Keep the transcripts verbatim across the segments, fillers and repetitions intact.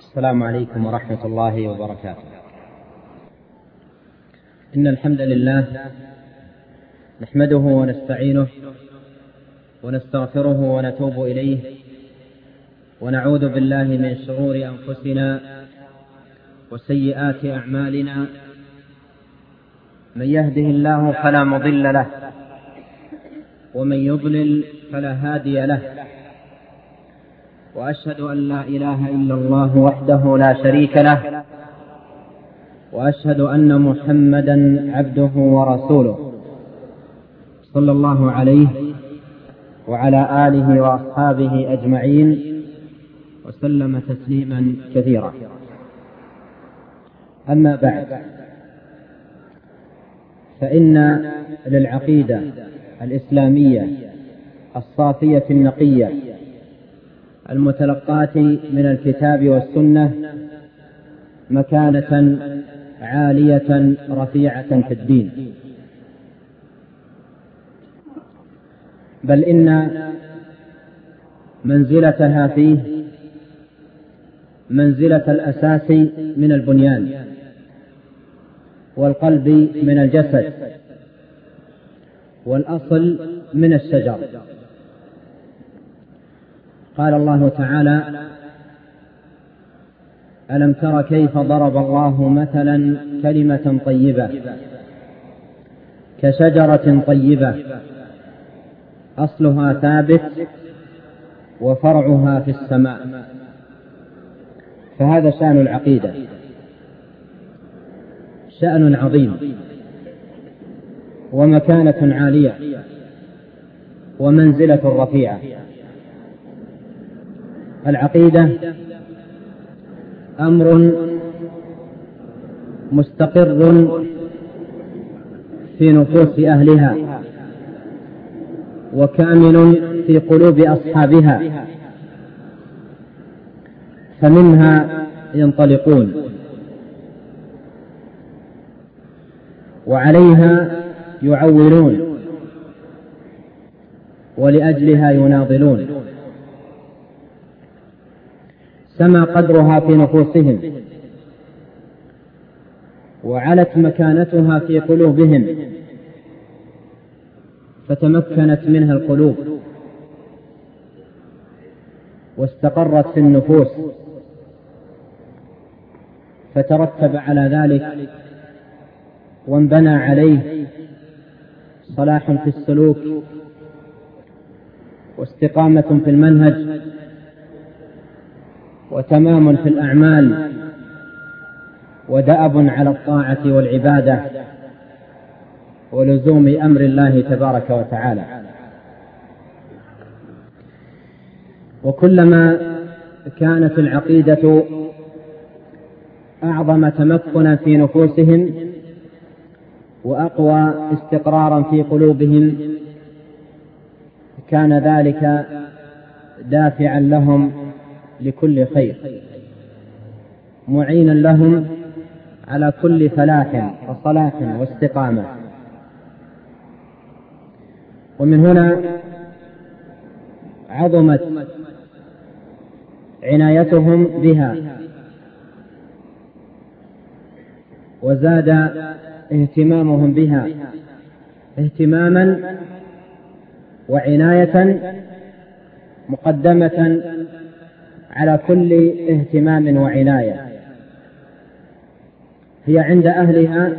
السلام عليكم ورحمة الله وبركاته. إن الحمد لله نحمده ونستعينه ونستغفره ونتوب إليه، ونعوذ بالله من شرور أنفسنا وسيئات أعمالنا. من يهده الله فلا مضل له، ومن يضلل فلا هادي له، وأشهد أن لا إله إلا الله وحده لا شريك له، وأشهد أن محمدا عبده ورسوله صلى الله عليه وعلى آله وأصحابه أجمعين وسلم تسليما كثيرا. أما بعد، فإن للعقيدة الإسلامية الصافية النقية المتلقاة من الكتاب والسنة مكانة عالية رفيعة في الدين، بل إن منزلتها فيه منزلة الأساس من البنيان، والقلب من الجسد، والأصل من الشجر. قال الله تعالى: ألم تر كيف ضرب الله مثلا كلمة طيبة كشجرة طيبة أصلها ثابت وفرعها في السماء. فهذا شأن العقيدة، شأن عظيم ومكانة عالية ومنزلة رفيعة. العقيدة أمر مستقر في نفوس أهلها، وكامن في قلوب أصحابها، فمنها ينطلقون، وعليها يعولون، ولأجلها يناضلون. سما قدرها في نفوسهم، وعلت مكانتها في قلوبهم، فتمكنت منها القلوب واستقرت في النفوس، فترتب على ذلك وانبنى عليه صلاح في السلوك، واستقامة في المنهج، وتمام في الأعمال، ودأب على الطاعة والعبادة، ولزوم أمر الله تبارك وتعالى. وكلما كانت العقيدة أعظم تمكنا في نفوسهم وأقوى استقرارا في قلوبهم، كان ذلك دافعا لهم لكل خير، معينا لهم على كل فلاح وصلاح واستقامة. ومن هنا عظمت عنايتهم بها، وزاد اهتمامهم بها اهتماما وعناية مقدمة على كل اهتمام وعناية. هي عند أهلها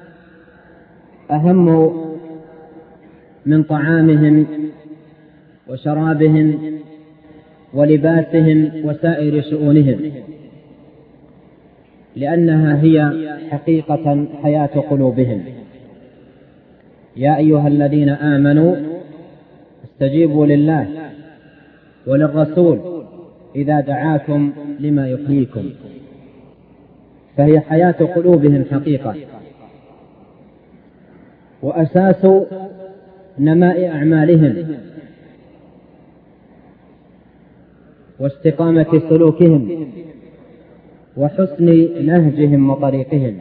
أهم من طعامهم وشرابهم ولباسهم وسائر شؤونهم، لأنها هي حقيقة حياة قلوبهم. يا أيها الذين آمنوا استجيبوا لله وللرسول إذا دعاكم لما يحييكم. فهي حياة قلوبهم حقيقة، وأساس نماء أعمالهم واستقامة سلوكهم وحسن نهجهم وطريقهم.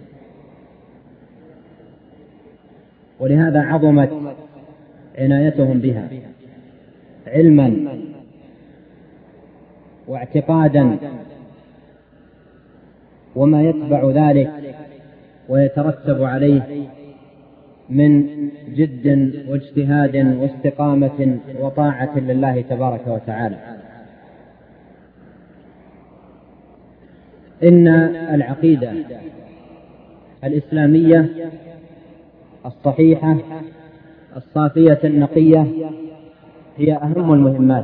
ولهذا عظمت عنايتهم بها علما واعتقادا وما يتبع ذلك ويترتب عليه من جد واجتهاد واستقامة وطاعة لله تبارك وتعالى. إن العقيدة الإسلامية الصحيحة الصافية النقية هي أهم المهمات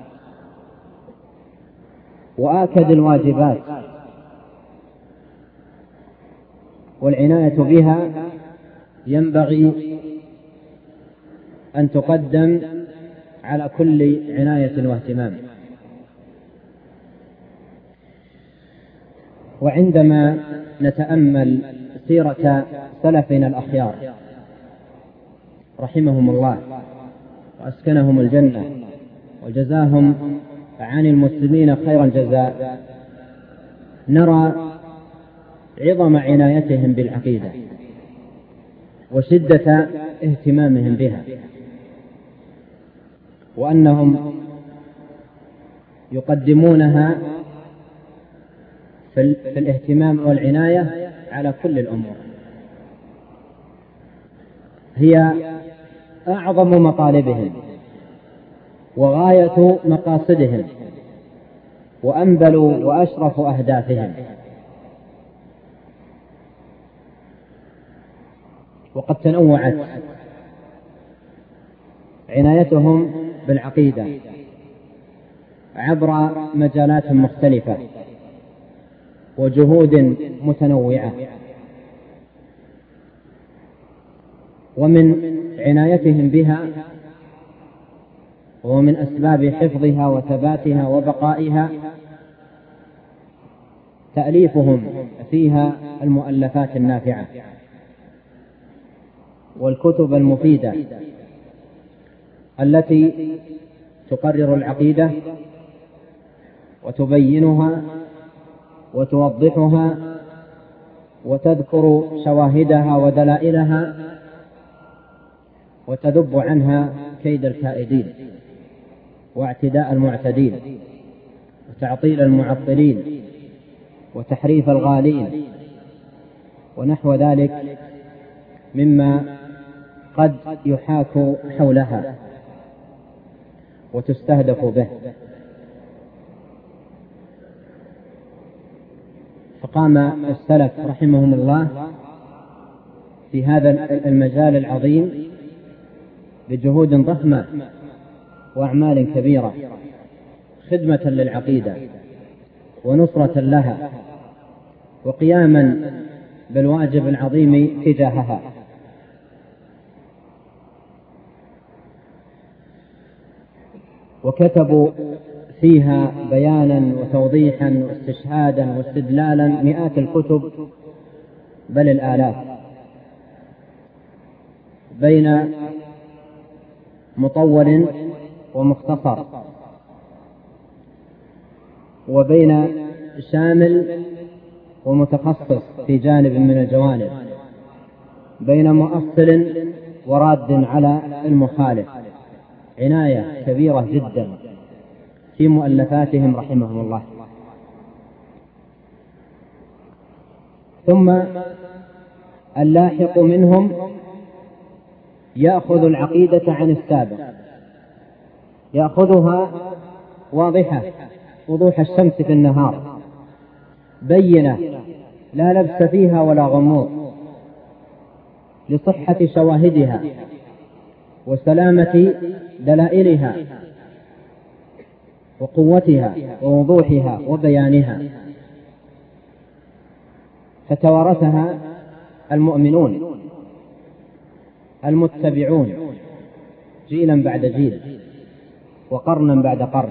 وآكد الواجبات، والعناية بها ينبغي أن تقدم على كل عناية واهتمام. وعندما نتأمل سيرة سلفنا الأخيار رحمهم الله وأسكنهم الجنة وجزاهم عن المسلمين خير الجزاء، نرى عظم عنايتهم بالعقيدة وشدة اهتمامهم بها، وأنهم يقدمونها في الاهتمام والعناية على كل الأمور. هي أعظم مطالبهم وغاية مقاصدهم وأنبل وأشرف أهدافهم. وقد تنوعت عنايتهم بالعقيدة عبر مجالات مختلفة وجهود متنوعة. ومن عنايتهم بها ومن أسباب حفظها وثباتها وبقائها تأليفهم فيها المؤلفات النافعة والكتب المفيدة التي تقرر العقيدة وتبينها وتوضحها وتذكر شواهدها ودلائلها وتذب عنها كيد الكائدين واعتداء المعتدين وتعطيل المعطلين وتحريف الغالين ونحو ذلك مما قد يحاك حولها وتستهدف به. فقام السلف رحمهم الله في هذا المجال العظيم بجهود ضخمة وأعمال كبيرة خدمة للعقيدة ونصرة لها وقياما بالواجب العظيم تجاهها. وكتبوا فيها بيانا وتوضيحا واستشهادا واستدلالا مئات الكتب بل الآلاف، بين مطول ومختصر وبين شامل ومتخصص في جانب من الجوانب، بين مؤصل وراد على المخالف. عناية كبيرة جدا في مؤلفاتهم رحمهم الله. ثم اللاحق منهم يأخذ العقيدة عن السابق، يأخذها واضحة وضوح الشمس في النهار، بينة لا لبس فيها ولا غموض، لصحة شواهدها وسلامة دلائلها وقوتها ووضوحها وبيانها. فتوارثها المؤمنون المتبعون جيلا بعد جيل وقرنا بعد قرن،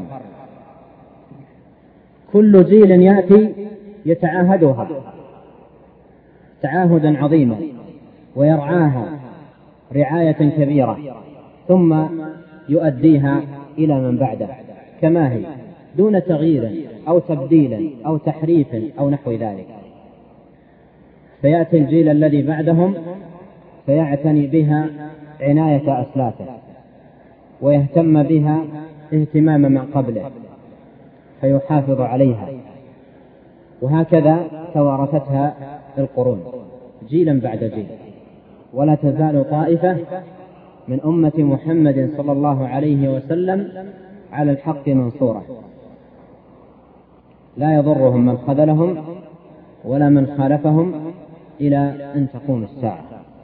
كل جيل يأتي يتعاهدها تعاهدا عظيما ويرعاها رعاية كبيرة، ثم يؤديها إلى من بعده كما هي دون تغيير أو تبديل أو تحريف أو نحو ذلك. فيأتي الجيل الذي بعدهم فيعتني بها عناية أسلافه ويهتم بها اهتمام من قبله فيحافظ عليها وهكذا توارثتها القرون جيلا بعد جيل. ولا تزال طائفة من أمة محمد صلى الله عليه وسلم على الحق منصورة، لا يضرهم من خذلهم ولا من خالفهم إلى أن تقوم الساعة.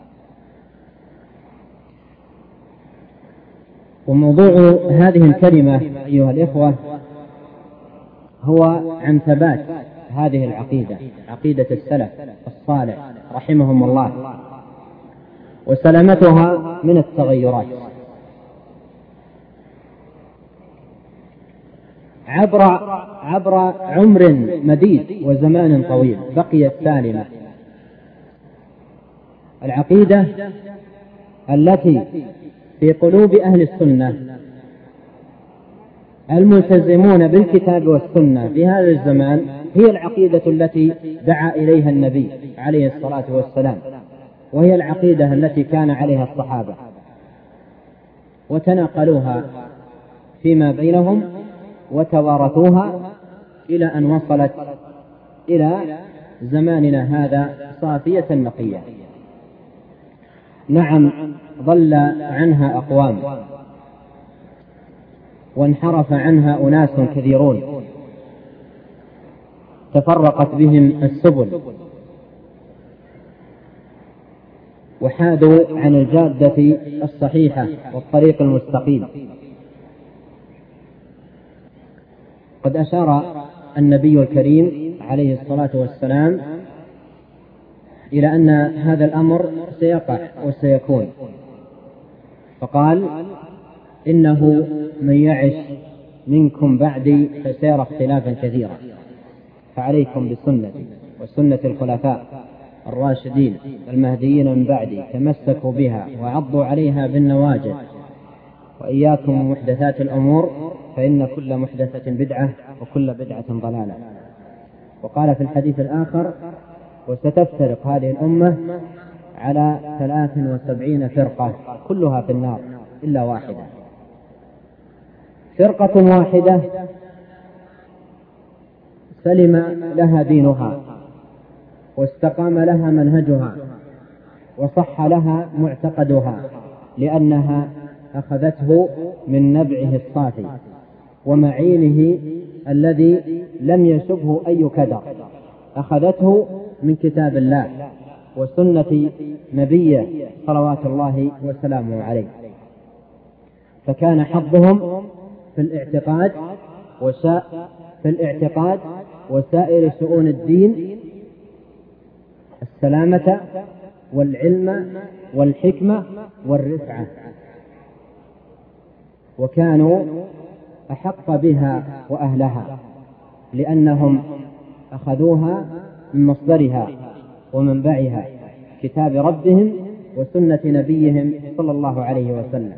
وموضوع هذه الكلمة أيها الإخوة هو عن ثبات هذه العقيدة، عقيدة السلف الصالح رحمهم الله، وسلامتها من التغيرات عبر عبر عمر مديد وزمان طويل بقيت سالمة. العقيدة التي في قلوب أهل السنة الملتزمون بالكتاب والسنة في هذا الزمان هي العقيدة التي دعا إليها النبي عليه الصلاة والسلام، وهي العقيدة التي كان عليها الصحابة وتناقلوها فيما بينهم وتوارثوها إلى أن وصلت إلى زماننا هذا صافية نقية. نعم، ضل عنها أقوام وانحرف عنها أناس كثيرون تفرقت بهم السبل وحادوا عن الجادة الصحيحة والطريق المستقيم. قد أشار النبي الكريم عليه الصلاة والسلام إلى أن هذا الأمر سيقع وسيكون، فقال: إنه من يعش منكم بعدي فسيرى اختلافا كثيرا، فعليكم بسنتي وسنة الخلفاء الراشدين المهديين من بعدي، تمسكوا بها وعضوا عليها بالنواجذ، وإياكم ومحدثات الأمور فإن كل محدثة بدعة وكل بدعة ضلالة. وقال في الحديث الآخر: وستفترق هذه الأمة على ثلاث وسبعين فرقة كلها في النار إلا واحدة. فرقة واحدة سلم لها دينها واستقام لها منهجها وصح لها معتقدها، لأنها أخذته من نبعه الصافي ومعينه الذي لم يشبه أي كدر، أخذته من كتاب الله وسنة نبيه صلوات الله وسلامه عليه. فكان حظهم في الاعتقاد وشاء في الاعتقاد وسائر شؤون الدين السلامة والعلم والحكمة والرفعة، وكانوا أحق بها وأهلها لأنهم أخذوها من مصدرها ومنبعها، كتاب ربهم وسنة نبيهم صلى الله عليه وسلم.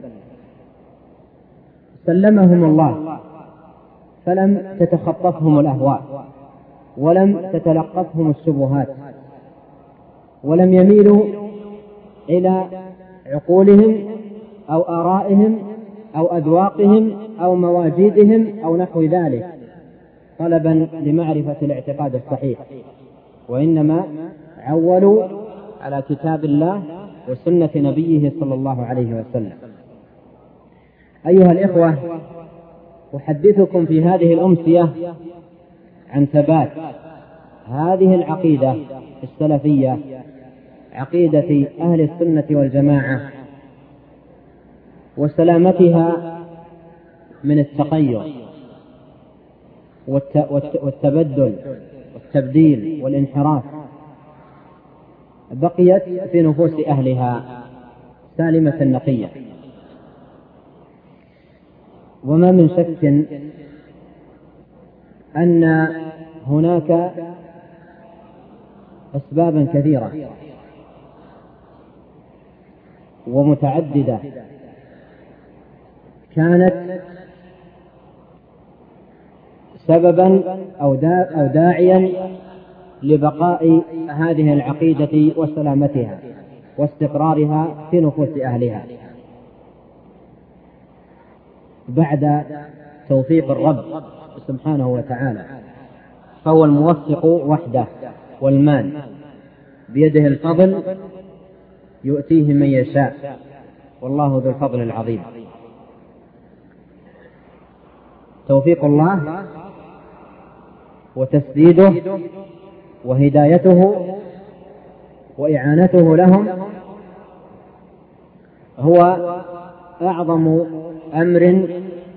سلمهم الله فلم تتخطفهم الأهواء ولم تتلقفهم الشبهات، ولم يميلوا إلى عقولهم أو آرائهم أو أذواقهم أو مواجيدهم أو نحو ذلك طلبا لمعرفة الاعتقاد الصحيح، وإنما عولوا على كتاب الله وسنة نبيه صلى الله عليه وسلم. أيها الإخوة، أحدثكم في هذه الأمسية عن ثبات هذه العقيدة السلفية، عقيدة أهل السنة والجماعة، وسلامتها من التغير والتبدل والتبديل والانحراف. بقيت في نفوس أهلها سالمة نقية. وما من شك أن هناك أسبابا كثيرة ومتعددة كانت سببا أو داعيا لبقاء هذه العقيدة وسلامتها واستقرارها في نفوس أهلها بعد توفيق الرب سبحانه وتعالى. فهو الموفق وحده، والمال بيده الفضل يؤتيه من يشاء، والله ذو الفضل العظيم. توفيق الله وتسديده وهدايته وإعانته لهم هو أعظم أمر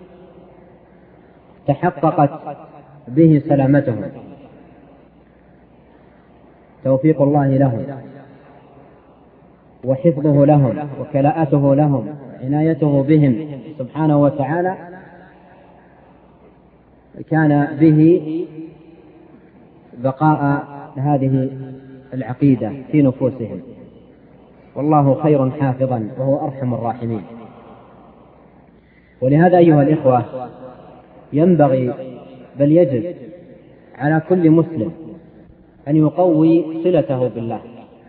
تحققت به سلامتهم. توفيق الله لهم وحفظه لهم وكلاءته لهم عنايته بهم سبحانه وتعالى كان به بقاء هذه العقيدة في نفوسهم، والله خير حافظا وهو أرحم الراحمين. ولهذا أيها الإخوة ينبغي بل يجب على كل مسلم أن يقوي صلته بالله،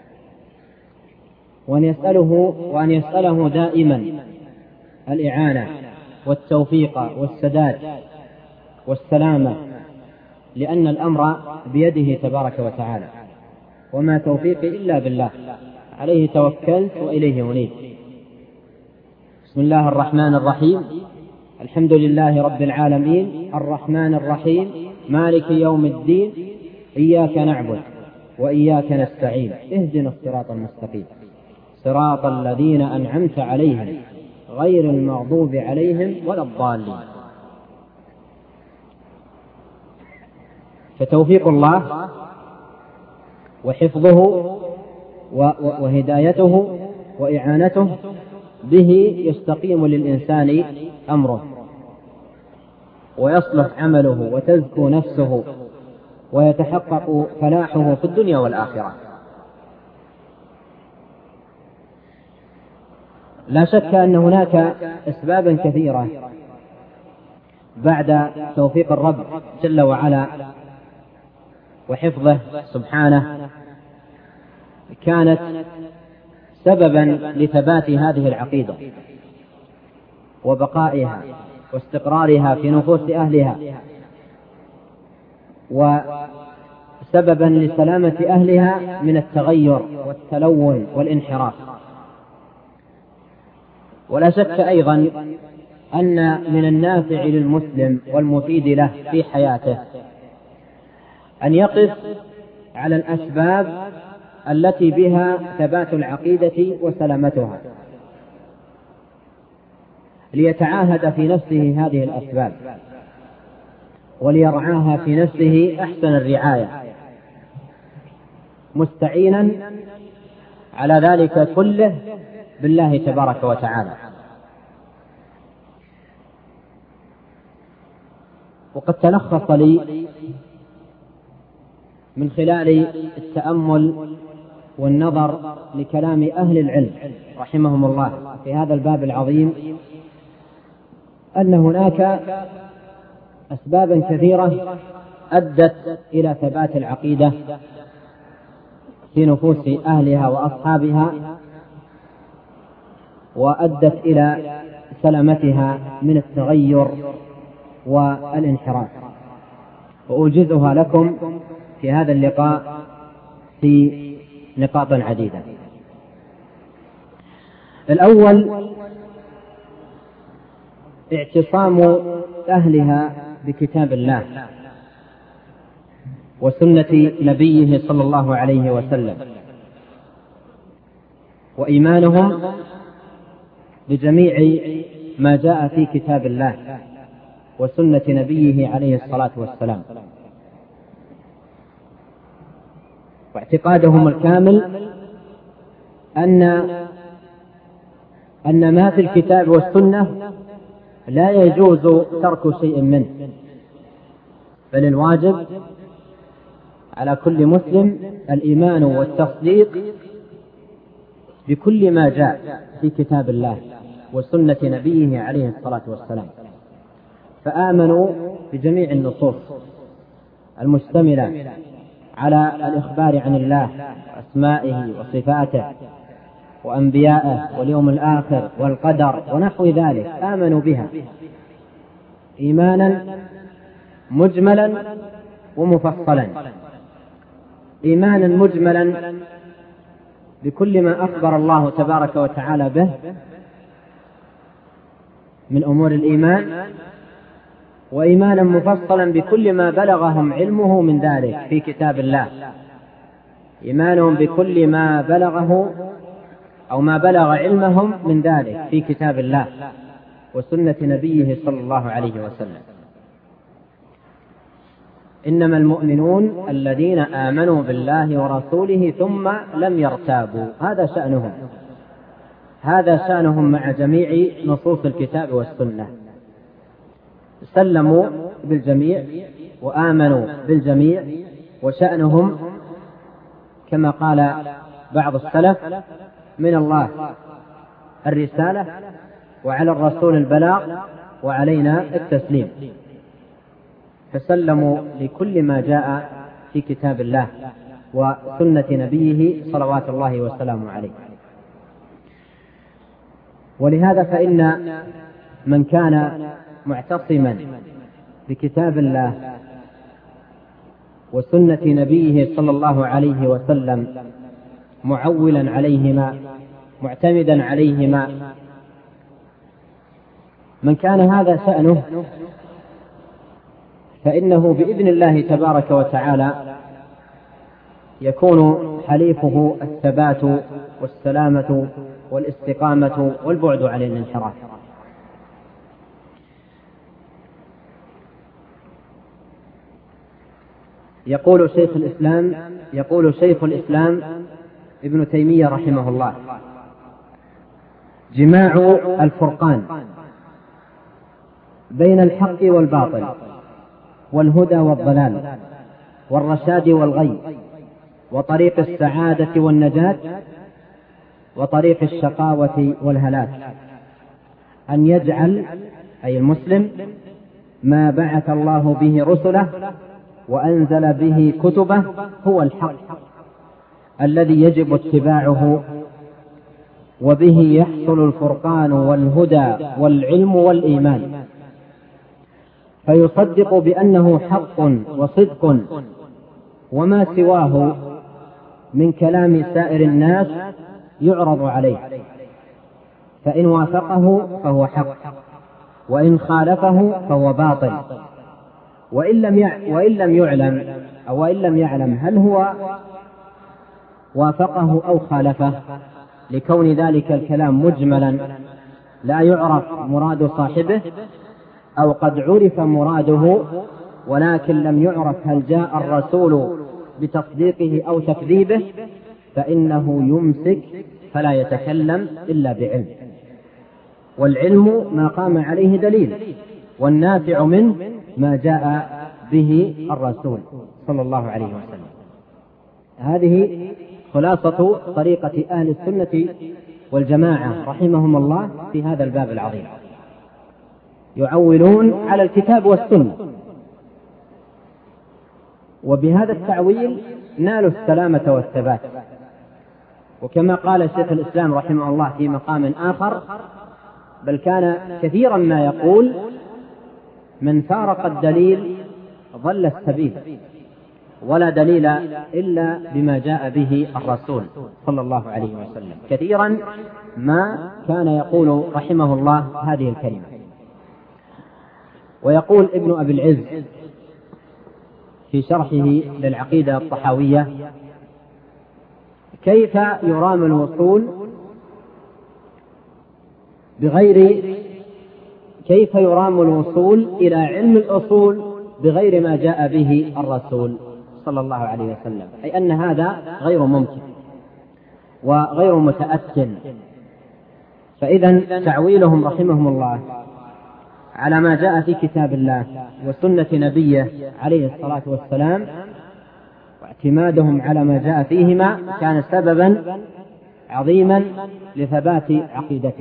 وأن يسأله وأن يسأله دائما الإعانة والتوفيق والسداد والسلامة، لأن الأمر بيده تبارك وتعالى، وما توفيقي إلا بالله، عليه توكلت وإليه أنيب. بسم الله الرحمن الرحيم، الحمد لله رب العالمين، الرحمن الرحيم، مالك يوم الدين، إياك نعبد وإياك نستعين، اهدنا الصراط المستقيم، صراط الذين أنعمت عليهم غير المغضوب عليهم ولا الضالين. فتوفيق الله وحفظه وهدايته وإعانته به يستقيم للإنسان أمره، ويصلح عمله وتزكو نفسه، ويتحقق فلاحه في الدنيا والآخرة. لا شك أن هناك أسبابا كثيرة بعد توفيق الرب جل وعلا وحفظه سبحانه كانت سببا لثبات هذه العقيدة وبقائها واستقرارها في نفوس أهلها، وسببا لسلامة أهلها من التغير والتلون والانحراف. ولا شك أيضا أن من النافع للمسلم والمفيد له في حياته أن يقف على الأسباب التي بها ثبات العقيدة وسلامتها، ليتعاهد في نفسه هذه الأسباب وليرعاها في نفسه أحسن الرعاية، مستعينا على ذلك كله بالله تبارك وتعالى. وقد تلخص لي من خلال التأمل والنظر لكلام أهل العلم رحمهم الله في هذا الباب العظيم أن هناك أسبابا كثيرة أدت إلى ثبات العقيدة في نفوس أهلها وأصحابها، وأدت إلى سلامتها من التغير والانحراف، وأوجزها لكم في هذا اللقاء في نقاط عديدة. الأول اعتصام أهلها بكتاب الله وسنة نبيه صلى الله عليه وسلم، وإيمانهم بجميع ما جاء في كتاب الله وسنة نبيه عليه الصلاة والسلام، واعتقادهم الكامل أن أن ما في الكتاب والسنة لا يجوز ترك شيء منه، بل الواجب على كل مسلم الإيمان والتصديق بكل ما جاء في كتاب الله وسنة نبيه عليه الصلاة والسلام. فآمنوا بجميع النصوص المشتملة على الإخبار عن الله وأسمائه وصفاته وأنبيائه واليوم الآخر والقدر ونحو ذلك، آمنوا بها إيمانا مجملا ومفصلا، إيمانا مجملا بكل ما أخبر الله تبارك وتعالى به من أمور الإيمان، وإيمانا مفصلا بكل ما بلغهم علمه من ذلك في كتاب الله، إيمانهم بكل ما بلغه أو ما بلغ علمهم من ذلك في كتاب الله وسنة نبيه صلى الله عليه وسلم. إنما المؤمنون الذين آمنوا بالله ورسوله ثم لم يرتابوا، هذا شأنهم، هذا شأنهم مع جميع نصوص الكتاب والسنة، سلموا بالجميع وآمنوا بالجميع، وشأنهم كما قال بعض السلف من الله الرسالة وعلى الرسول البلاغ وعلينا التسليم، فسلموا لكل ما جاء في كتاب الله وسنة نبيه صلوات الله وسلامه عليه. ولهذا فإن من كان معتصما بكتاب الله وسنة نبيه صلى الله عليه وسلم معولا عليهما معتمدا عليهما، من كان هذا شأنه فإنه بإذن الله تبارك وتعالى يكون حليفه الثبات والسلامة والاستقامة والبعد عن الانحراف. يقول شيخ الإسلام يقول شيخ الإسلام ابن تيمية رحمه الله: جماع الفرقان بين الحق والباطل والهدى والضلال والرشاد والغي وطريق السعادة والنجاة وطريق الشقاوة والهلاك، أن يجعل أي المسلم ما بعث الله به رسله وأنزل به كتبه هو الحق الذي يجب اتباعه، وبه يحصل الفرقان والهدى والعلم والإيمان، فيصدق بأنه حق وصدق، وما سواه من كلام سائر الناس يعرض عليه، فإن وافقه فهو حق، وإن خالفه فهو باطل، وإن لم وإن لم يعلم أو وإن لم يعلم هل هو وافقه أو خالفه، لكون ذلك الكلام مجملا لا يعرف مراد صاحبه، أو قد عرف مراده ولكن لم يعرف هل جاء الرسول بتصديقه أو تكذيبه، فإنه يمسك فلا يتكلم إلا بعلم، والعلم ما قام عليه دليل، والنافع منه ما جاء به الرسول صلى الله عليه وسلم. هذه خلاصة طريقة أهل السنة والجماعة رحمهم الله في هذا الباب العظيم، يعولون على الكتاب والسنة، وبهذا التعويل نالوا السلامة والثبات. وكما قال شيخ الإسلام رحمه الله في مقام آخر: بل كان كثيرا ما يقول: من فارق الدليل ضل السبيل، ولا دليل إلا بما جاء به الرسول صلى الله عليه وسلم. كثيرا ما كان يقول رحمه الله هذه الكلمة. ويقول ابن أبي العز في شرحه للعقيدة الطحاوية: كيف يرام الوصول بغير كيف يرام الوصول إلى علم الأصول بغير ما جاء به الرسول صلى الله عليه وسلم، أي أن هذا غير ممكن وغير متأتٍ. فإذا تعويلهم رحمهم الله على ما جاء في كتاب الله وسنة نبيه عليه الصلاة والسلام، واعتمادهم على ما جاء فيهما، كان سببا عظيما لثبات عقيدتهم.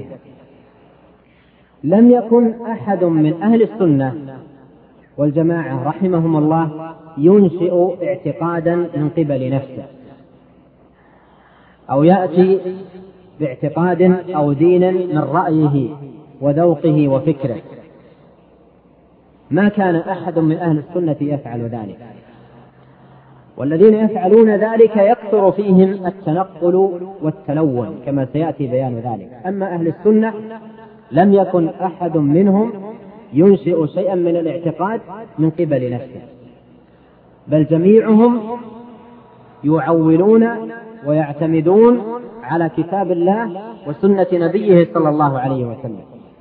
لم يكن أحد من أهل السنة والجماعة رحمهم الله ينشئ اعتقادا من قبل نفسه، أو يأتي باعتقاد أو دين من رأيه وذوقه وفكره. ما كان أحد من أهل السنة يفعل ذلك، والذين يفعلون ذلك يكثر فيهم التنقل والتلون كما سيأتي بيان ذلك. أما أهل السنة لم يكن أحد منهم ينشئ شيئا من الاعتقاد من قبل نفسه، بل جميعهم يعولون ويعتمدون على كتاب الله وسنة نبيه صلى الله عليه وسلم.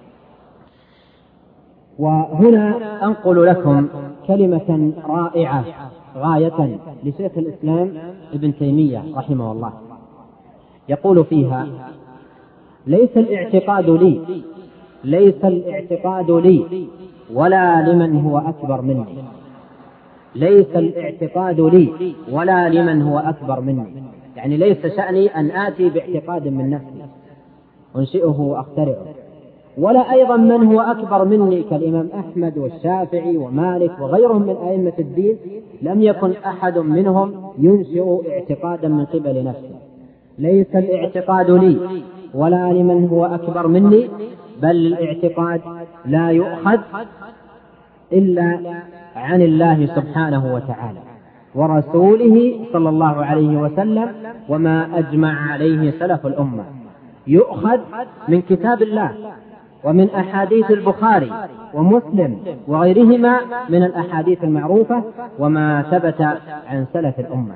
وهنا أنقل لكم كلمة رائعة غاية لشيخ الإسلام ابن تيمية رحمه الله، يقول فيها: ليس الاعتقاد لي ليس الاعتقاد لي ولا لمن هو أكبر مني ليس الاعتقاد لي ولا لمن هو أكبر مني يعني ليس شأني أن آتي باعتقاد من نفسي أنشئه وأخترعه، ولا أيضا من هو أكبر مني كالإمام أحمد والشافعي ومالك وغيرهم من أئمة الدين، لم يكن أحد منهم ينشئ اعتقادا من قبل نفسه. ليس الاعتقاد لي ولا لمن هو أكبر مني، بل الاعتقاد لا يؤخذ إلا عن الله سبحانه وتعالى ورسوله صلى الله عليه وسلم وما أجمع عليه سلف الأمة. يؤخذ من كتاب الله ومن أحاديث البخاري ومسلم وغيرهما من الأحاديث المعروفة وما ثبت عن سلف الأمة.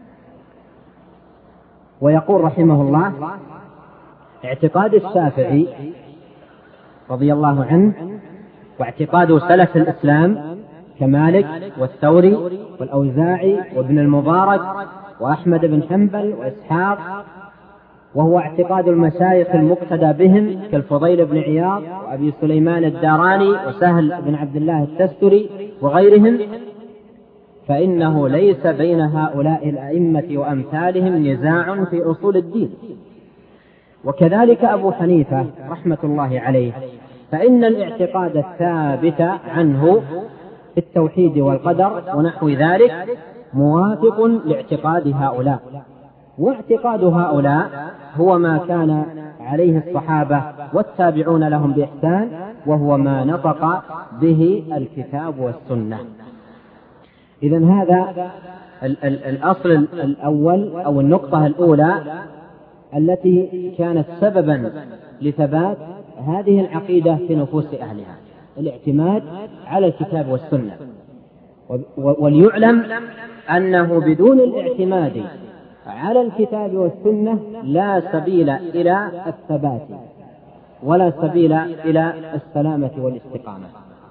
ويقول رحمه الله: اعتقاد الشافعي رضي الله عنه واعتقاد سلف الإسلام كمالك والثوري والأوزاعي وابن المبارك وأحمد بن حنبل وإسحاق، وهو اعتقاد المشايخ المقتدى بهم كالفضيل بن عياض وأبي سليمان الداراني وسهل بن عبد الله التستري وغيرهم، فإنه ليس بين هؤلاء الأئمة وأمثالهم نزاع في أصول الدين. وكذلك أبو حنيفة رحمة الله عليه، فإن الاعتقاد الثابت عنه في التوحيد والقدر ونحو ذلك موافق لاعتقاد هؤلاء، واعتقاد هؤلاء هو ما كان عليه الصحابة والتابعون لهم بإحسان، وهو ما نطق به الكتاب والسنة. إذن هذا الأصل الأول أو النقطة الأولى التي كانت سببا لثبات هذه العقيدة في نفوس أهلها، الاعتماد على الكتاب والسنة. وليعلم أنه بدون الاعتماد على الكتاب والسنة لا سبيل إلى الثبات ولا سبيل إلى السلامة والاستقامة.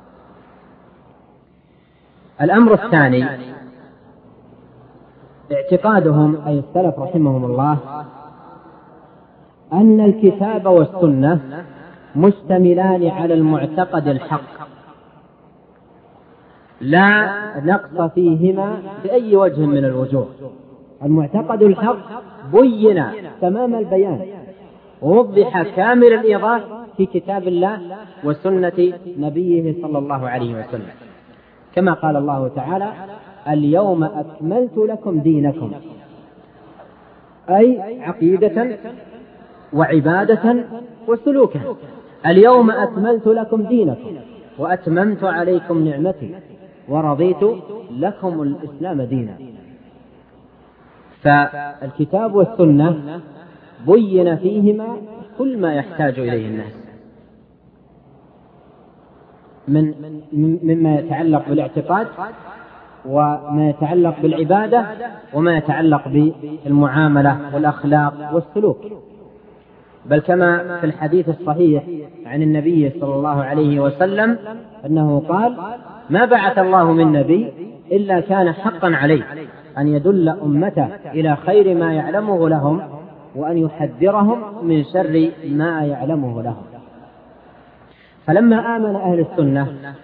الأمر الثاني اعتقادهم أي السلف رحمهم الله أن الكتاب والسنة مشتملان على المعتقد الحق لا نقص فيهما بأي وجه من الوجوه. المعتقد الحق بين تمام البيان ووضح كامل الإيضاح في كتاب الله وسنة نبيه صلى الله عليه وسلم، كما قال الله تعالى: اليوم أكملت لكم دينكم، أي عقيدة وعبادة وسلوكا. اليوم أكملت لكم دينكم وأتممت عليكم نعمتي ورضيت لكم الإسلام دينا. فالكتاب والسنة بين فيهما كل ما يحتاج إليه الناس من مما يتعلق بالاعتقاد وما يتعلق بالعبادة وما يتعلق بالمعاملة والأخلاق والسلوك. بل كما في الحديث الصحيح عن النبي صلى الله عليه وسلم أنه قال: ما بعث الله من نبي إلا كان حقا عليه أن يدل أمته إلى خير ما يعلمه لهم وأن يحذرهم من شر ما يعلمه لهم. فلما آمن أهل السنة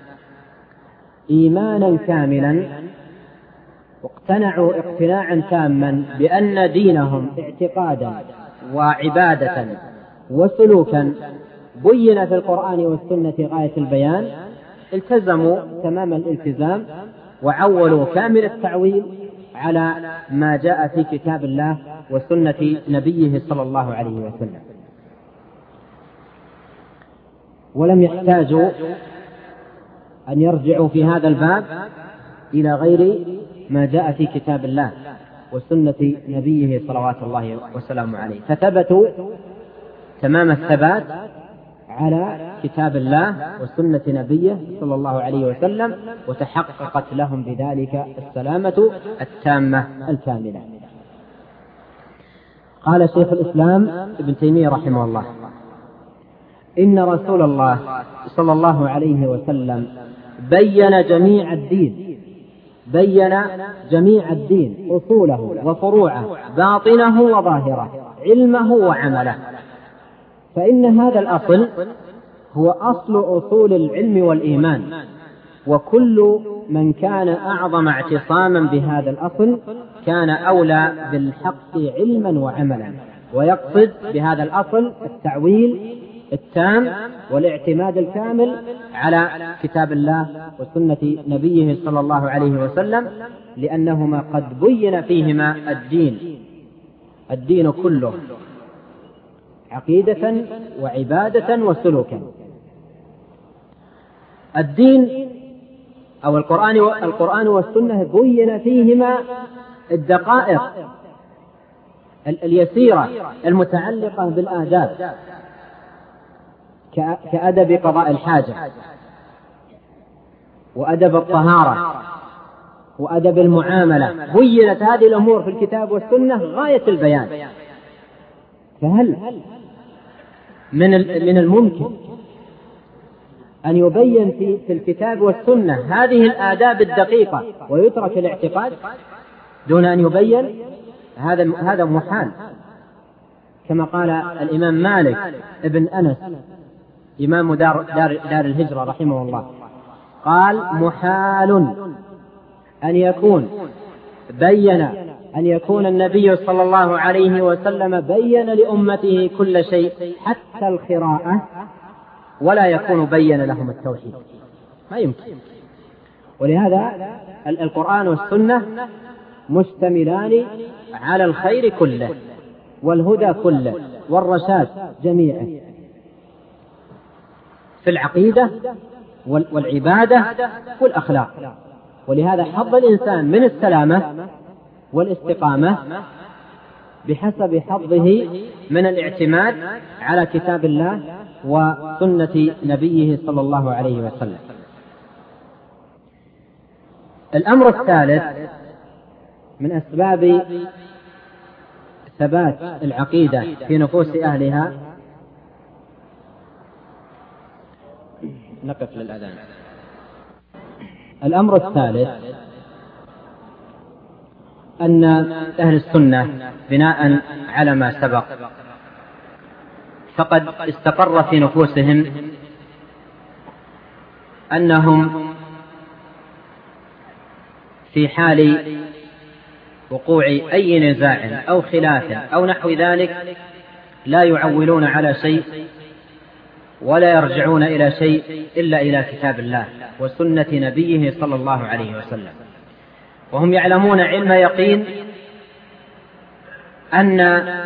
إيمانا كاملا واقتنعوا اقتناعا تاما بأن دينهم اعتقادا وعبادة وسلوكا بين في القرآن والسنة غاية البيان، التزموا تمام الالتزام وعولوا كامل التعويل على ما جاء في كتاب الله وسنة نبيه صلى الله عليه وسلم، ولم يحتاجوا أن يرجعوا في هذا الباب إلى غير ما جاء في كتاب الله وسنة نبيه صلوات الله وسلامه عليه، فثبتوا تمام الثبات على كتاب الله وسنة نبيه صلى الله عليه وسلم، وتحققت لهم بذلك السلامة التامة الكاملة. قال شيخ الإسلام ابن تيمية رحمه الله: إن رسول الله صلى الله عليه وسلم بين جميع الدين بين جميع الدين أصوله وفروعه، باطنه وظاهره، علمه وعمله. فإن هذا الأصل هو أصل أصول العلم والإيمان، وكل من كان أعظم اعتصاما بهذا الأصل كان أولى بالحق علما وعملا. ويقصد بهذا الأصل التعويل التام والاعتماد الكامل على كتاب الله وسنة نبيه صلى الله عليه وسلم، لأنهما قد بين فيهما الدين الدين كله عقيدة وعبادة وسلوكا. الدين أو القرآن القرآن والسنة بين فيهما الدقائق اليسيرة المتعلقة بالآداب، كأدب قضاء الحاجة، وأدب الطهارة، وأدب المعاملة. بينت هذه الأمور في الكتاب والسنة غاية البيان. فهل من من الممكن أن يبين في في الكتاب والسنة هذه الآداب الدقيقة ويترك الاعتقاد دون أن يبين؟ هذا هذا محال. كما قال الإمام مالك ابن أنس إمام دار, دار, دار الهجرة رحمه الله، قال: محال أن يكون بين أن يكون النبي صلى الله عليه وسلم بين لأمته كل شيء حتى القراءة، ولا يكون بين لهم التوحيد. ما يمكن. ولهذا القرآن والسنة مشتملان على الخير كله والهدى كله والرشاد جميعا في العقيدة والعبادة والأخلاق. ولهذا حظ الإنسان من السلامة والاستقامة بحسب حظه من الاعتماد على كتاب الله وسنة نبيه صلى الله عليه وسلم. الأمر الثالث من أسباب ثبات العقيدة في نفوس أهلها، نقف للأذان. الأمر الثالث أن أهل السنة بناء على ما سبق فقد استقر في نفوسهم أنهم في حال وقوع أي نزاع أو خلاف أو نحو ذلك لا يعولون على شيء ولا يرجعون إلى شيء إلا إلى كتاب الله وسنة نبيه صلى الله عليه وسلم. وهم يعلمون علم يقين أن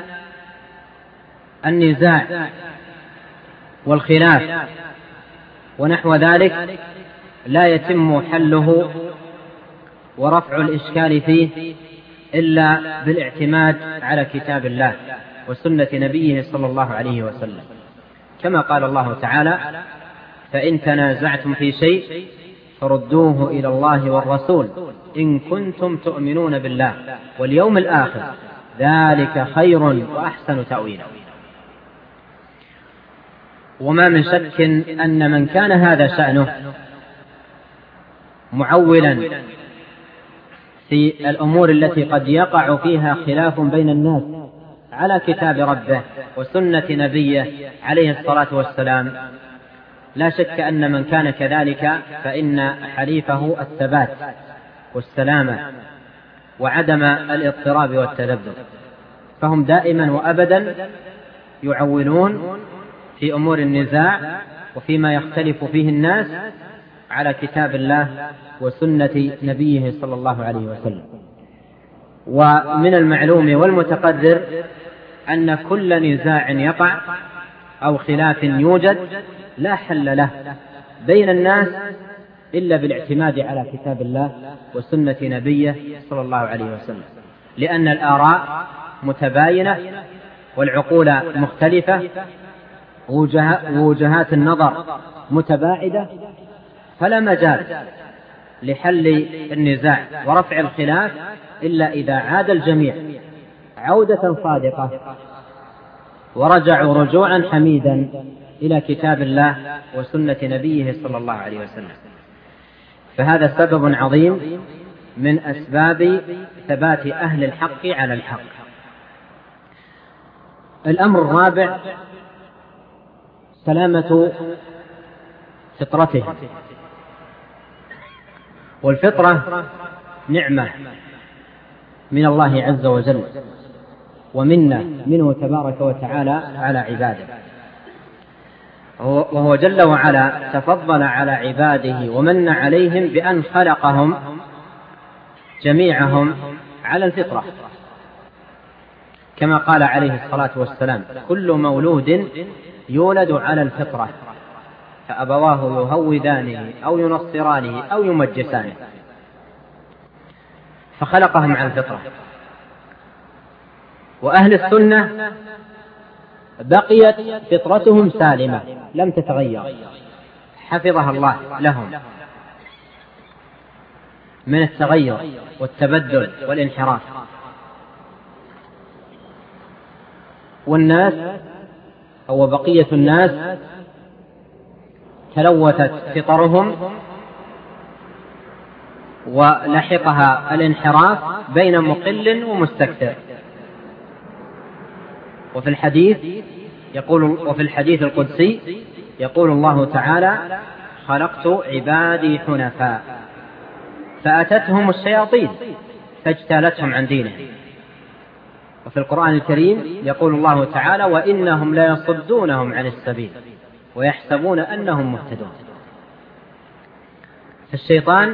النزاع والخلاف ونحو ذلك لا يتم حله ورفع الإشكال فيه إلا بالاعتماد على كتاب الله وسنة نبيه صلى الله عليه وسلم، كما قال الله تعالى: فإن تنازعتم في شيء فردوه إلى الله والرسول إن كنتم تؤمنون بالله واليوم الآخر ذلك خير وأحسن تأويلا. وما من شك أن من كان هذا شأنه معولا في الأمور التي قد يقع فيها خلاف بين الناس على كتاب ربه وسنة نبيه عليه الصلاة والسلام، لا شك أن من كان كذلك فإن حليفه الثبات والسلامة وعدم الاضطراب والتذبذب، فهم دائما وأبدا يعولون في أمور النزاع وفيما يختلف فيه الناس على كتاب الله وسنة نبيه صلى الله عليه وسلم. ومن المعلوم والمتقدر أن كل نزاع يقع أو خلاف يوجد لا حل له بين الناس إلا بالاعتماد على كتاب الله وسنة نبيه صلى الله عليه وسلم، لأن الآراء متباينة والعقول مختلفة ووجهات النظر متباعدة، فلا مجال لحل النزاع ورفع الخلاف إلا إذا عاد الجميع عودة صادقة ورجعوا رجوعا حميدا إلى كتاب الله وسنة نبيه صلى الله عليه وسلم. فهذا سبب عظيم من أسباب ثبات أهل الحق على الحق. الأمر الرابع سلامة فطرته، والفطرة نعمة من الله عز وجل ومنة منه تبارك وتعالى على عباده، وهو جل وعلا تفضل على عباده ومن عليهم بأن خلقهم جميعهم على الفطرة، كما قال عليه الصلاة والسلام: كل مولود يولد على الفطرة فأبواه يهودانه أو ينصرانه أو يمجسانه، فخلقهم على الفطرة. وأهل السنة بقيت فطرتهم سالمة لم تتغير، حفظها الله لهم من التغير والتبدل والانحراف. والناس أو بقية الناس تلوثت فطرهم ولحقها الانحراف بين مقل ومستكثر. وفي الحديث يقول وفي الحديث القدسي يقول الله تعالى: خلقت عبادي حنفاء فأتتهم الشياطين فاجتالتهم عن دينهم. وفي القرآن الكريم يقول الله تعالى: وإنهم لا يصدونهم عن السبيل ويحسبون أنهم مهتدون. فالشيطان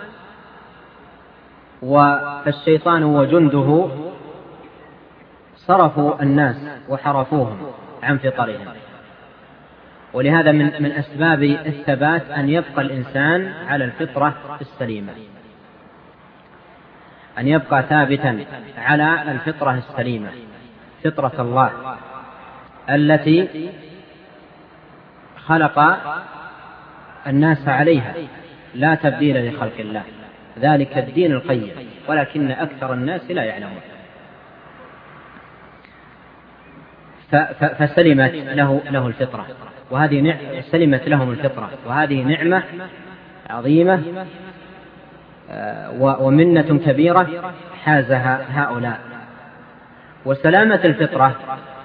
فالشيطان وجنده صرفوا الناس وحرفوهم عن فطرهم، ولهذا من من أسباب الثبات أن يبقى الإنسان على الفطرة السليمة، أن يبقى ثابتا على الفطرة السليمة، فطرة الله التي خلق الناس عليها، لا تبديل لخلق الله، ذلك الدين القيم ولكن أكثر الناس لا يعلمون. فسلمت له له الفطرة، وهذه سلمت لهم الفطرة، وهذه نعمة عظيمة ومنة كبيرة حازها هؤلاء. وسلامة الفطرة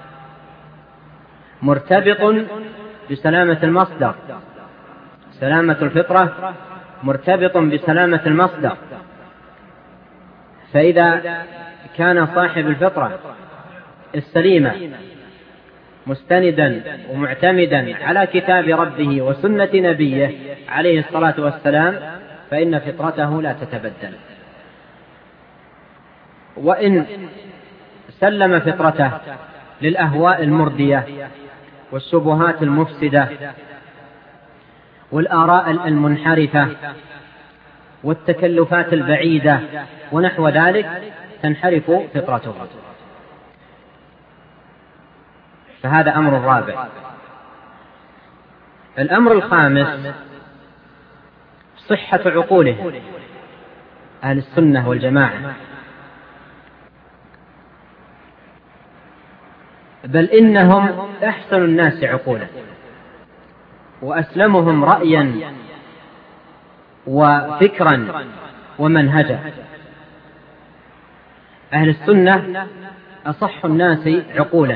مرتبط بسلامة المصدر، سلامة الفطرة مرتبط بسلامة المصدر. فإذا كان صاحب الفطرة السليمة مستندا ومعتمدا على كتاب ربه وسنة نبيه عليه الصلاة والسلام فإن فطرته لا تتبدل. وإن سلم فطرته للأهواء المردية والشبهات المفسدة والآراء المنحرفة والتكلفات البعيدة ونحو ذلك تنحرف فطرته. فهذا أمر رابع. الأمر الخامس صحة عقوله، أهل السنة والجماعة، بل إنهم أحسن الناس عقولا وأسلمهم رأيا وفكرا ومنهجا. أهل السنة أصح الناس عقولا،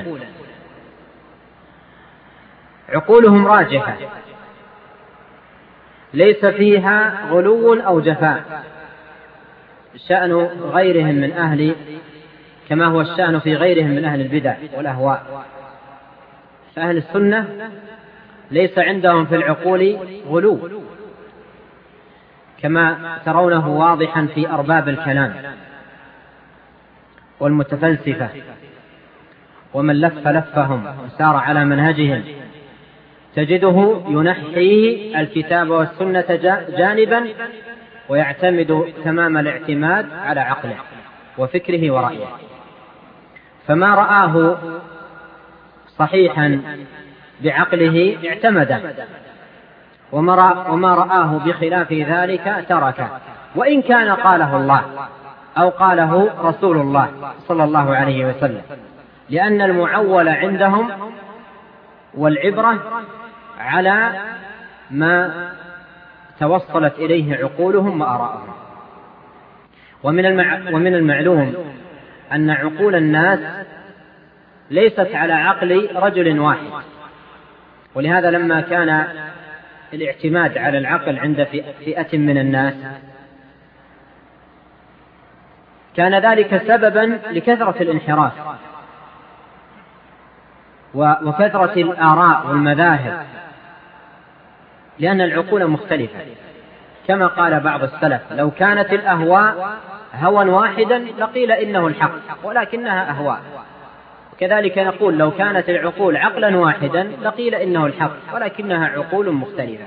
عقولهم راجحة ليس فيها غلو أو جفاء، شأن غيرهم من أهل كما هو الشأن في غيرهم من أهل البدع والأهواء. فأهل السنة ليس عندهم في العقول غلو كما ترونه واضحا في أرباب الكلام والمتفلسفة ومن لف لفهم وسار على منهجهم، تجده ينحي الكتاب والسنة جانبا ويعتمد تمام الاعتماد على عقله وفكره ورأيه، فما رآه صحيحا بعقله اعتمده، وما رآه بخلاف ذلك تركه، وإن كان قاله الله أو قاله رسول الله صلى الله عليه وسلم، لأن المعول عندهم والعبرة على ما توصلت إليه عقولهم وآراءهم. ومن المعلوم أن عقول الناس ليست على عقل رجل واحد، ولهذا لما كان الاعتماد على العقل عند فئة من الناس كان ذلك سببا لكثرة الانحراف وكثرة الآراء والمذاهب، لأن العقول مختلفة. كما قال بعض السلف: لو كانت الأهواء هوى واحدا لقيل إنه الحق ولكنها أهواء. كذلك نقول: لو كانت العقول عقلا واحدا لقيل إنه الحق ولكنها عقول مختلفة.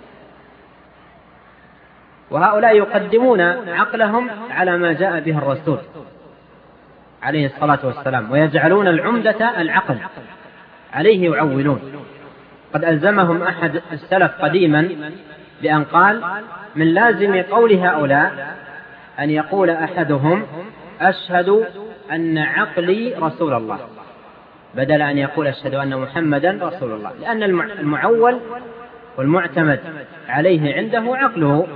وهؤلاء يقدمون عقلهم على ما جاء به الرسول عليه الصلاة والسلام، ويجعلون العمدة العقل، عليه يعولون. قد ألزمهم أحد السلف قديما بأن قال: من لازم قول هؤلاء أن يقول أحدهم: أشهد أن عقلي رسول الله، بدل أن يقول: أشهد أن محمدا رسول الله، لأن المعول والمعتمد عليه عنده عقله.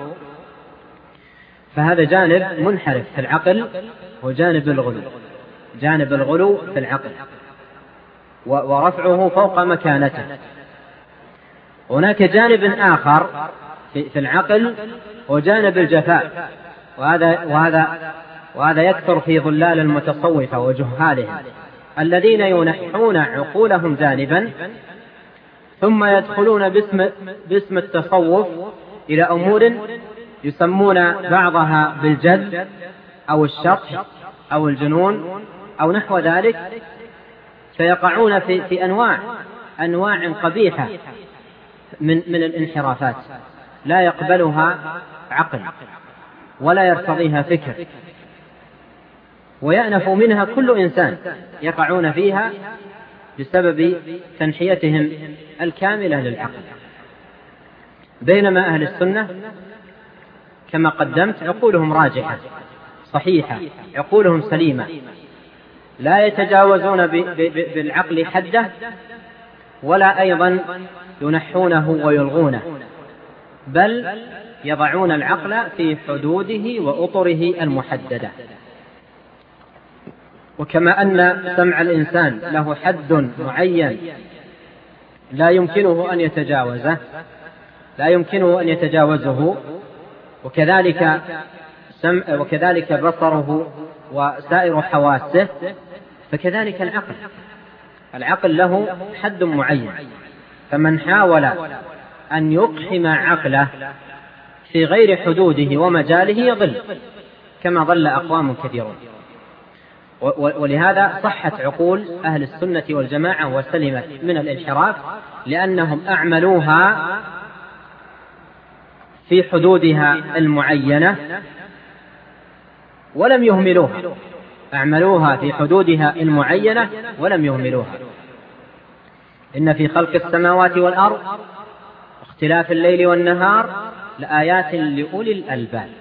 فهذا جانب منحرف في العقل، وجانب الغلو، جانب الغلو في العقل ورفعه فوق مكانته. هناك جانب آخر في العقل وجانب الجفاء، وهذا, وهذا, وهذا يكثر في ظلال المتصوفة وجهالهم، الذين ينحون عقولهم جانبا ثم يدخلون باسم, باسم التصوف إلى أمور يسمون بعضها بالجذب أو الشطح أو الجنون أو نحو ذلك، فيقعون في, في أنواع أنواع قبيحة من, من الانحرافات لا يقبلها عقل ولا يرتضيها فكر، ويأنف منها كل إنسان، يقعون فيها بسبب تنحيتهم الكاملة للعقل. بينما أهل السنة كما قدمت عقولهم راجحة صحيحة، عقولهم سليمة، لا يتجاوزون بالعقل حده ولا أيضا ينحونه ويلغونه، بل يضعون العقل في حدوده وأطره المحددة. وكما أن سمع الإنسان له حد معين لا يمكنه أن يتجاوزه لا يمكنه أن يتجاوزه وكذلك سمع وكذلك بصره وسائر حواسه، فكذلك العقل العقل له حد معين، فمن حاول أن يقحم عقله في غير حدوده ومجاله يضل، كما ضل أقوام كثيرون. ولهذا صحت عقول أهل السنة والجماعة وسلمت من الانحراف، لأنهم أعملوها في حدودها المعينة ولم يهملوها، أعملوها في حدودها المعينة ولم يهملوها. إن في خلق السماوات والأرض واختلاف الليل والنهار لآيات لأولي الألباب،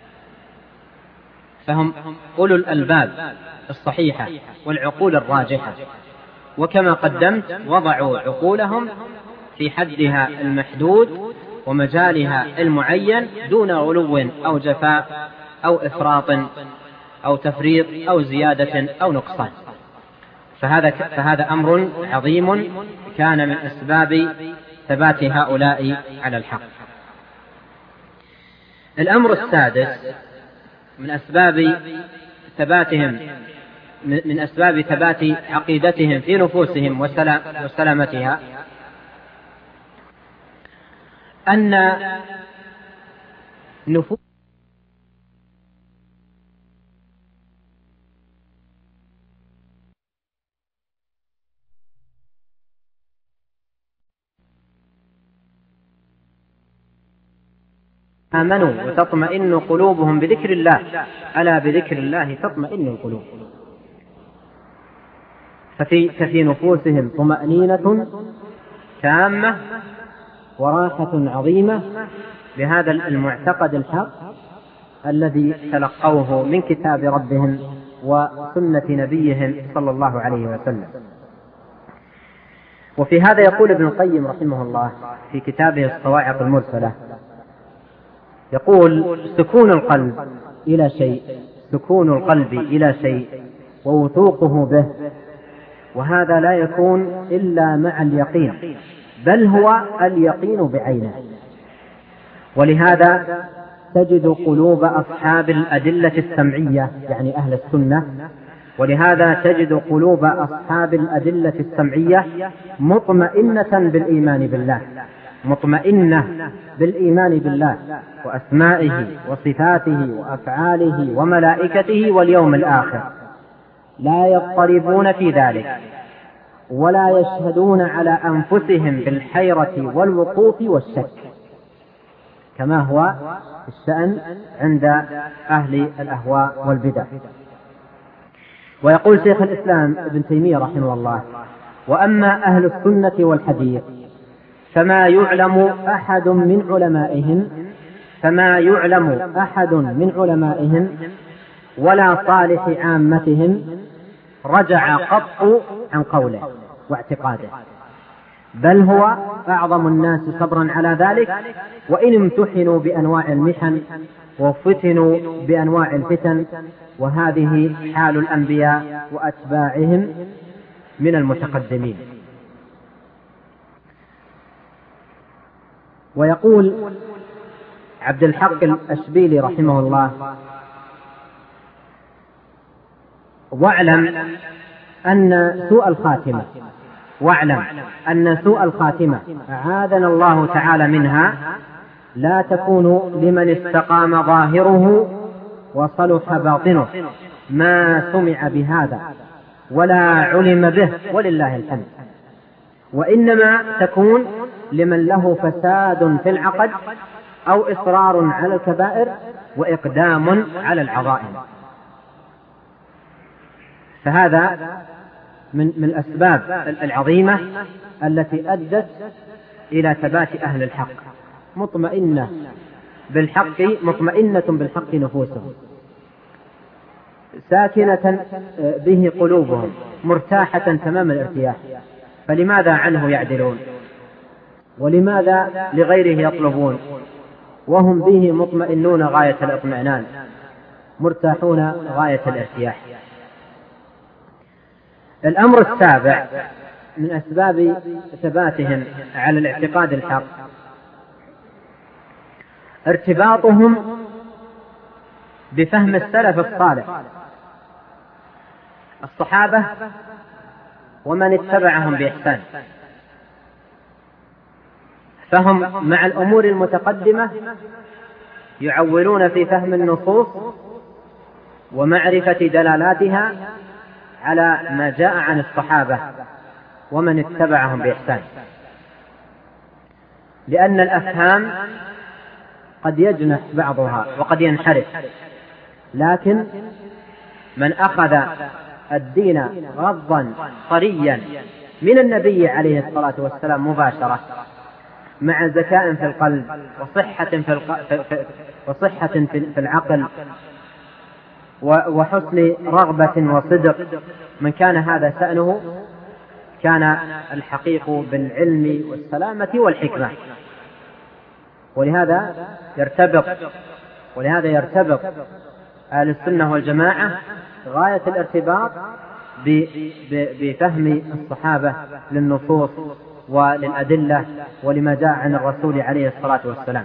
فهم أولو الألباب الصحيحة والعقول الراجحة. وكما قدمت وضعوا عقولهم في حدها المحدود ومجالها المعين دون غلو أو جفاء أو إفراط أو تفريط أو زيادة أو نقصان. فهذا, فهذا أمر عظيم كان من أسباب ثبات هؤلاء على الحق. الأمر السادس من أسباب ثباتهم من أسباب ثبات عقيدتهم في نفوسهم وسلامتها أن نفوس آمنوا وتطمئن قلوبهم بذكر الله، ألا بذكر الله تطمئن القلوب. ففي, ففي نفوسهم طمأنينة تامة وراحة عظيمة بهذا المعتقد الحق الذي تلقوه من كتاب ربهم وسنة نبيهم صلى الله عليه وسلم. وفي هذا يقول ابن القيم رحمه الله في كتابه الصواعق المرسلة، يقول: سكون القلب إلى شيء سكون القلب إلى شيء ووثوقه به، وهذا لا يكون إلا مع اليقين، بل هو اليقين بعينه. ولهذا تجد قلوب أصحاب الأدلة السمعية، يعني أهل السنة، ولهذا تجد قلوب أصحاب الأدلة السمعية مطمئنة بالإيمان بالله، مطمئنة بالإيمان بالله وأسمائه وصفاته وأفعاله وملائكته واليوم الآخر، لا يضطربون في ذلك ولا يشهدون على أنفسهم بالحيرة والوقوف والشك، كما هو الشأن عند أهل الأهواء والبدع. ويقول شيخ الإسلام ابن تيمية رحمه الله: وأما أهل السنة والحديث فما يعلم أحد من علمائهم فما يعلم أحد من علمائهم ولا صالح عامتهم رجع قط عن قوله واعتقاده، بل هو أعظم الناس صبرا على ذلك، وإن امتحنوا بأنواع المحن وفتنوا بأنواع الفتن، وهذه حال الأنبياء وأتباعهم من المتقدمين. ويقول عبد الحق الأشبيلي رحمه الله: واعلم أن سوء الخاتمة واعلم أن سوء الخاتمة أعاذنا الله تعالى منها لا تكون لمن استقام ظاهره وصلح باطنه ما سمع بهذا ولا علم به ولله الحمد، وإنما تكون لمن له فساد في العقد أو إصرار على الكبائر وإقدام على العظائم. فهذا من من الأسباب العظيمة التي أدت إلى ثبات أهل الحق، مطمئنة بالحق مطمئنة بالحق نفوسهم، ساكنة به قلوبهم، مرتاحة تمام الارتياح. فلماذا عنه يعدلون؟ ولماذا لغيره يطلبون وهم به مطمئنون غاية الاطمئنان، مرتاحون غاية الارتياح؟ الأمر السابع من أسباب ثباتهم على الاعتقاد الحق ارتباطهم بفهم السلف الصالح، الصحابة ومن اتبعهم بإحسان، فهم مع الأمور المتقدمة يعولون في فهم النصوص ومعرفة دلالاتها على ما جاء عن الصحابة ومن اتبعهم بإحسان، لأن الأفهام قد يجنح بعضها وقد ينحرف، لكن من أخذ الدين غضا طريا من النبي عليه الصلاة والسلام مباشرة مع زكاء في القلب وصحة في, الق... وصحة في العقل وحسن رغبة وصدق، من كان هذا شأنه كان الحقيق بالعلم والسلامة والحكمة. ولهذا يرتبط ولهذا يرتبط أهل السنة والجماعة غاية الارتباط بفهم الصحابة للنصوص وللأدلة ولما جاء عن الرسول عليه الصلاة والسلام.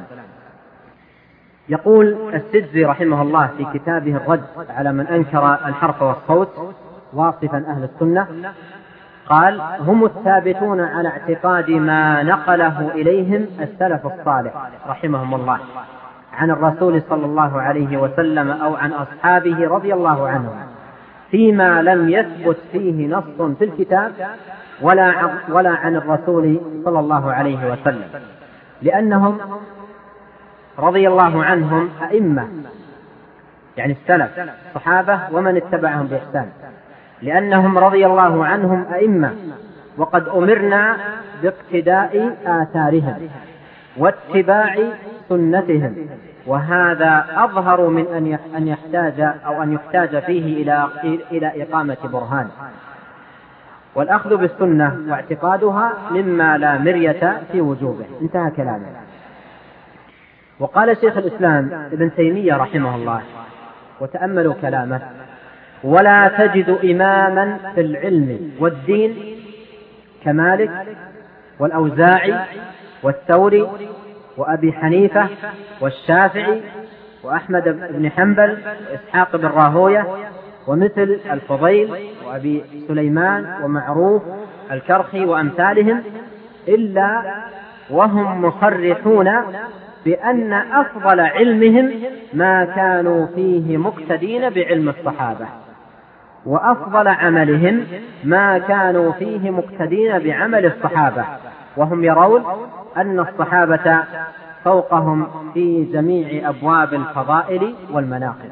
يقول السدزي رحمه الله في كتابه الرد على من أنكر الحرف والصوت واصفا أهل السنة، قال: هم الثابتون على اعتقاد ما نقله إليهم السلف الصالح رحمهم الله عن الرسول صلى الله عليه وسلم أو عن أصحابه رضي الله عنهم، فيما لم يثبت فيه نص في الكتاب ولا ولا عن الرسول صلى الله عليه وسلم، لأنهم رضي الله عنهم أئمة، يعني السلف الصحابة ومن اتبعهم بإحسان، لأنهم رضي الله عنهم أئمة، وقد أمرنا باقتداء آثارهم واتباع سنتهم، وهذا أظهر من أن يحتاج أو أن يحتاج فيه إلى إلى إقامة برهان. والأخذ بالسنة واعتقادها مما لا مرية في وجوبه. انتهى كلامه. وقال شيخ الإسلام ابن تيمية رحمه الله، وتأملوا كلامه: ولا تجد إماما في العلم والدين كمالك والأوزاعي والثوري وأبي حنيفة والشافعي وأحمد بن حنبل وإسحاق بن راهوية ومثل الفضيل وأبي سليمان ومعروف الكرخي وأمثالهم، إلا وهم مصرحون بأن أفضل علمهم ما كانوا فيه مقتدين بعلم الصحابة، وأفضل عملهم ما كانوا فيه مقتدين بعمل الصحابة، وهم يرون أن الصحابة فوقهم في جميع أبواب الفضائل والمناقب.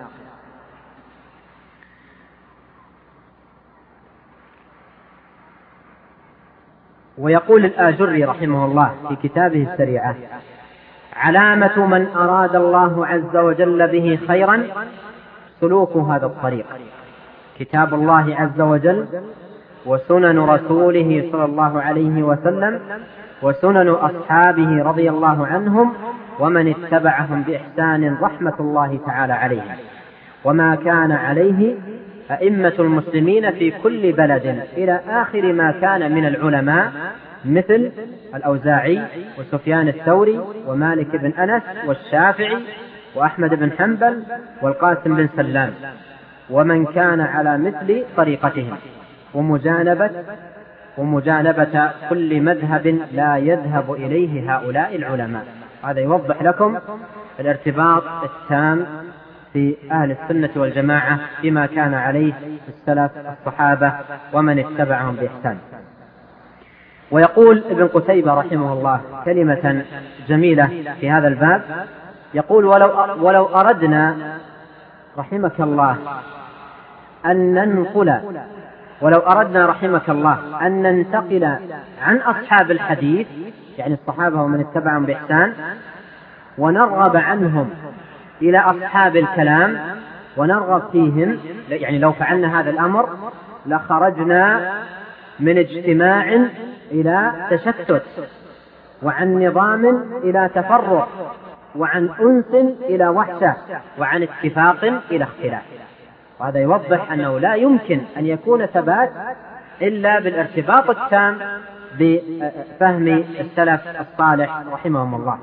ويقول الآجري رحمه الله في كتابه السريعة: علامة من أراد الله عز وجل به خيرا سلوك هذا الطريق، كتاب الله عز وجل وسنن رسوله صلى الله عليه وسلم وسنن أصحابه رضي الله عنهم ومن اتبعهم بإحسان رحمة الله تعالى عليهم، وما كان عليه أئمة المسلمين في كل بلد إلى آخر ما كان من العلماء، مثل الأوزاعي وسفيان الثوري ومالك بن أنس والشافعي وأحمد بن حنبل والقاسم بن سلام، ومن كان على مثل طريقتهم، ومجانبة ومجانبة كل مذهب لا يذهب إليه هؤلاء العلماء. هذا يوضح لكم الارتباط التام في أهل السنة والجماعة بما كان عليه السلف الصحابة ومن اتبعهم بإحسان. ويقول ابن قتيبة رحمه الله كلمة جميلة في هذا الباب، يقول: ولو, ولو أردنا رحمك الله أن ننقل ولو أردنا رحمك الله أن ننتقل عن أصحاب الحديث، يعني الصحابة ومن اتبعهم بإحسان، ونرغب عنهم إلى أصحاب الكلام ونرغب فيهم، يعني لو فعلنا هذا الأمر لخرجنا من اجتماع إلى تشتت، وعن نظام إلى تفرق، وعن أنس إلى وحشة، وعن اتفاق إلى اختلاف. وهذا يوضح أنه لا يمكن أن يكون ثبات إلا بالارتباط التام بفهم السلف الصالح رحمهم الله.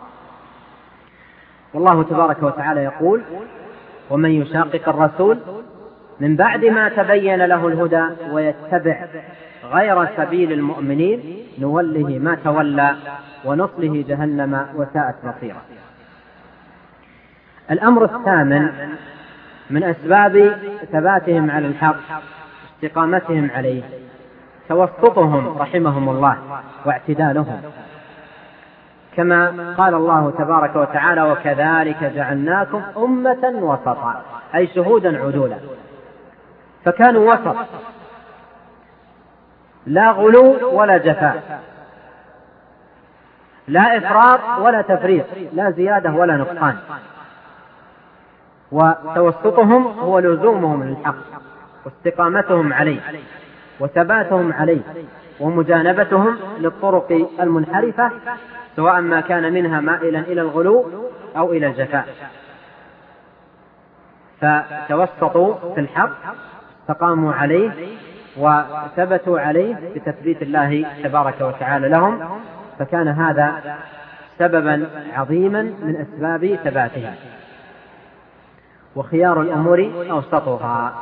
والله تبارك وتعالى يقول: ومن يشاقق الرسول من بعد ما تبين له الهدى ويتبع غير سبيل المؤمنين نوله ما تولى ونصله جهنم وساءت مصيرا. الأمر الثامن من أسباب ثباتهم على الحق استقامتهم عليه توسطهم رحمهم الله واعتدالهم، كما قال الله تبارك وتعالى: وكذلك جعلناكم أمة وسطا، أي شهودا عدولا. فكانوا وسط، لا غلو ولا جفاء، لا إفراط ولا تفريط، لا زيادة ولا نقصان. وتوسطهم هو لزومهم للحق واستقامتهم عليه وثباتهم عليه ومجانبتهم للطرق المنحرفة، سواء ما كان منها مائلا إلى الغلو أو إلى الجفاء. فتوسطوا في الحق، استقاموا عليه وثبتوا عليه بتثبيت الله تبارك وتعالى لهم، فكان هذا سببا عظيما من أسباب ثباتهم. وخيار الأمور أوسطها،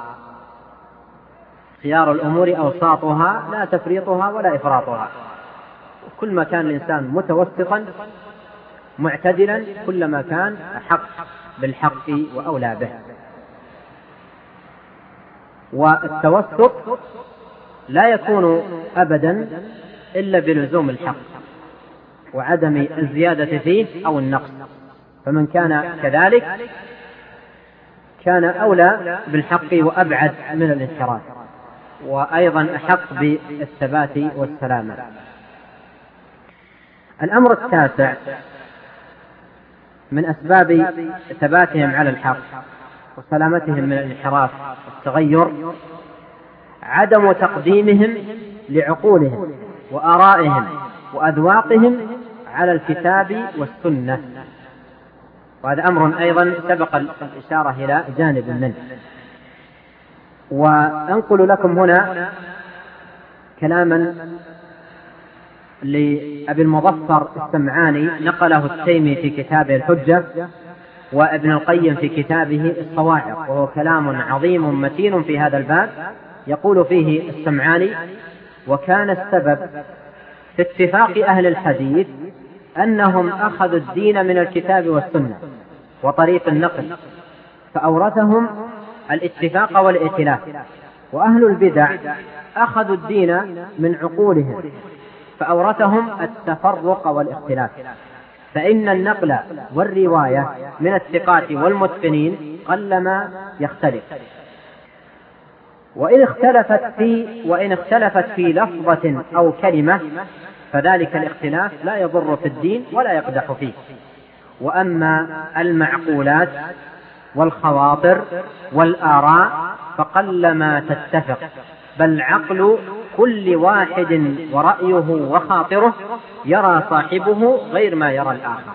خيار الأمور أوساطها، لا تفريطها ولا إفراطها. كل ما كان الإنسان متوسطا معتدلا كلما كان أحق بالحق وأولى به. والتوسط لا يكون أبدا إلا بلزوم الحق وعدم الزيادة فيه أو النقص، فمن كان كذلك كان أولى بالحق وأبعد من الانحراف، وأيضا أحق بالثبات والسلامة. الأمر التاسع من أسباب ثباتهم على الحق وسلامتهم من الانحراف والتغير عدم تقديمهم لعقولهم وآرائهم وأذواقهم على الكتاب والسنة، وهذا أمر أيضا سبق الإشارة إلى جانب منه. وأنقل لكم هنا كلاما لأبي المظفر السمعاني نقله التيمي في كتابه الحجة، وابن القيم في كتابه الصواعق، وهو كلام عظيم متين في هذا الباب. يقول فيه السمعاني: وكان السبب في اتفاق أهل الحديث أنهم أخذوا الدين من الكتاب والسنة وطريق النقل، فأورثهم الاتفاق والائتلاف، وأهل البدع أخذوا الدين من عقولهم فأورثهم التفرق والاختلاف، فإن النقل والرواية من الثقات والمتقنين قلما يختلف، وإن اختلفت في وإن اختلفت في لفظة أو كلمة فذلك الاختلاف لا يضر في الدين ولا يقدح فيه. وأما المعقولات والخواطر والآراء فقلما تتفق، بل عقل كل واحد ورأيه وخاطره يرى صاحبه غير ما يرى الآخر.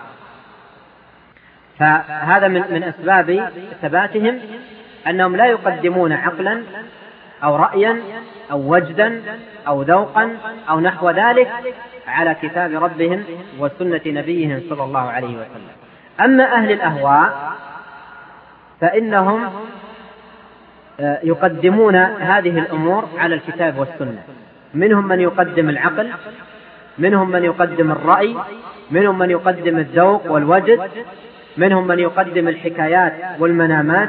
فهذا من, من أسباب ثباتهم أنهم لا يقدمون عقلا أو رأيا أو وجدا أو ذوقا أو نحو ذلك على كتاب ربهم وسنة نبيهم صلى الله عليه وسلم. أما أهل الأهواء فإنهم يقدمون هذه الأمور على الكتاب والسنة، منهم من يقدم العقل، منهم من يقدم الرأي، منهم من يقدم الذوق والوجد، منهم من يقدم الحكايات والمنامات،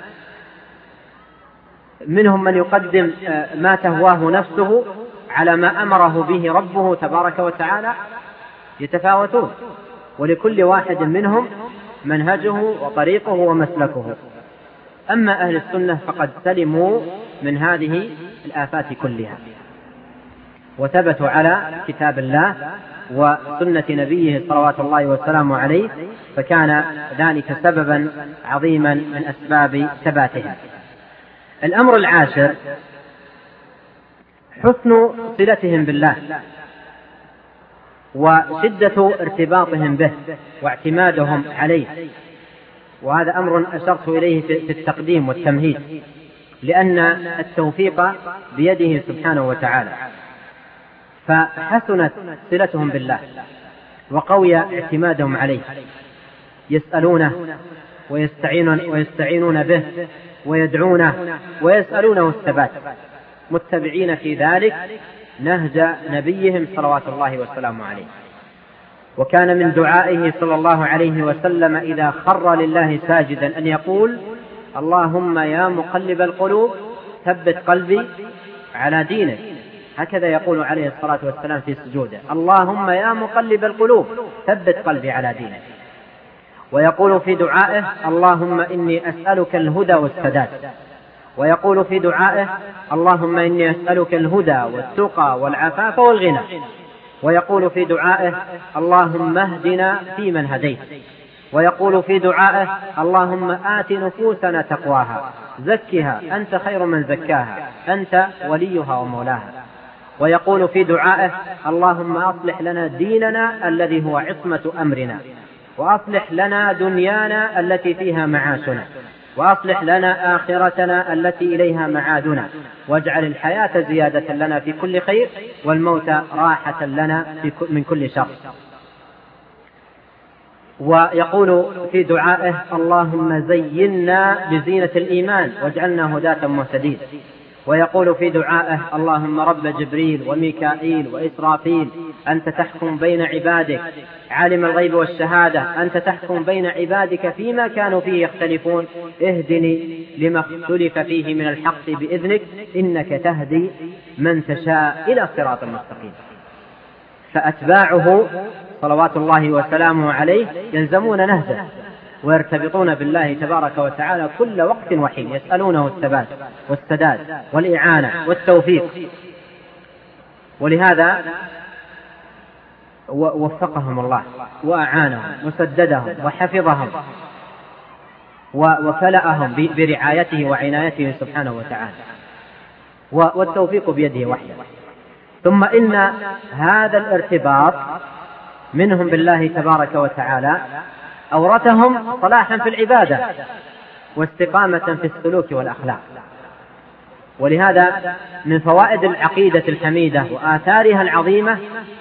منهم من يقدم ما تهواه نفسه على ما أمره به ربه تبارك وتعالى. يتفاوتون، ولكل واحد منهم منهجه وطريقه ومسلكه. أما أهل السنة فقد سلموا من هذه الآفات كلها، وثبتوا على كتاب الله وسنة نبيه صلوات الله وسلامه عليه، فكان ذلك سببا عظيما من أسباب ثباتهم. الأمر العاشر حسن صلتهم بالله وشدة ارتباطهم به واعتمادهم عليه، وهذا أمر أشرت إليه في التقديم والتمهيد، لأن التوفيق بيده سبحانه وتعالى. فحسنت صلتهم بالله وقوي اعتمادهم عليه، يسألونه ويستعينون, ويستعينون به ويدعونه ويسألونه الثبات، متبعين في ذلك نهج نبيهم صلوات الله وسلامه عليه. وكان من دعائه صلى الله عليه وسلم إذا خر لله ساجدا أن يقول: اللهم يا مقلب القلوب ثبت قلبي على دينك. هكذا يقول عليه الصلاة والسلام في سجوده: اللهم يا مقلب القلوب ثبت قلبي على دينك. ويقول في دعائه: اللهم إني أسألك الهدى والسداد. ويقول في دعائه: اللهم إني أسألك الهدى والتقى والعفاف والغنى. ويقول في دعائه: اللهم اهدنا فيمن هديت. ويقول في دعائه: اللهم آت نفوسنا تقواها زكها أنت خير من زكاها أنت وليها ومولاها. ويقول في دعائه: اللهم أصلح لنا ديننا الذي هو عصمة أمرنا، وأصلح لنا دنيانا التي فيها معاشنا، وأصلح لنا آخرتنا التي إليها معادنا، واجعل الحياة زيادة لنا في كل خير والموت راحة لنا من كل شر. ويقول في دعائه: اللهم زينا بزينة الإيمان واجعلنا هداة مهتدين. ويقول في دعائه: اللهم رب جبريل وميكائيل وإسرافيل أنت تحكم بين عبادك، عالم الغيب والشهادة أنت تحكم بين عبادك فيما كانوا فيه يختلفون، اهدني لما اختلف فيه من الحق بإذنك إنك تهدي من تشاء إلى صراط مستقيم. فأتباعه صلوات الله وسلامه عليه يلزمون نهجه ويرتبطون بالله تبارك وتعالى كل وقت وحين، يسألونه الثبات والسداد والإعانة والتوفيق. ولهذا وفقهم الله وأعانهم وسددهم وحفظهم وكلأهم برعايته وعنايته سبحانه وتعالى، والتوفيق بيده وحده. ثم إن هذا الارتباط منهم بالله تبارك وتعالى أورثهم صلاحا في العبادة واستقامة في السلوك والأخلاق. ولهذا من فوائد العقيدة الحميدة وآثارها العظيمة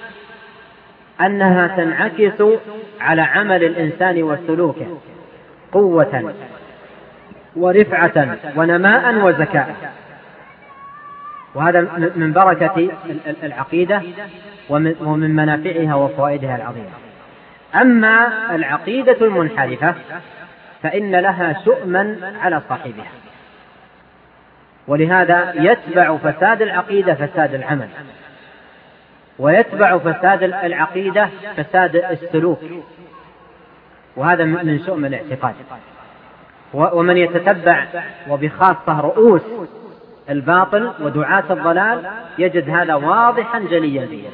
أنها تنعكس على عمل الإنسان وسلوكه قوة ورفعة ونماء وزكاء، وهذا من بركة العقيدة ومن منافعها وفوائدها العظيمة. أما العقيدة المنحرفة فإن لها شؤما على صاحبها، ولهذا يتبع فساد العقيدة فساد العمل، ويتبع فساد العقيدة فساد السلوك، وهذا من شؤم الاعتقاد. ومن يتتبع وبخاصة رؤوس الباطل ودعاة الضلال يجد هذا واضحا جليا فيه،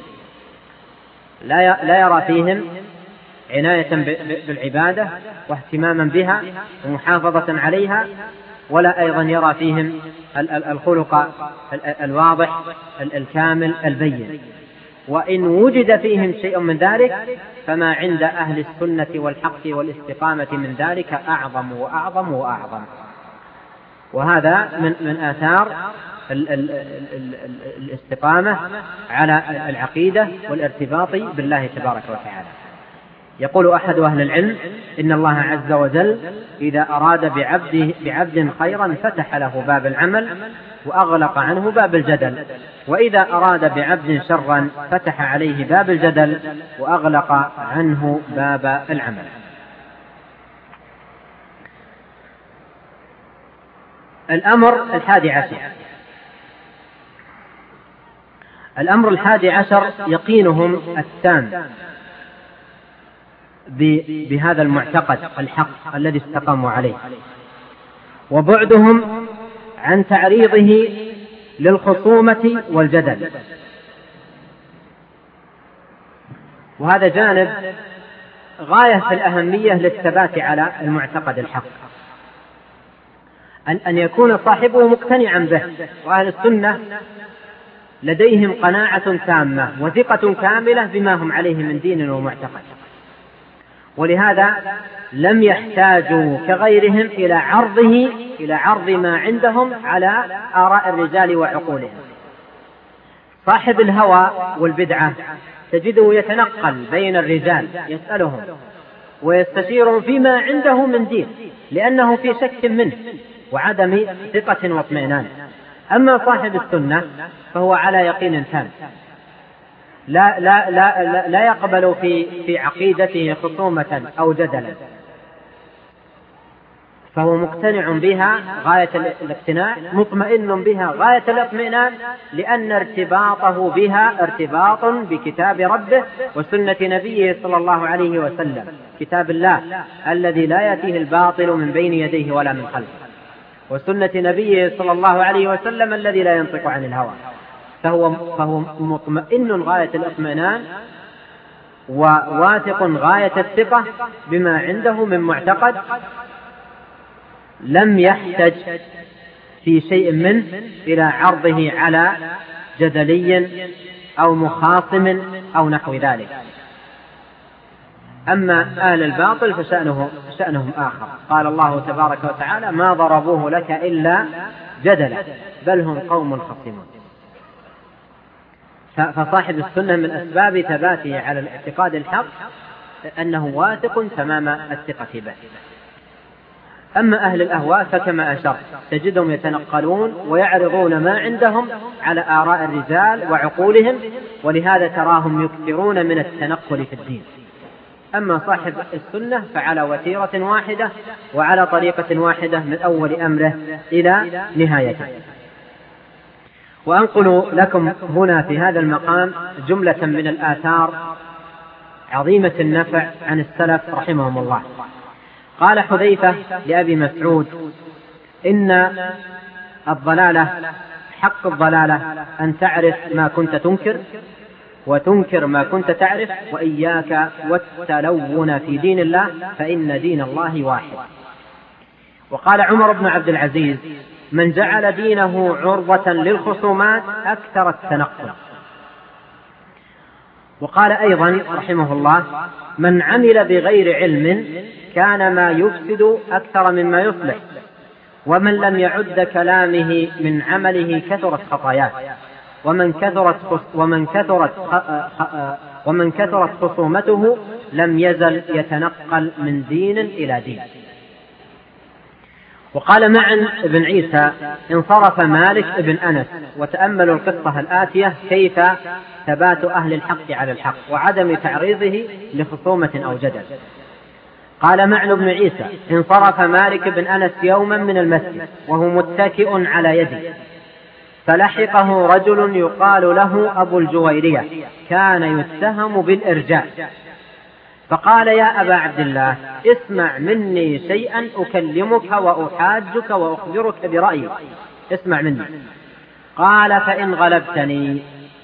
لا يرى فيهم عناية بالعبادة واهتماما بها ومحافظة عليها، ولا أيضا يرى فيهم الخلق الواضح الكامل البين. وإن وجد فيهم شيء من ذلك فما عند أهل السنة والحق والاستقامة من ذلك أعظم وأعظم وأعظم. وهذا من من آثار ال ال ال الاستقامة على العقيدة والارتباط بالله تبارك وتعالى. يقول أحد أهل العلم إن الله عز وجل إذا أراد بعبده بعبد خيرا فتح له باب العمل وأغلق عنه باب الجدل، وإذا أراد بعبد شرا فتح عليه باب الجدل وأغلق عنه باب العمل. الأمر الحادي عشر الأمر الحادي عشر يقينهم التام بهذا المعتقد الحق الذي استقاموا عليه، وبعدهم عن تعريضه للخصومة والجدل. وهذا جانب غاية في الأهمية للثبات على المعتقد الحق، أن يكون صاحبه مقتنعا به. وأهل السنة لديهم قناعة تامة وثقة كاملة بما هم عليه من دين ومعتقد، ولهذا لم يحتاجوا كغيرهم إلى عرضه إلى عرض ما عندهم على آراء الرجال وعقولهم. صاحب الهوى والبدعة تجده يتنقل بين الرجال يسألهم ويستشيرهم فيما عنده من دين، لأنه في شك منه وعدم ثقة واطمئنان. أما صاحب السنة فهو على يقين تام، لا, لا, لا, لا, لا يقبل في, في عقيدته خصومة أو جدلا، فهو مقتنع بها غاية الاقتناع، مطمئن بها غاية الاطمئنان، لأن ارتباطه بها ارتباط بكتاب ربه وسنة نبيه صلى الله عليه وسلم، كتاب الله الذي لا يأتيه الباطل من بين يديه ولا من خلفه، وسنة نبيه صلى الله عليه وسلم الذي لا ينطق عن الهوى. فهو, فهو مطمئن غاية الاطمئنان وواثق غاية الثقة بما عنده من معتقد، لم يحتج في شيء منه إلى عرضه على جدلي أو مخاصم أو نحو ذلك. أما أهل الباطل فشأنه شأنهم آخر. قال الله تبارك وتعالى ما ضربوه لك إلا جدلا بل هم قوم خصمون. فصاحب السنة من أسباب ثباته على الاعتقاد الحق أنه واثق تمام الثقة به. أما أهل الأهواء فكما أشرت تجدهم يتنقلون ويعرضون ما عندهم على آراء الرجال وعقولهم، ولهذا تراهم يكثرون من التنقل في الدين. أما صاحب السنة فعلى وتيرة واحدة وعلى طريقة واحدة من أول أمره إلى نهايته. وأنقل لكم هنا في هذا المقام جملة من الآثار عظيمة النفع عن السلف رحمهم الله. قال حذيفة لأبي مسعود: إن الضلالة حق الضلالة أن تعرف ما كنت تنكر وتنكر ما كنت تعرف، وإياك والتلون في دين الله فإن دين الله واحد. وقال عمر بن عبد العزيز: من جعل دينه عرضة للخصومات أكثر التنقل. وقال أيضا رحمه الله: من عمل بغير علم كان ما يفسد أكثر مما يصلح، ومن لم يعد كلامه من عمله كثرت خطاياه، ومن كثرت ومن كثرت ومن كثرت خصومته لم يزل يتنقل من دين إلى دين. وقال معن بن عيسى: انصرف مالك بن أنس. وتأملوا القصة الآتية كيف ثبات أهل الحق على الحق وعدم تعريضه لخصومة أو جدل. قال معن بن عيسى: انصرف مالك بن أنس يوما من المسجد وهو متكئ على يده، فلحقه رجل يقال له أبو الجويرية، كان يتهم بالإرجاء، فقال: يا أبا عبد الله، اسمع مني شيئا أكلمك وأحاجك وأخبرك برأيي، اسمع مني. قال: فإن غلبتني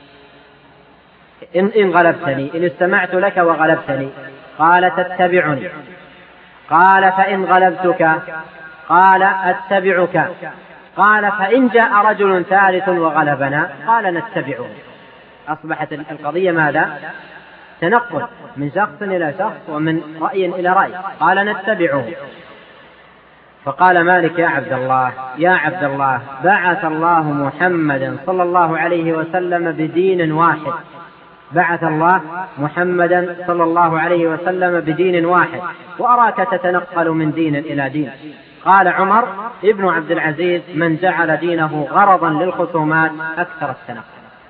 إن, إن غلبتني إن استمعت لك وغلبتني. قال: تتبعني. قال: فإن غلبتك. قال: أتبعك. قال: فإن جاء رجل ثالث وغلبنا. قال: نتبعه. أصبحت القضية ماذا؟ تنقل من شخص إلى شخص ومن رأي إلى رأي. قال: نتبعه. فقال مالك: يا عبد الله يا عبد الله بعث الله محمدا صلى الله عليه وسلم بدين واحد بعث الله محمدا صلى الله عليه وسلم بدين واحد، وأراك تتنقل من دين إلى دين. قال عمر ابن عبد العزيز: من جعل دينه غرضا للخصومات أكثر التنقل.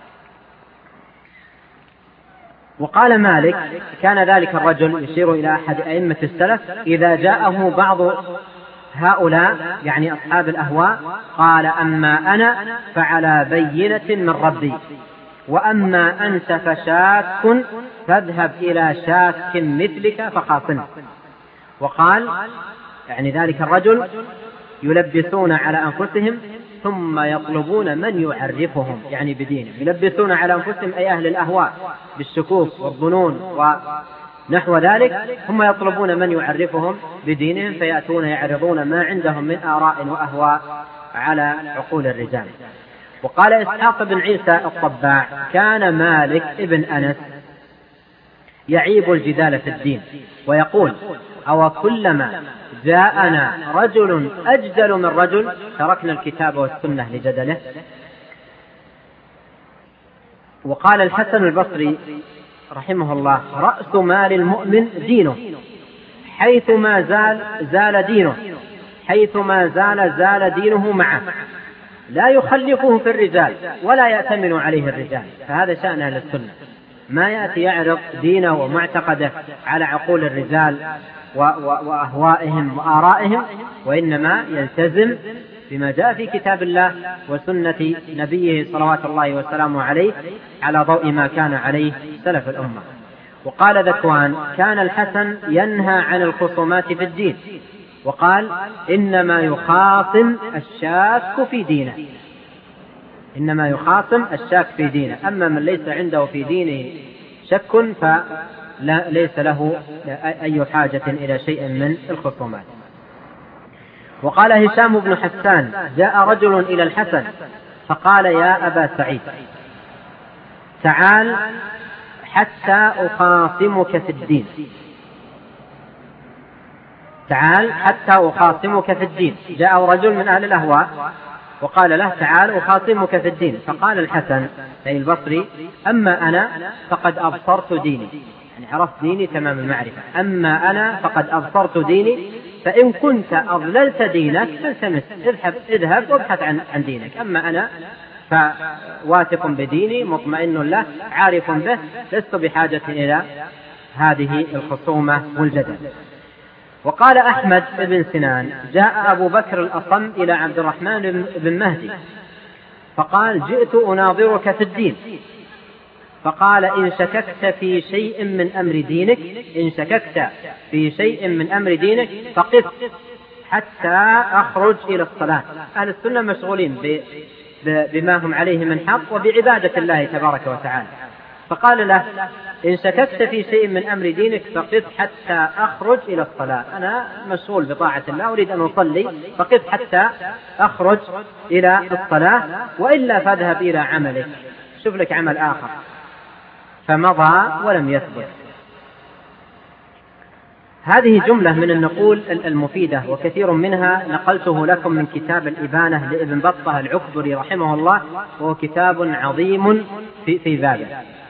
وقال مالك: كان ذلك الرجل يشير إلى أحد أئمة السلف إذا جاءه بعض هؤلاء يعني أصحاب الأهواء قال: أما أنا فعلى بينة من ربي، وأما أنت فشاك فاذهب إلى شاك مثلك فخاصمه. وقال يعني ذلك الرجل: يلبسون على أنفسهم ثم يطلبون من يعرفهم يعني بدينه. يلبسون على أنفسهم أي أهل الأهواء بالشكوك والظنون ونحو ذلك، هم يطلبون من يعرفهم بدينهم، فيأتون يعرضون ما عندهم من آراء وأهواء على عقول الرجال. وقال إسحاق بن عيسى الطباع: كان مالك ابن أنس يعيب الجدال في الدين ويقول: أو كلما جاءنا رجل أجدل من رجل تركنا الكتاب والسنة لجدله. وقال الحسن البصري رحمه الله: رأس مال المؤمن دينه، حيثما زال زال دينه، حيثما زال زال دينه معه، لا يخلفه في الرجال ولا يأتمن عليه الرجال. فهذا شأن أهل السنة، ما يأتي يعرض دينه ومعتقده على عقول الرجال وأهوائهم وآرائهم، وإنما يلتزم بما جاء في كتاب الله وسنة نبيه صلوات الله وسلامه عليه على ضوء ما كان عليه سلف الأمة. وقال ذكوان: كان الحسن ينهى عن الخصومات في الدين، وقال: إنما يخاصم الشاك في دينه إنما يخاصم الشاك في دينه أما من ليس عنده في دينه شك فليس له أي حاجة إلى شيء من الخصومات. وقال هشام بن حسان: جاء رجل إلى الحسن فقال: يا أبا سعيد، تعال حتى أخاصمك في الدين تعال حتى أخاصمك في الدين جاء رجل من أهل الأهواء وقال له: تعال أخاصمك في الدين. فقال الحسن أي البصري: أما أنا فقد أبصرت ديني، يعني عرفت ديني تمام المعرفة. أما أنا فقد أبصرت ديني، فإن كنت أضللت دينك فالتمس، اذهب اذهب وابحث عن عن دينك. أما أنا فواثق بديني مطمئن له عارف به، لست بحاجة إلى هذه الخصومة والجدل. وقال أحمد بن سنان: جاء أبو بكر الأصم إلى عبد الرحمن بن مهدي فقال: جئت أناظرك في الدين. فقال: إن شككت في شيء من أمر دينك إن شككت في شيء من أمر دينك فقف حتى أخرج إلى الصلاة. أهل السنة مشغولين بما هم عليه من حق وبعبادة الله تبارك وتعالى، فقال له: إن شككت في شيء من أمر دينك فقف حتى أخرج إلى الصلاة. أنا مشغول بطاعة الله، أريد أن أصلي، فقف حتى أخرج إلى الصلاة، وإلا فاذهب إلى عملك، شوف لك عمل آخر. فمضى ولم يثبت. هذه جملة من النقول المفيدة، وكثير منها نقلته لكم من كتاب الإبانة لابن بطة العكبري رحمه الله، وهو كتاب عظيم في, في بابه.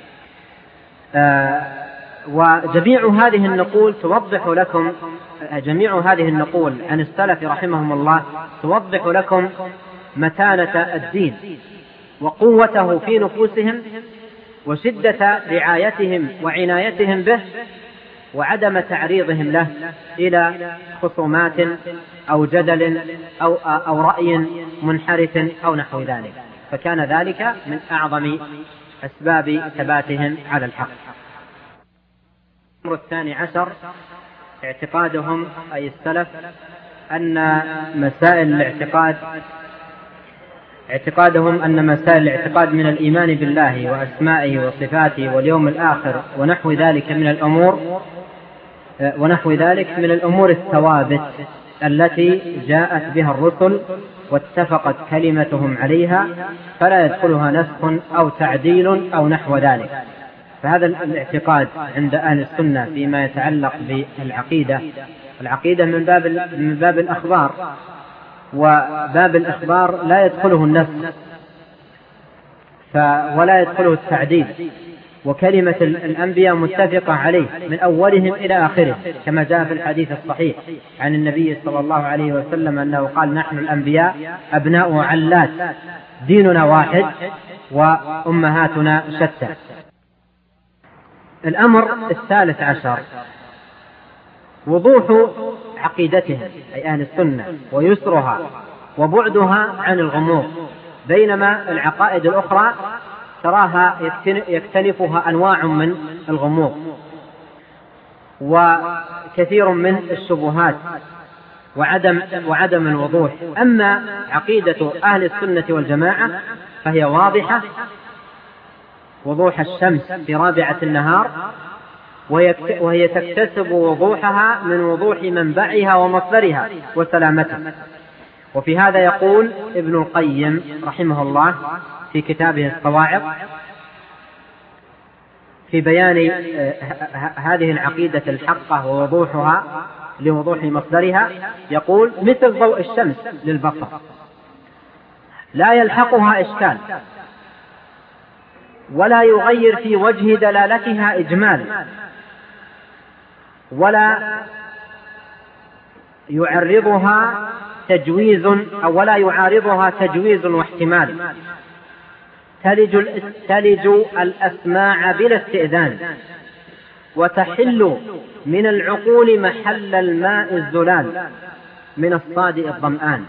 آه وجميع هذه النقول توضح لكم جميع هذه النقول عن السلف رحمهم الله توضح لكم متانة الدين وقوته في نفوسهم وشدة رعايتهم وعنايتهم به، وعدم تعريضهم له إلى خصومات أو جدل أو, أو رأي منحرف أو نحو ذلك، فكان ذلك من أعظم أسباب ثباتهم على الحق. الأمر الثاني عشر اعتقادهم أي السلف أن مسائل الاعتقاد اعتقادهم أن مسائل الاعتقاد من الإيمان بالله وأسمائه وصفاته واليوم الآخر ونحو ذلك من الأمور ونحو ذلك من الأمور الثوابت التي جاءت بها الرسل واتفقت كلمتهم عليها، فلا يدخلها نسخ أو تعديل أو نحو ذلك. فهذا الاعتقاد عند أهل السنة فيما يتعلق بالعقيدة، العقيدة من باب من باب الأخبار، وباب الإخبار لا يدخله النسخ ولا يدخله التعديل، وكلمة الأنبياء متفقة عليه من أولهم إلى آخره، كما جاء في الحديث الصحيح عن النبي صلى الله عليه وسلم أنه قال: نحن الأنبياء أبناء علات، ديننا واحد وأمهاتنا شتى. الأمر الثالث عشر وضوح عقيدتهم أي أهل السنة ويسرها وبعدها عن الغموض، بينما العقائد الأخرى تراها يكتنفها أنواع من الغموض وكثير من الشبهات وعدم, وعدم الوضوح. أما عقيدة أهل السنة والجماعة فهي واضحة وضوح الشمس في رابعة النهار، وهي تكتسب وضوحها من وضوح منبعها ومصدرها وسلامتها. وفي هذا يقول ابن القيم رحمه الله في كتابه الصواعق في بيان هذه العقيدة الحقة ووضوحها لوضوح مصدرها، يقول: مثل ضوء الشمس للبصر لا يلحقها إشكال ولا يغير في وجه دلالتها إجمال ولا يعرضها تجويز أو ولا يعارضها تجويز واحتمال، تلج, تلج الأسماع بلا استئذان، وتحل من العقول محل الماء الزلال من الصادئ الظمآن.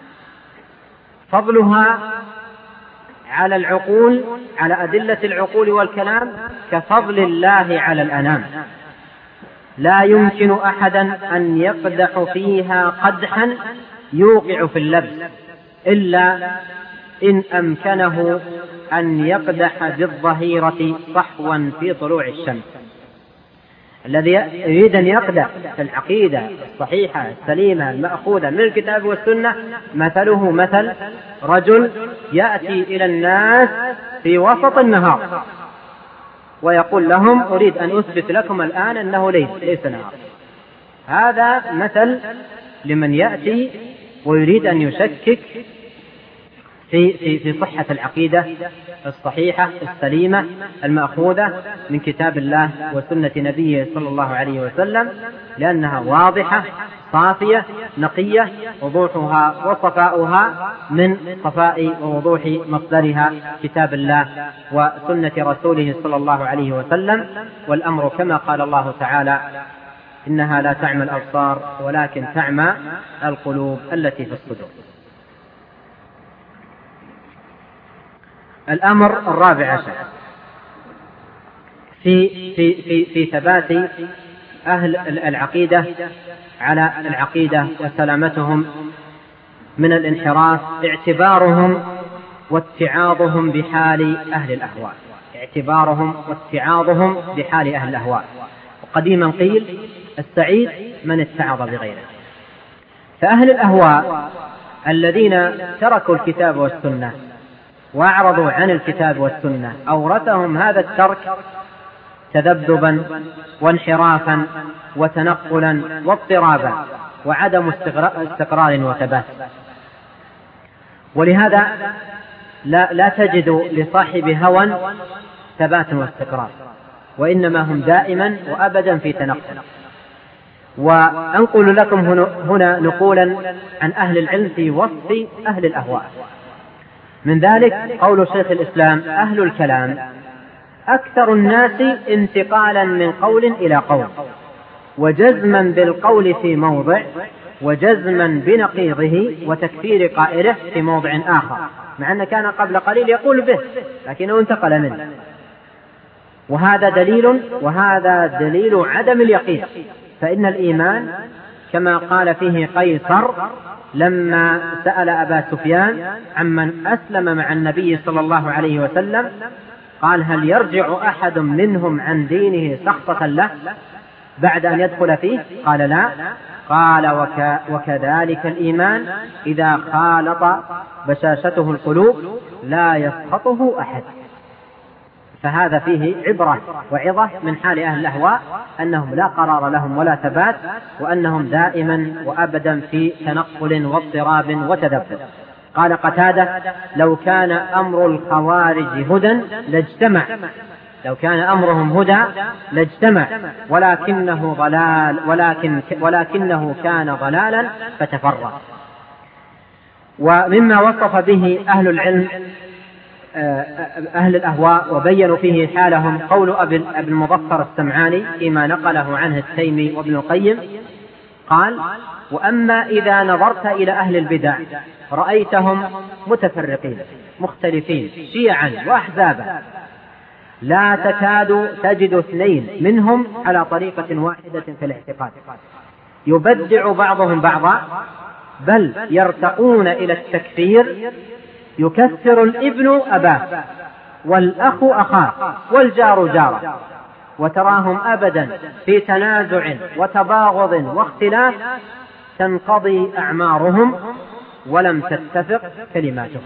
فضلها على العقول على أدلة العقول والكلام كفضل الله على الأنام، لا يمكن أحدا أن يقدح فيها قدحا يوقع في اللبس إلا إن أمكنه أن يقدح بالظهيرة صحوا في طلوع الشمس. الذي يريد أن يقدح في العقيدة الصحيحة السليمة المأخوذة من الكتاب والسنة مثله مثل رجل يأتي إلى الناس في وسط النهار ويقول لهم: أريد أن أثبت لكم الآن أنه ليس, ليس نهار. هذا مثل لمن يأتي ويريد أن يشكك في, في, في صحة العقيدة الصحيحة السليمة المأخوذة من كتاب الله وسنة نبيه صلى الله عليه وسلم، لأنها واضحة صافية نقية، وضوحها وصفاؤها من صفاء ووضوح مصدرها كتاب الله وسنة رسوله صلى الله عليه وسلم. والأمر كما قال الله تعالى: إنها لا تعمى الأبصار ولكن تعمى القلوب التي في الصدور. الأمر الرابع عشر في في في في ثبات أهل العقيدة على العقيدة وسلامتهم من الانحراف اعتبارهم واتعاظهم بحال أهل الأهواء، اعتبارهم واتعاظهم بحال أهل الأهواء. وقديما قيل السعيد من اتعظ بغيره. فأهل الأهواء الذين تركوا الكتاب والسنة وأعرضوا عن الكتاب والسنة أورثهم هذا الترك تذبذبا وانحرافا وتنقلا واضطرابا وعدم استقرار وثبات. ولهذا لا, لا تجد لصاحب هوى ثبات واستقرار، وإنما هم دائما وأبدا في تنقل. وأنقل لكم هنا نقولا عن أهل العلم في وصف أهل الأهواء. من ذلك قول شيخ الإسلام: أهل الكلام أكثر الناس انتقالا من قول إلى قول، وجزما بالقول في موضع، وجزما بنقيضه وتكفير قائله في موضع آخر، مع أن كان قبل قليل يقول به لكنه انتقل منه. وهذا دليل وهذا دليل عدم اليقين. فإن الإيمان كما قال فيه قيصر لما سأل أبا سفيان عمن أسلم مع النبي صلى الله عليه وسلم، قال: هل يرجع أحد منهم عن دينه سخطة له بعد أن يدخل فيه؟ قال: لا. قال: وك وكذلك الإيمان إذا خالط بشاشته القلوب لا يسخطه أحد. فهذا فيه عبرة وعظة من حال أهل الأهواء، أنهم لا قرار لهم ولا ثبات، وأنهم دائما وأبدا في تنقل واضطراب وتذبذب. قال قتادة: لو كان أمر الخوارج هدى لاجتمع، لو كان أمرهم هدى لاجتمع، ولكنه ضلال ولكن ولكنه كان ضلالا فتفرق. ومما وصف به أهل العلم أهل الأهواء وبينوا فيه حالهم قول أبي المظفر السمعاني فيما نقله عنه التيمي وابن القيم، قال: وأما إذا نظرت إلى أهل البدع رأيتهم متفرقين مختلفين شيعا وأحزابا، لا تكاد تجد اثنين منهم على طريقة واحدة في الاعتقاد، يبدع بعضهم بعضا، بل يرتقون إلى التكفير، يكفر الابن أباه والأخ أخاه والجار جاره، وتراهم أبدا في تنازع وتباغض واختلاف، تنقضي أعمارهم ولم تتفق كلماتهم.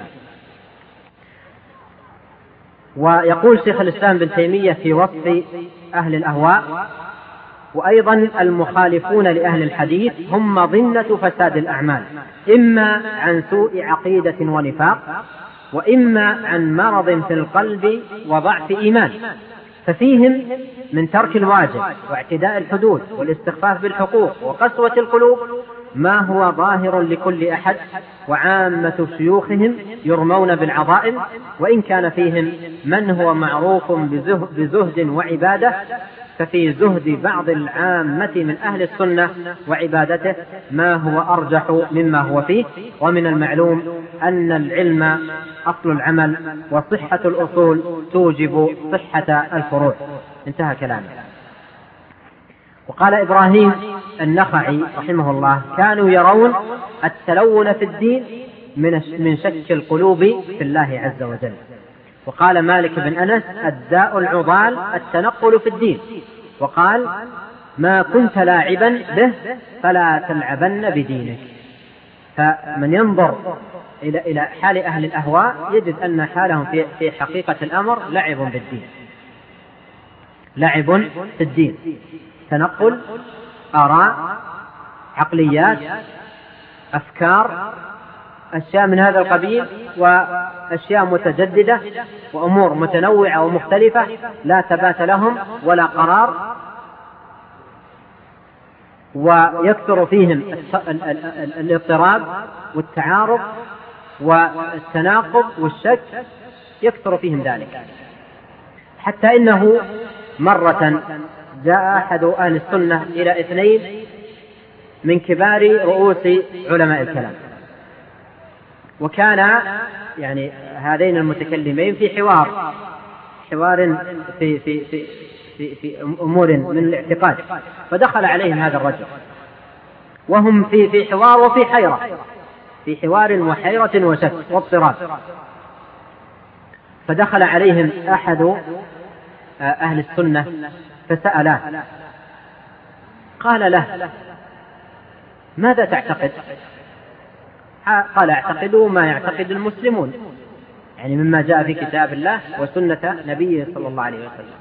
ويقول شيخ الإسلام بن تيمية في وصف أهل الأهواء: وأيضا المخالفون لأهل الحديث هم مظنة فساد الأعمال، إما عن سوء عقيدة ونفاق، وإما عن مرض في القلب وضعف إيمان، ففيهم من ترك الواجب واعتداء الحدود والاستخفاف بالحقوق وقسوة القلوب ما هو ظاهر لكل أحد، وعامة شيوخهم يرمون بالعظائم، وإن كان فيهم من هو معروف بزهد وعبادة، ففي زهد بعض العامة من أهل السنة وعبادته ما هو أرجح مما هو فيه. ومن المعلوم أن العلم أصل العمل، وصحة الأصول توجب صحة الفروع. انتهى كلامه. وقال إبراهيم النخعي رحمه الله: كانوا يرون التلون في الدين من شك القلوب في الله عز وجل. وقال مالك بن أنس: الداء العضال التنقل في الدين. وقال: ما كنت لاعبا به فلا تلعبن بدينك. فمن ينظر إلى إلى حال أهل الأهواء يجد أن حالهم في في حقيقة الأمر لعب بالدين، لعب في الدين، تنقل آراء، عقليات، أفكار، أشياء من هذا القبيل، وأشياء متجددة وأمور متنوعة ومختلفة لا ثبات لهم ولا قرار، ويكثر فيهم الاضطراب والتعارض والتناقض والشك، يكثر فيهم ذلك. حتى إنه مرة جاء أحد أهل السنة إلى اثنين من كبار رؤوس علماء الكلام، وكان يعني هذين المتكلمين في حوار حوار في في في في, في أمور من الاعتقاد. فدخل عليهم هذا الرجل وهم في, في حوار وفي حيرة، في حوار وحيرة وشك واضطراب. فدخل عليهم أحد أهل السنة فسأله، قال له: ماذا تعتقد؟ قال: أعتقد ما يعتقد المسلمون، يعني مما جاء في كتاب الله وسنة نبيه صلى الله عليه وسلم.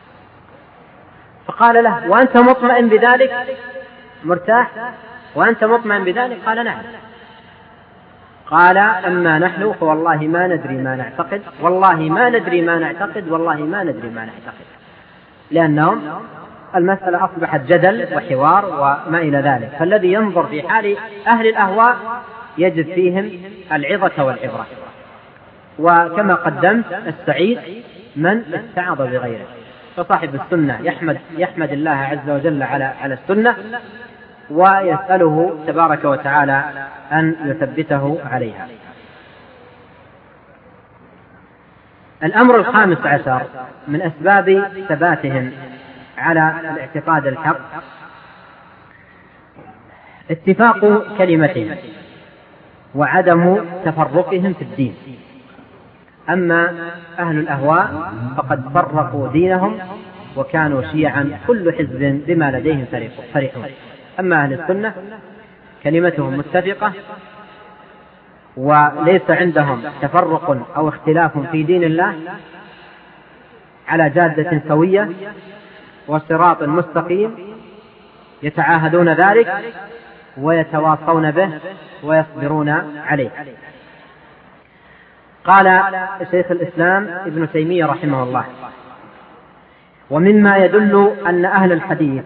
فقال له: وأنت مطمئن بذلك؟ مرتاح وأنت مطمئن بذلك؟ قال: نعم. قال: أما نحن فوالله ما ندري ما نعتقد، والله ما ندري ما نعتقد، والله ما ندري ما نعتقد. لأنهم المسألة أصبحت جدل وحوار وما إلى ذلك. فالذي ينظر في حال أهل الأهواء يجد فيهم العظة والعبرة. وكما قدمت، السعيد من استعاض بغيره. فصاحب السنة يحمد, يحمد الله عز وجل على, على السنة، ويسأله تبارك وتعالى أن يثبته عليها. الأمر الخامس عشر من أسباب ثباتهم على الاعتقاد الحق اتفاق كلمتهم وعدم تفرقهم في الدين. أما أهل الأهواء فقد فرقوا دينهم وكانوا شيعا كل حزب بما لديهم فرحون. أما أهل السنة كلمتهم متفقة وليس عندهم تفرق أو اختلاف في دين الله، على جادة سوية وصراط مستقيم، يتعاهدون ذلك ويتواصون به ويصبرون عليه. قال شيخ الإسلام ابن تيمية رحمه الله: ومما يدل أن أهل الحديث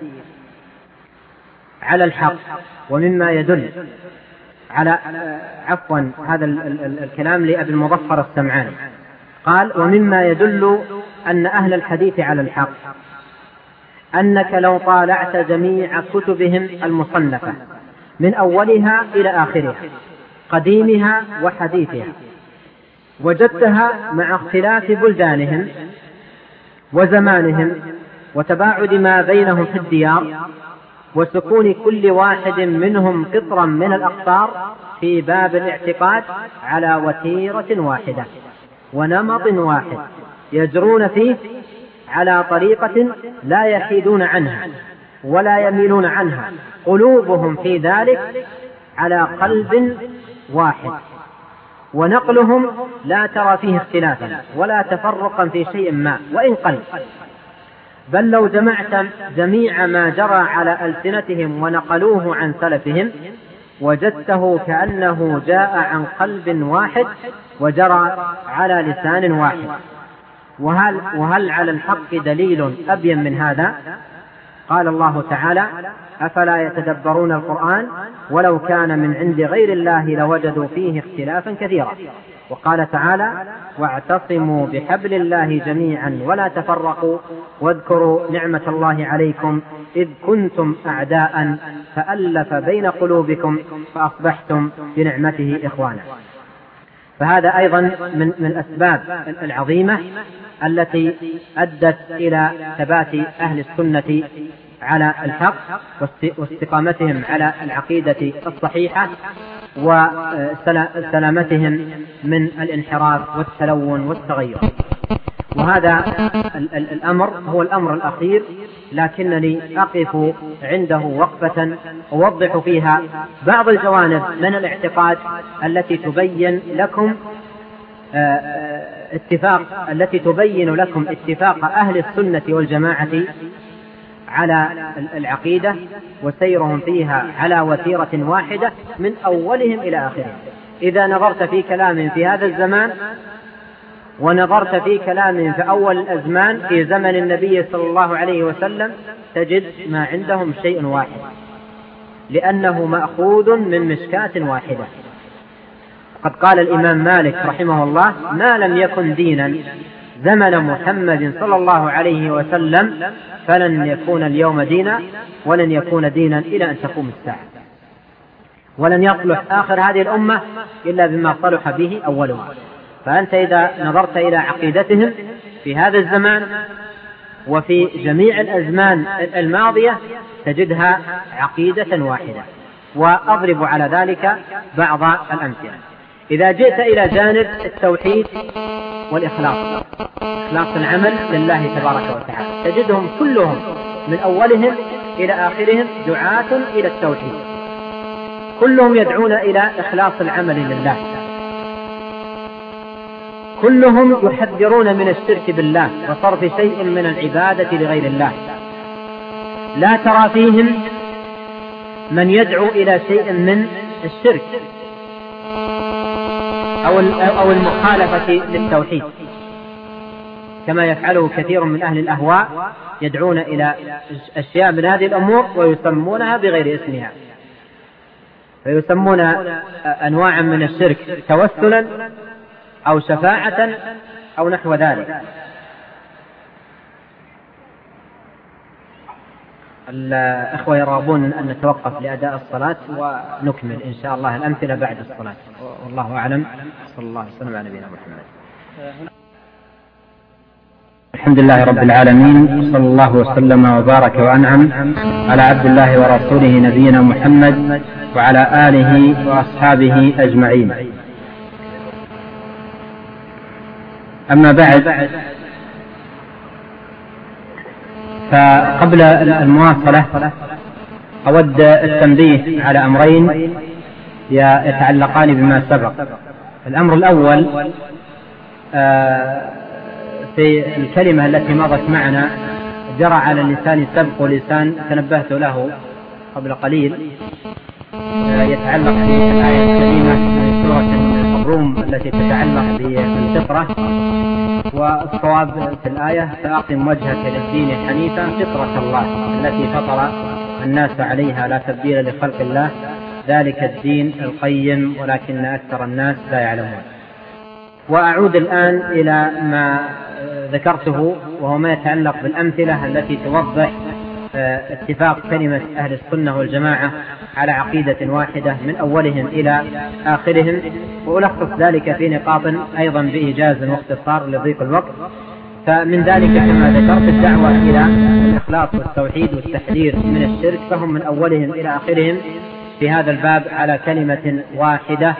على الحق، ومما يدل على عفوا هذا الكلام لأبي المظفر السمعاني، قال: ومما يدل أن أهل الحديث على الحق أنك لو طالعت جميع كتبهم المصنفة من أولها إلى آخرها قديمها وحديثها وجدتها مع اختلاف بلدانهم وزمانهم وتباعد ما بينهم في الديار وسكون كل واحد منهم قطرا من الأقطار في باب الاعتقاد على وتيرة واحدة ونمط واحد يجرون فيه على طريقة لا يحيدون عنها ولا يميلون عنها، قلوبهم في ذلك على قلب واحد، ونقلهم لا ترى فيه اختلافا ولا تفرقا في شيء ما وإن قل، بل لو جمعت جميع ما جرى على ألسنتهم ونقلوه عن سلفهم وجدته كأنه جاء عن قلب واحد وجرى على لسان واحد. وهل, وهل على الحق دليل أبين من هذا؟ قال الله تعالى: أفلا يتدبرون القرآن ولو كان من عند غير الله لوجدوا فيه اختلافا كثيرا. وقال تعالى: واعتصموا بحبل الله جميعا ولا تفرقوا واذكروا نعمة الله عليكم إذ كنتم أعداء فألف بين قلوبكم فأصبحتم بنعمته إخوانا. فهذا أيضا من, من الأسباب العظيمة التي أدت إلى ثبات أهل السنة على الحق واستقامتهم على العقيدة الصحيحة وسلامتهم من الانحراف والتلون والتغير. وهذا الأمر هو الأمر الأخير، لكنني أقف عنده وقفة أوضح فيها بعض الجوانب من الاعتقاد التي تبين لكم اتفاق التي تبين لكم اتفاق أهل السنة والجماعة على العقيدة وسيرهم فيها على وتيرة واحدة من أولهم إلى آخرهم. إذا نظرت في كلام في هذا الزمان ونظرت في كلام في أول الأزمان في زمن النبي صلى الله عليه وسلم تجد ما عندهم شيء واحد، لأنه مأخوذ من مشكاة واحدة. قد قال الإمام مالك رحمه الله: ما لم يكن دينا زمن محمد صلى الله عليه وسلم فلن يكون اليوم دينا ولن يكون دينا إلى أن تقوم الساعة، ولن يصلح آخر هذه الأمة إلا بما صلح به أولها. فأنت إذا نظرت إلى عقيدتهم في هذا الزمان وفي جميع الأزمان الماضية تجدها عقيدة واحدة. وأضرب على ذلك بعض الأمثلة. إذا جئت إلى جانب التوحيد والإخلاص، إخلاص العمل لله تبارك وتعالى، تجدهم كلهم من أولهم إلى آخرهم دعاة إلى التوحيد، كلهم يدعون إلى إخلاص العمل لله، كلهم يحذرون من الشرك بالله وصرف شيء من العبادة لغير الله. لا ترى فيهم من يدعو إلى شيء من الشرك أو المخالفة للتوحيد كما يفعله كثير من أهل الأهواء، يدعون إلى أشياء من هذه الأمور ويسمونها بغير اسمها، فيسمون أنواعا من الشرك توسلا أو شفاعة أو نحو ذلك. الأخوة يرغبون أن نتوقف لأداء الصلاة ونكمل إن شاء الله الأمثلة بعد الصلاة، والله أعلم. صلى الله وسلم على نبينا محمد. الحمد لله رب العالمين، صلى الله وسلم وبارك وأنعم على عبد الله ورسوله نبينا محمد وعلى آله وأصحابه أجمعين. أما بعد، فقبل المواصلة أود التنبيه على أمرين يتعلقان بما سبق. الأمر الأول في الكلمة التي مضت معنا جرى على اللسان سبق ولسان تنبهت له قبل قليل، يتعلق بالآية الكريمة من سورة الروم التي تتعلق بالفطرة، والصواب في الآية: فأقم وجهك للدين حنيفا فطرة الله التي فطر الناس عليها لا تبديل لخلق الله ذلك الدين القيم ولكن أكثر الناس لا يعلمون. وأعود الآن إلى ما ذكرته، وهو ما يتعلق بالأمثلة التي توضح اتفاق كلمة أهل السنة والجماعة على عقيدة واحدة من أولهم إلى آخرهم، وألخص ذلك في نقاط أيضا بإيجاز واختصار لضيق الوقت. فمن ذلك كما ذكرت الدعوة إلى الإخلاص والتوحيد والتحذير من الشرك، فهم من أولهم إلى آخرهم في هذا الباب على كلمة واحدة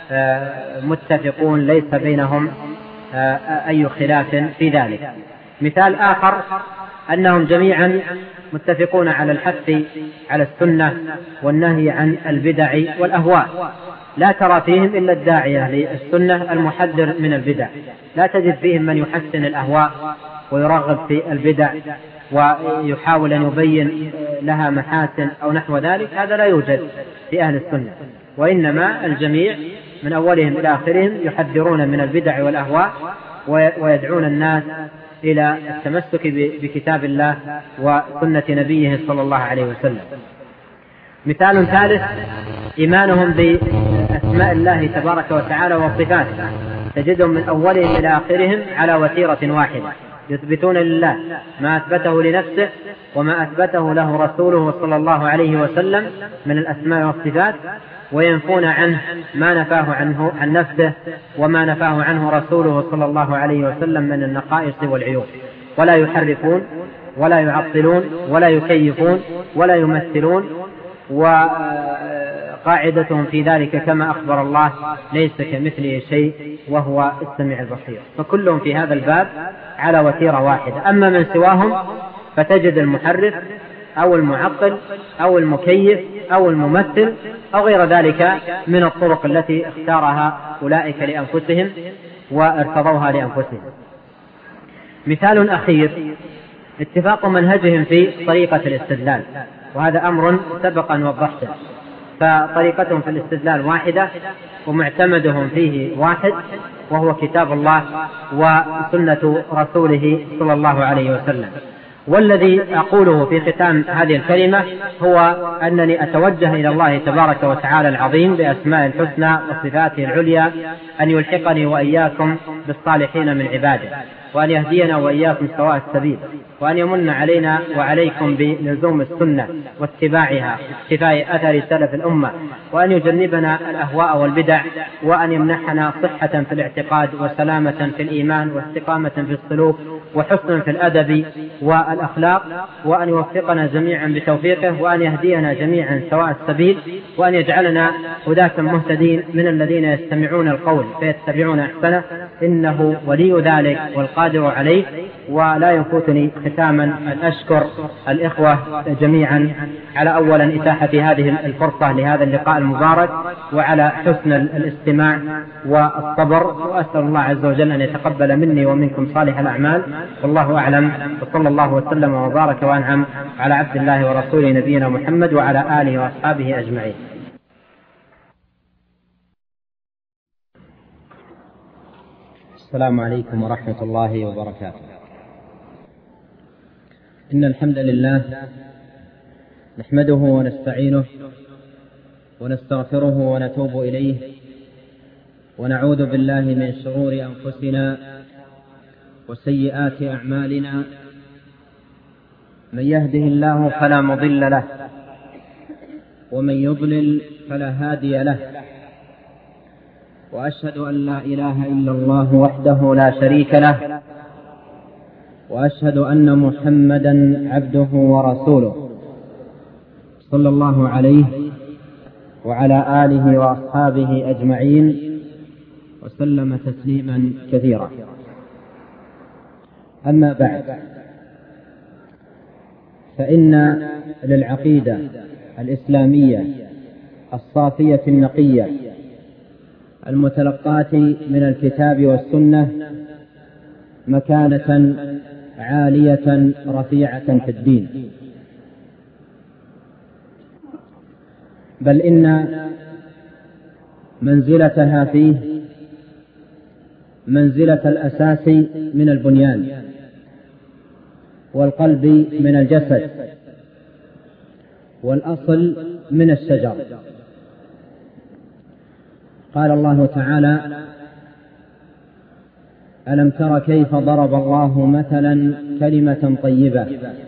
متفقون ليس بينهم أي خلاف في ذلك. مثال آخر أنهم جميعا متفقون على الحث على السنة والنهي عن البدع والأهواء، لا ترى فيهم إلا الداعية للسنة المحذر من البدع، لا تجد فيهم من يحسن الأهواء ويرغب في البدع ويحاول أن يبين لها محاسن أو نحو ذلك، هذا لا يوجد في أهل السنة، وإنما الجميع من أولهم إلى آخرهم يحذرون من البدع والأهواء ويدعون الناس إلى التمسك بكتاب الله وسنة نبيه صلى الله عليه وسلم. مثال ثالث إيمانهم بأسماء الله تبارك وتعالى وصفاته، تجدهم من أولهم إلى آخرهم على وتيرة واحدة، يثبتون لله ما أثبته لنفسه وما أثبته له رسوله صلى الله عليه وسلم من الأسماء والصفات، وينفون عنه ما نفاه عنه عن نفسه وما نفاه عنه رسوله صلى الله عليه وسلم من النقائص والعيوب، ولا يحرفون ولا يعطلون ولا يكيفون ولا يمثلون. وقاعدتهم في ذلك كما أخبر الله: ليس كمثله شيء وهو السميع البصير. فكلهم في هذا الباب على وتيرة واحدة. أما من سواهم فتجد المحرف أو المعطل أو المكيف أو الممثل أو غير ذلك من الطرق التي اختارها أولئك لأنفسهم وارتضوها لأنفسهم. مثال أخير اتفاق منهجهم في طريقة الاستدلال، وهذا أمر سبقا وضحته. فطريقتهم في الاستدلال واحدة ومعتمدهم فيه واحد، وهو كتاب الله وسنة رسوله صلى الله عليه وسلم. والذي أقوله في ختام هذه الكلمة هو أنني أتوجه إلى الله تبارك وتعالى العظيم بأسماء الحسنى وصفاته العليا أن يلحقني وإياكم بالصالحين من عباده، وأن يهدينا وإياكم سواء السبيل، وأن يمن علينا وعليكم بلزوم السنة واتباعها واقتفاء أثر سلف الأمة، وأن يجنبنا الأهواء والبدع، وأن يمنحنا صحة في الاعتقاد وسلامة في الإيمان واستقامة في السلوك وحسن في الأدب والأخلاق، وأن يوفقنا جميعا بتوفيقه، وأن يهدينا جميعا سواء السبيل، وأن يجعلنا هداة مهتدين من الذين يستمعون القول فيتبعون أحسنه، إنه ولي ذلك والقادر عليه. ولا يفوتني ختاما أن أشكر الإخوة جميعا على أولا إتاحة هذه الفرصة لهذا اللقاء المبارك، وعلى حسن الاستماع والصبر، وأسأل الله عز وجل أن يتقبل مني ومنكم صالح الأعمال، والله أعلم، وصلى الله وسلم وبارك وأنعم على عبد الله ورسوله نبينا محمد وعلى آله وأصحابه أجمعين. السلام عليكم ورحمة الله وبركاته. إن الحمد لله نحمده ونستعينه ونستغفره ونتوب إليه، ونعوذ بالله من شرور أنفسنا وسيئات أعمالنا، من يهده الله فلا مضل له، ومن يضلل فلا هادي له، وأشهد أن لا إله إلا الله وحده لا شريك له، وأشهد أن محمدا عبده ورسوله، صلى الله عليه وعلى آله وأصحابه أجمعين وسلم تسليما كثيرا. أما بعد، فإن للعقيدة الإسلامية الصافية النقية المتلقاة من الكتاب والسنة مكانة عالية رفيعة في الدين، بل إن منزلتها فيه منزلة الأساس من البنيان، والقلب من الجسد، والأصل من الشجر. قال الله تعالى: ألم تر كيف ضرب الله مثلا كلمة طيبة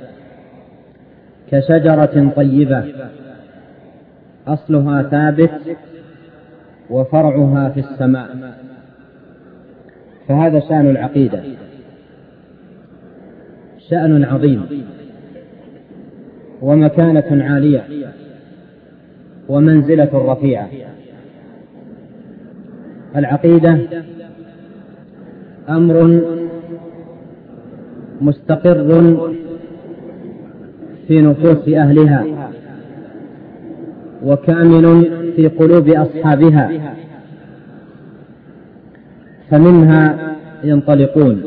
كشجرة طيبة أصلها ثابت وفرعها في السماء. فهذا شأن العقيدة، شأن عظيم ومكانة عالية ومنزلة رفيعة. العقيدة أمر مستقر في نفوس أهلها وكامن في قلوب أصحابها، فمنها ينطلقون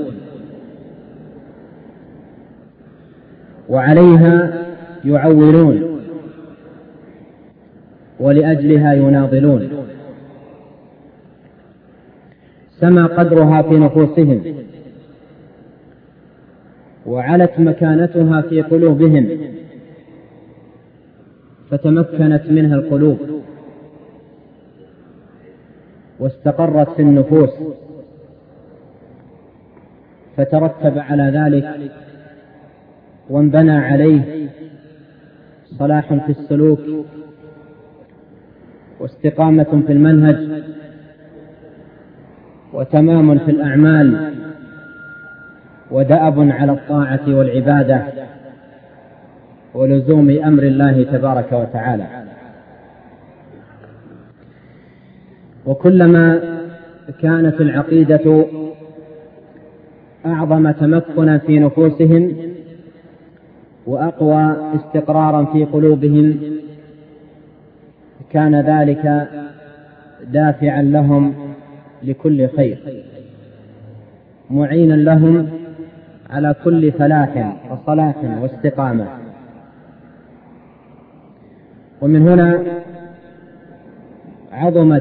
وعليها يعولون ولأجلها يناضلون. سما قدرها في نفوسهم وعلت مكانتها في قلوبهم، فتمكنت منها القلوب واستقرت في النفوس، فترتب على ذلك وانبنى عليه صلاح في السلوك واستقامة في المنهج وتمام في الأعمال ودأب على الطاعة والعبادة ولزوم أمر الله تبارك وتعالى. وكلما كانت العقيدة أعظم تمكنا في نفوسهم وأقوى استقرارا في قلوبهم، كان ذلك دافعا لهم لكل خير، معينا لهم على كل فلاح وصلاح واستقامة. ومن هنا عظمت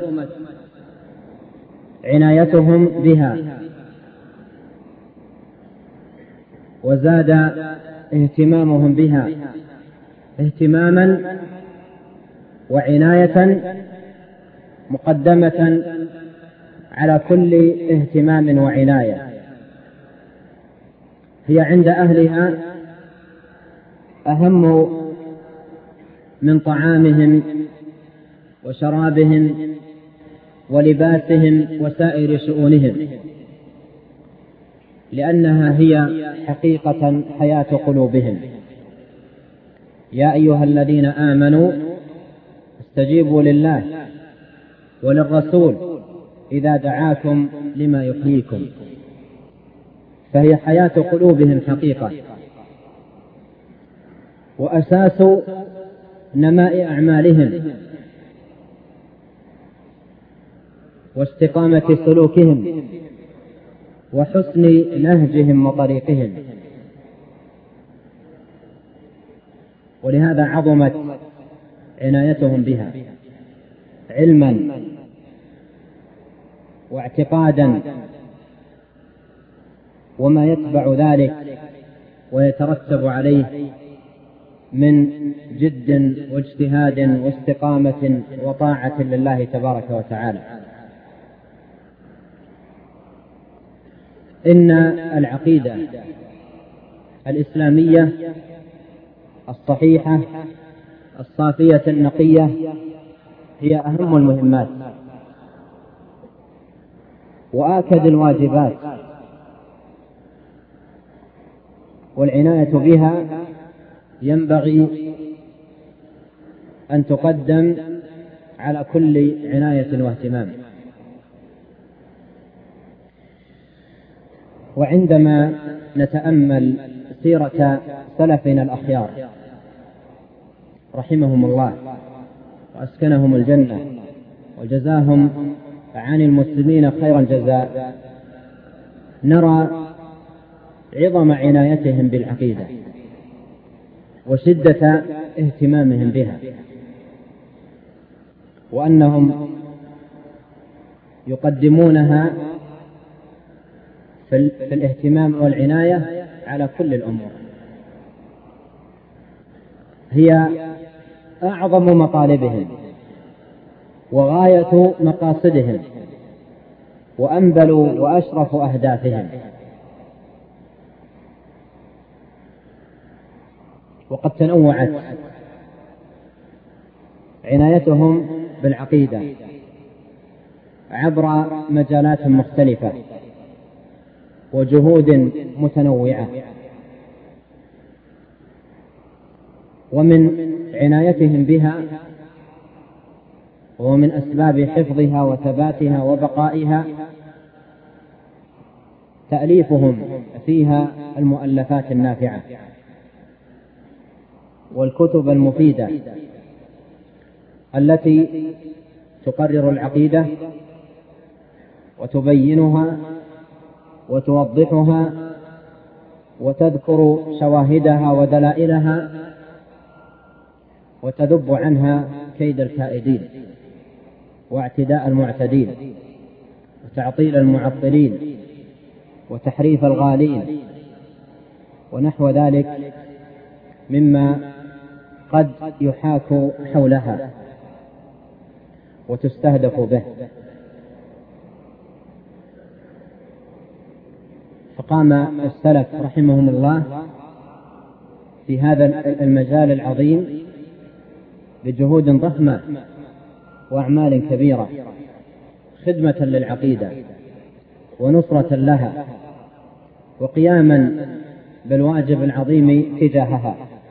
عنايتهم بها، وزاد اهتمامهم بها اهتماما وعناية مقدمة على كل اهتمام وعناية. هي عند أهلها أهم من طعامهم وشرابهم ولباسهم وسائر شؤونهم، لأنها هي حقيقة حياة قلوبهم. يا أيها الذين آمنوا استجيبوا لله وللرسول إذا دعاكم لما يحييكم، فهي حياة قلوبهم حقيقة، وأساس نماء أعمالهم واستقامة سلوكهم وحسن نهجهم وطريقهم. ولهذا عظمت عنايتهم بها علما واعتقادا وما يتبع ذلك ويترتب عليه من جد واجتهاد واستقامة وطاعة لله تبارك وتعالى. إن العقيدة الإسلامية الصحيحة الصافية النقية هي أهم المهمات وآكد الواجبات، والعناية بها ينبغي أن تقدم على كل عناية واهتمام. وعندما نتأمل سيرة سلفنا الأخيار رحمهم الله وأسكنهم الجنة وجزاهم عن المسلمين خير الجزاء، نرى عظم عنايتهم بالعقيدة وشدة اهتمامهم بها، وأنهم يقدمونها في الاهتمام والعناية على كل الأمور. هي أعظم مطالبهم وغاية مقاصدهم وأنبل وأشرف أهدافهم. وقد تنوعت عنايتهم بالعقيدة عبر مجالات مختلفة وجهود متنوعة، ومن عنايتهم بها ومن أسباب حفظها وثباتها وبقائها تأليفهم فيها المؤلفات النافعة والكتب المفيدة التي تقرر العقيدة وتبينها وتوضحها وتذكر شواهدها ودلائلها وتذب عنها كيد الكائدين واعتداء المعتدين وتعطيل المعطلين وتحريف الغالين ونحو ذلك مما قد يحاك حولها وتستهدف به. فقام السلف رحمهم الله في هذا المجال العظيم بجهود ضخمة وأعمال كبيرة خدمة للعقيدة ونصرة لها وقياما بالواجب العظيم تجاهها.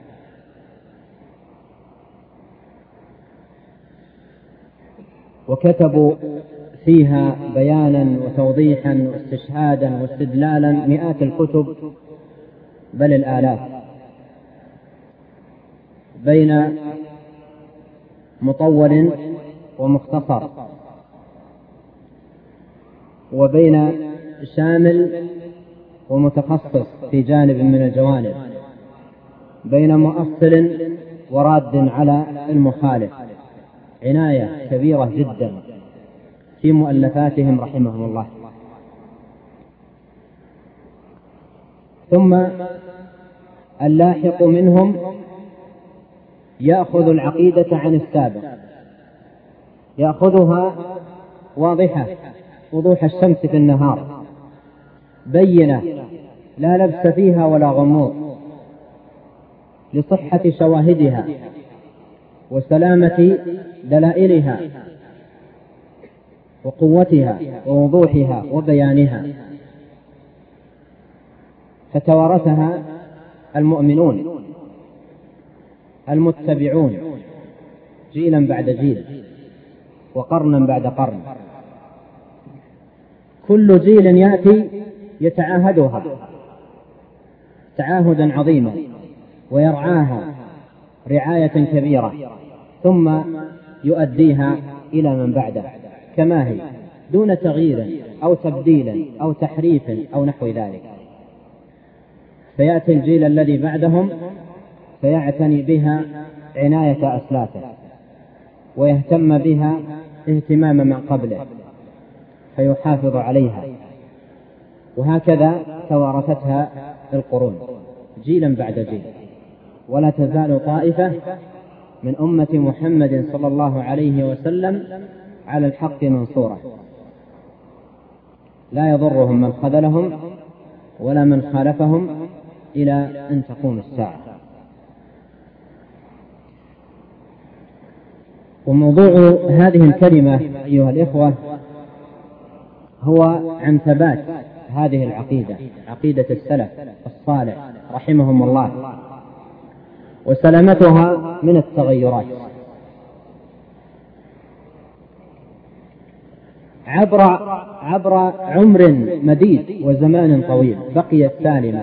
وكتبوا فيها بيانا وتوضيحا واستشهادا واستدلالا مئات الكتب بل الآلاف، بين مطول ومختصر، وبين شامل ومتخصص في جانب من الجوانب، بين مؤصل وراد على المخالف. عناية كبيرة جدا في مؤلفاتهم رحمهم الله. ثم اللاحق منهم يأخذ العقيدة عن السابق، يأخذها واضحة وضوح الشمس في النهار، بينة لا لبس فيها ولا غموض، لصحة شواهدها وسلامة دلائلها وقوتها ووضوحها وبيانها، فتوارثها المؤمنون المتبعون جيلا بعد جيل وقرنا بعد قرن، كل جيل يأتي يتعاهدها تعاهدا عظيما ويرعاها رعاية كبيرة، ثم يؤديها إلى من بعده كما هي دون تغيير أو تبديل أو تحريف أو نحو ذلك. فيأتي الجيل الذي بعدهم فيعتني بها عناية أسلافه ويهتم بها اهتمام من قبله فيحافظ عليها، وهكذا توارثتها القرون جيلا بعد جيل. ولا تزال طائفة من أمة محمد صلى الله عليه وسلم على الحق منصورة، لا يضرهم من خذلهم ولا من خالفهم إلى أن تقوم الساعة. وموضوع هذه الكلمة أيها الإخوة هو عن ثبات هذه العقيدة، عقيدة السلف الصالح رحمهم الله، وسلامتها من التغيرات عبر عبر عمر مديد وزمان طويل بقيت سالمة.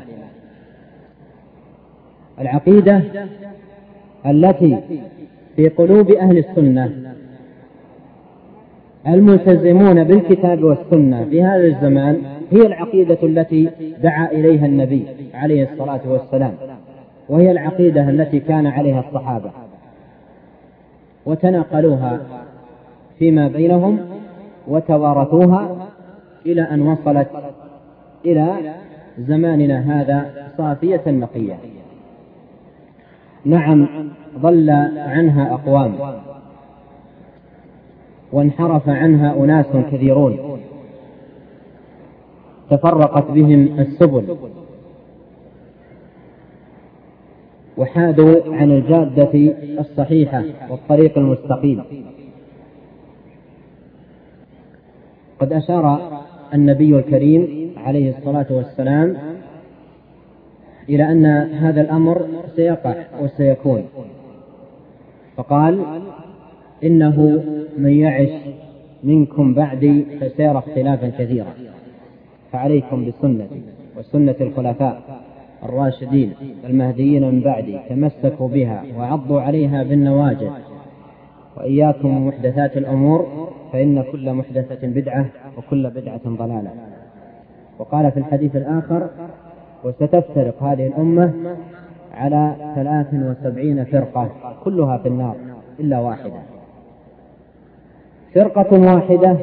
العقيدة التي في قلوب أهل السنة الملتزمون بالكتاب والسنة في هذا الزمان هي العقيدة التي دعا إليها النبي عليه الصلاة والسلام، وهي العقيدة التي كان عليها الصحابة وتناقلوها فيما بينهم وتوارثوها إلى أن وصلت إلى زماننا هذا صافية نقية. نعم ضل عنها أقوام وانحرف عنها أناس كثيرون تفرقت بهم السبل وحادوا عن الجادة الصحيحة والطريق المستقيم. قد أشار النبي الكريم عليه الصلاة والسلام إلى أن هذا الأمر سيقع وسيكون، فقال إنه من يعش منكم بعدي فسيرى اختلافا كثيرا، فعليكم بسنتي وسنة الخلفاء الراشدين المهديين من بعدي تمسكوا بها وعضوا عليها بالنواجذ، وإياكم ومحدثات الأمور فإن كل محدثة بدعة وكل بدعة ضلالة. وقال في الحديث الآخر وستفترق هذه الأمة على ثلاث وسبعين فرقة كلها في النار إلا واحدة. فرقة واحدة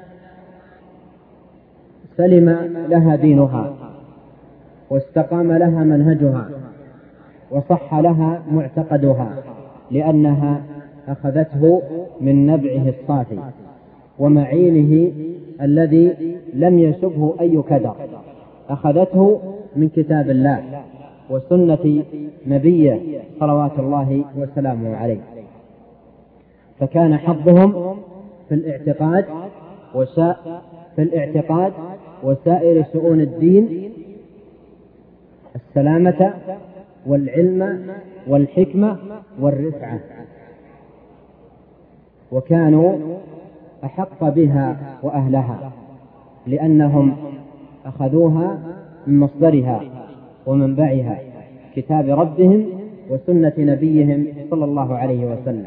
سلم لها دينها واستقام لها منهجها وصح لها معتقدها، لأنها أخذته من نبعه الصافي ومعينه الذي لم يشبه أي كدر، أخذته من كتاب الله وسنة نبيه صلوات الله وسلامه عليه. فكان حظهم في الاعتقاد وشاء في الاعتقاد وسائر شؤون الدين السلامة والعلم والحكمة والرفعة، وكانوا أحق بها وأهلها لأنهم أخذوها من مصدرها ومنبعها كتاب ربهم وسنة نبيهم صلى الله عليه وسلم.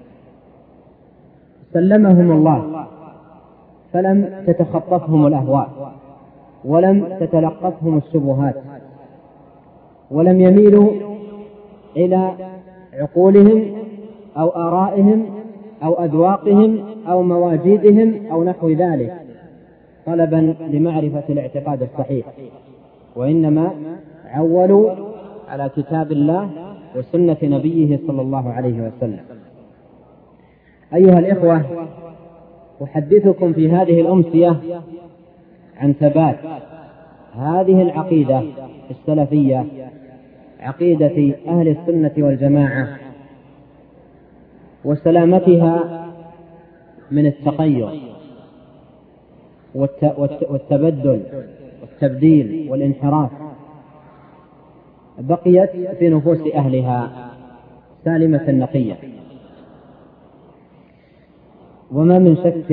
سلمهم الله فلم تتخطفهم الأهواء ولم تتلقفهم الشبهات، ولم يميلوا إلى عقولهم أو آرائهم أو أذواقهم أو مواجيدهم أو نحو ذلك طلبا لمعرفة الاعتقاد الصحيح، وإنما عولوا على كتاب الله وسنة نبيه صلى الله عليه وسلم. أيها الإخوة، أحدثكم في هذه الأمسية عن ثبات هذه العقيدة السلفية عقيدة أهل السنة والجماعة وسلامتها من التقير والتبدل والتبديل والانحراف بقيت في نفوس أهلها سالمة نقية. وما من شك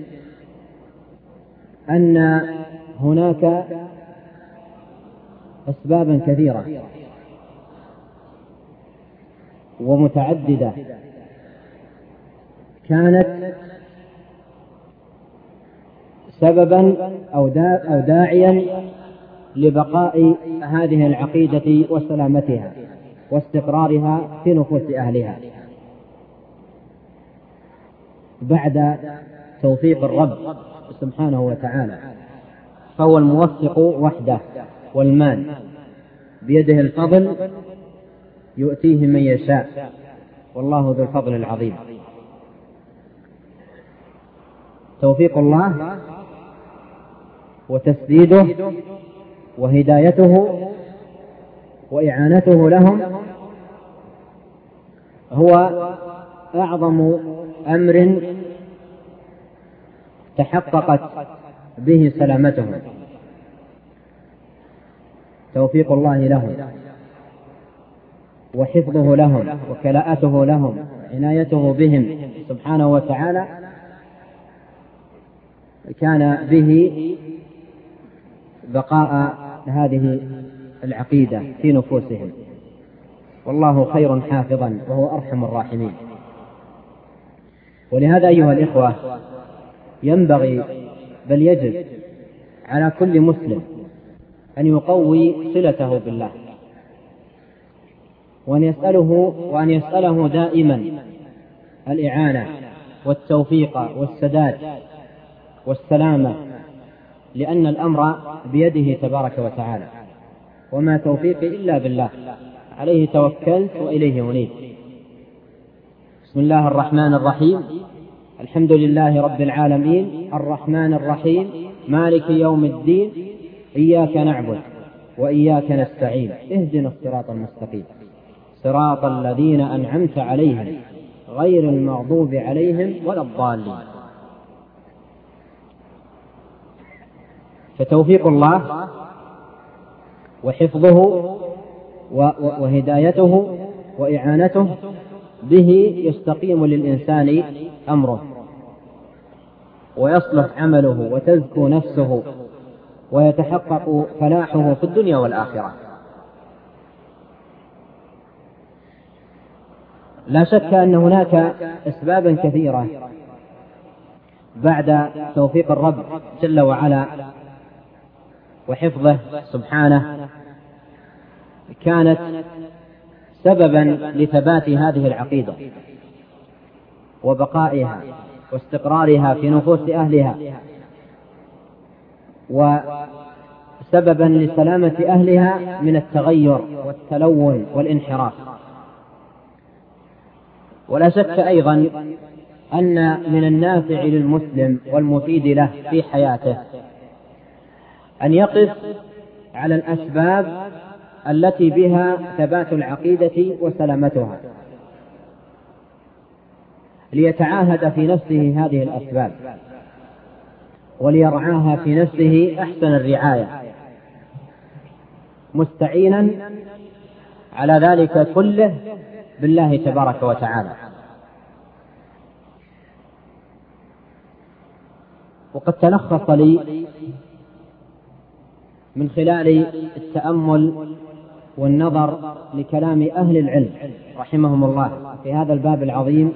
أن هناك أسبابا كثيرة ومتعددة كانت سببا أو داعيا لبقاء هذه العقيدة وسلامتها واستقرارها في نفوس أهلها بعد توفيق الرب سبحانه وتعالى، فهو الموفق وحده، والمال بيده الفضل يؤتيه من يشاء، والله ذو الفضل العظيم. توفيق الله وتسديده وهدايته وإعانته لهم هو أعظم أمر تحققت به سلامتهم. توفيق الله لهم وحفظه لهم وكلاءته لهم عنايته بهم سبحانه وتعالى كان به بقاء هذه العقيدة في نفوسهم، والله خير حافظا وهو أرحم الراحمين. ولهذا أيها الإخوة ينبغي بل يجب على كل مسلم أن يقوي صلته بالله، وأن يسأله وأن يسأله دائما الإعانة والتوفيق والسداد والسلامة، لأن الأمر بيده تبارك وتعالى، وما توفيقي إلا بالله، عليه توكلت وإليه أنيب. بسم الله الرحمن الرحيم، الحمد لله رب العالمين، الرحمن الرحيم، مالك يوم الدين، إياك نعبد وإياك نستعين، اهدنا الصراط المستقيم، صراط الذين أنعمت عليهم غير المغضوب عليهم ولا الضالين. فتوفيق الله وحفظه وهدايته وإعانته به يستقيم للإنسان أمره، ويصلح عمله وتزكو نفسه، ويتحقق فلاحه في الدنيا والآخرة. لا شك أن هناك أسبابا كثيرة بعد توفيق الرب جل وعلا وحفظه سبحانه كانت سببا لثبات هذه العقيدة وبقائها واستقرارها في نفوس أهلها، وسببا لسلامة أهلها من التغير والتلون والانحراف. ولا شك أيضا أن من النافع للمسلم والمفيد له في حياته أن يقف على الأسباب التي بها ثبات العقيدة وسلامتها، ليتعاهد في نفسه هذه الأسباب وليرعاها في نفسه أحسن الرعاية، مستعينا على ذلك كله بالله تبارك وتعالى. وقد تلخص لي من خلال التأمل والنظر لكلام أهل العلم رحمهم الله في هذا الباب العظيم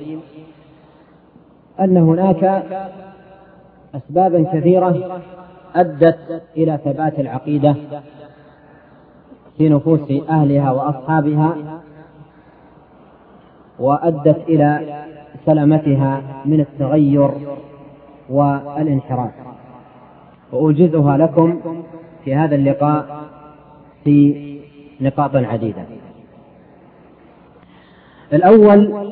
أن هناك أسبابا كثيرة أدت إلى ثبات العقيدة في نفوس أهلها وأصحابها، وأدت إلى سلامتها من التغير والانحراف، وأوجزها لكم في هذا اللقاء في نقاط عديدة. الأول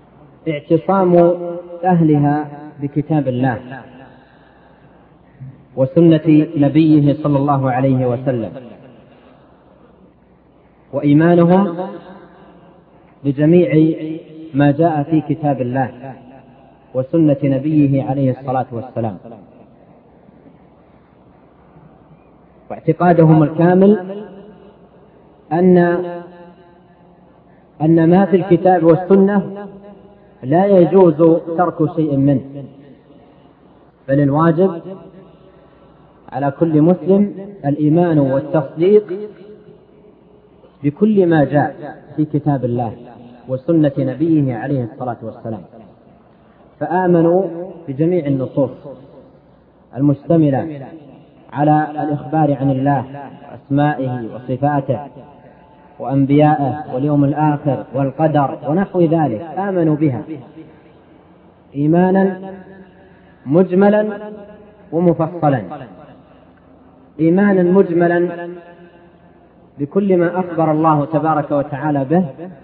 اعتصام أهلها بكتاب الله وسنة نبيه صلى الله عليه وسلم، وإيمانهم بجميع ما جاء في كتاب الله وسنة نبيه عليه الصلاة والسلام، واعتقادهم الكامل أن أن ما في الكتاب والسنة لا يجوز ترك شيء منه، بل الواجب على كل مسلم الإيمان والتصديق بكل ما جاء في كتاب الله وسنة نبيه عليه الصلاة والسلام، فآمنوا بجميع النصوص المشتملة على الإخبار عن الله وأسمائه وصفاته وأنبيائه واليوم الآخر والقدر ونحو ذلك، آمنوا بها إيمانا مجملا ومفصلا. إيمانا مجملا بكل ما أخبر الله تبارك وتعالى به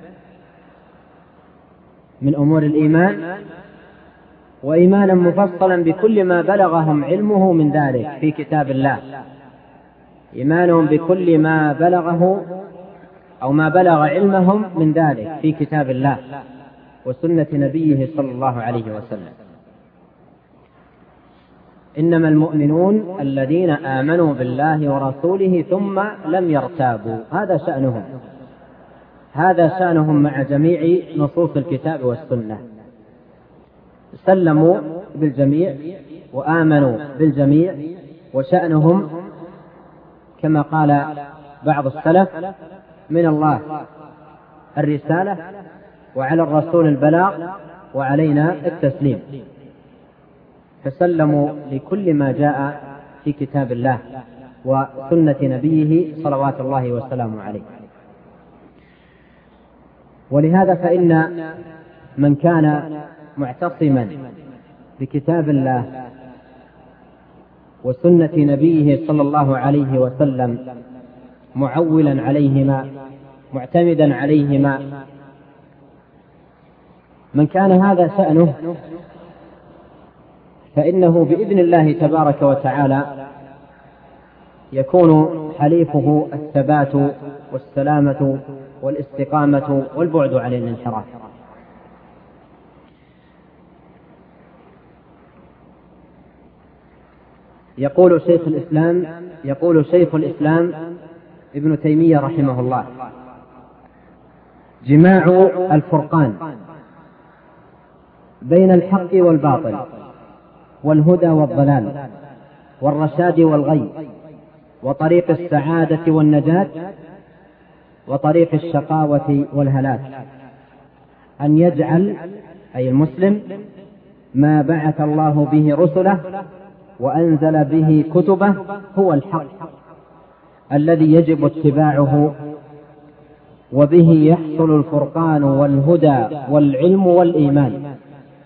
من أمور الإيمان، وإيمانا مفصلا بكل ما بلغهم علمه من ذلك في كتاب الله، إيمانهم بكل ما بلغه أو ما بلغ علمهم من ذلك في كتاب الله وسنة نبيه صلى الله عليه وسلم. إنما المؤمنون الذين آمنوا بالله ورسوله ثم لم يرتابوا، هذا شأنهم، هذا شأنهم مع جميع نصوص الكتاب والسنة، سلموا بالجميع وآمنوا بالجميع، وشأنهم كما قال بعض السلف من الله الرسالة وعلى الرسول البلاغ وعلينا التسليم، فسلموا لكل ما جاء في كتاب الله وسنة نبيه صلوات الله وسلامه عليه. ولهذا فإن من كان معتصما بكتاب الله وسنة نبيه صلى الله عليه وسلم معولا عليهما معتمدا عليهما، من كان هذا شأنه فإنه بإذن الله تبارك وتعالى يكون حليفه الثبات والسلامة والاستقامة والبعد عن الانحراف. يقول شيخ الإسلام يقول شيخ الإسلام ابن تيمية رحمه الله: جماع الفرقان بين الحق والباطل والهدى والضلال والرشاد والغي وطريق السعادة والنجاة وطريق الشقاوة والهلاك، أن يجعل أي المسلم ما بعث الله به رسله وأنزل به كتبه هو الحق الذي يجب اتباعه، وبه يحصل الفرقان والهدى والعلم والإيمان،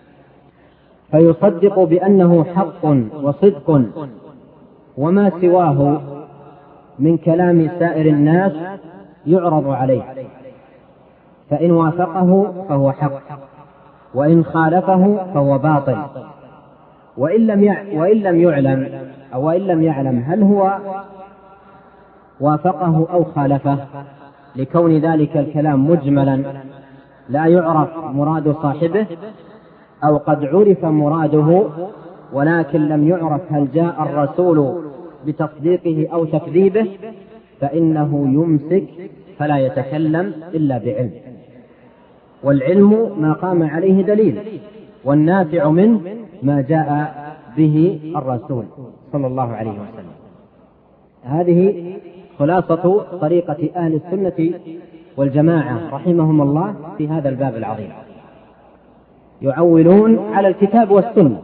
فيصدق بأنه حق وصدق، وما سواه من كلام سائر الناس يعرض عليه، فإن وافقه فهو حق، وإن خالفه فهو باطل، وإن لم وإن لم يعلم أو وإن لم يعلم هل هو وافقه أو خالفه، لكون ذلك الكلام مجملا لا يعرف مراد صاحبه، أو قد عرف مراده ولكن لم يعرف هل جاء الرسول بتصديقه أو تكذيبه، فإنه يمسك فلا يتكلم إلا بعلم، والعلم ما قام عليه دليل، والنافع منه ما جاء به الرسول صلى الله عليه وسلم. هذه خلاصة طريقة أهل السنة والجماعة رحمهم الله في هذا الباب العظيم، يعولون على الكتاب والسنة،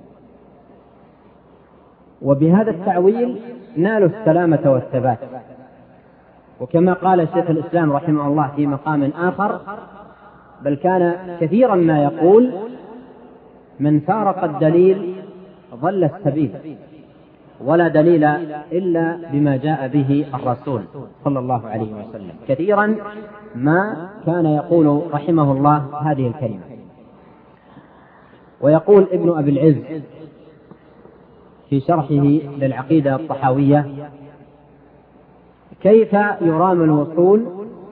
وبهذا التعويل نالوا السلامة والثبات. وكما قال شيخ الإسلام رحمه الله في مقام آخر، بل كان كثيرا ما يقول: من فارق الدليل ضل السبيل، ولا دليل إلا بما جاء به الرسول صلى الله عليه وسلم. كثيرا ما كان يقول رحمه الله هذه الكلمة. ويقول ابن أبي العز في شرحه للعقيدة الطحاوية: كيف يرام الوصول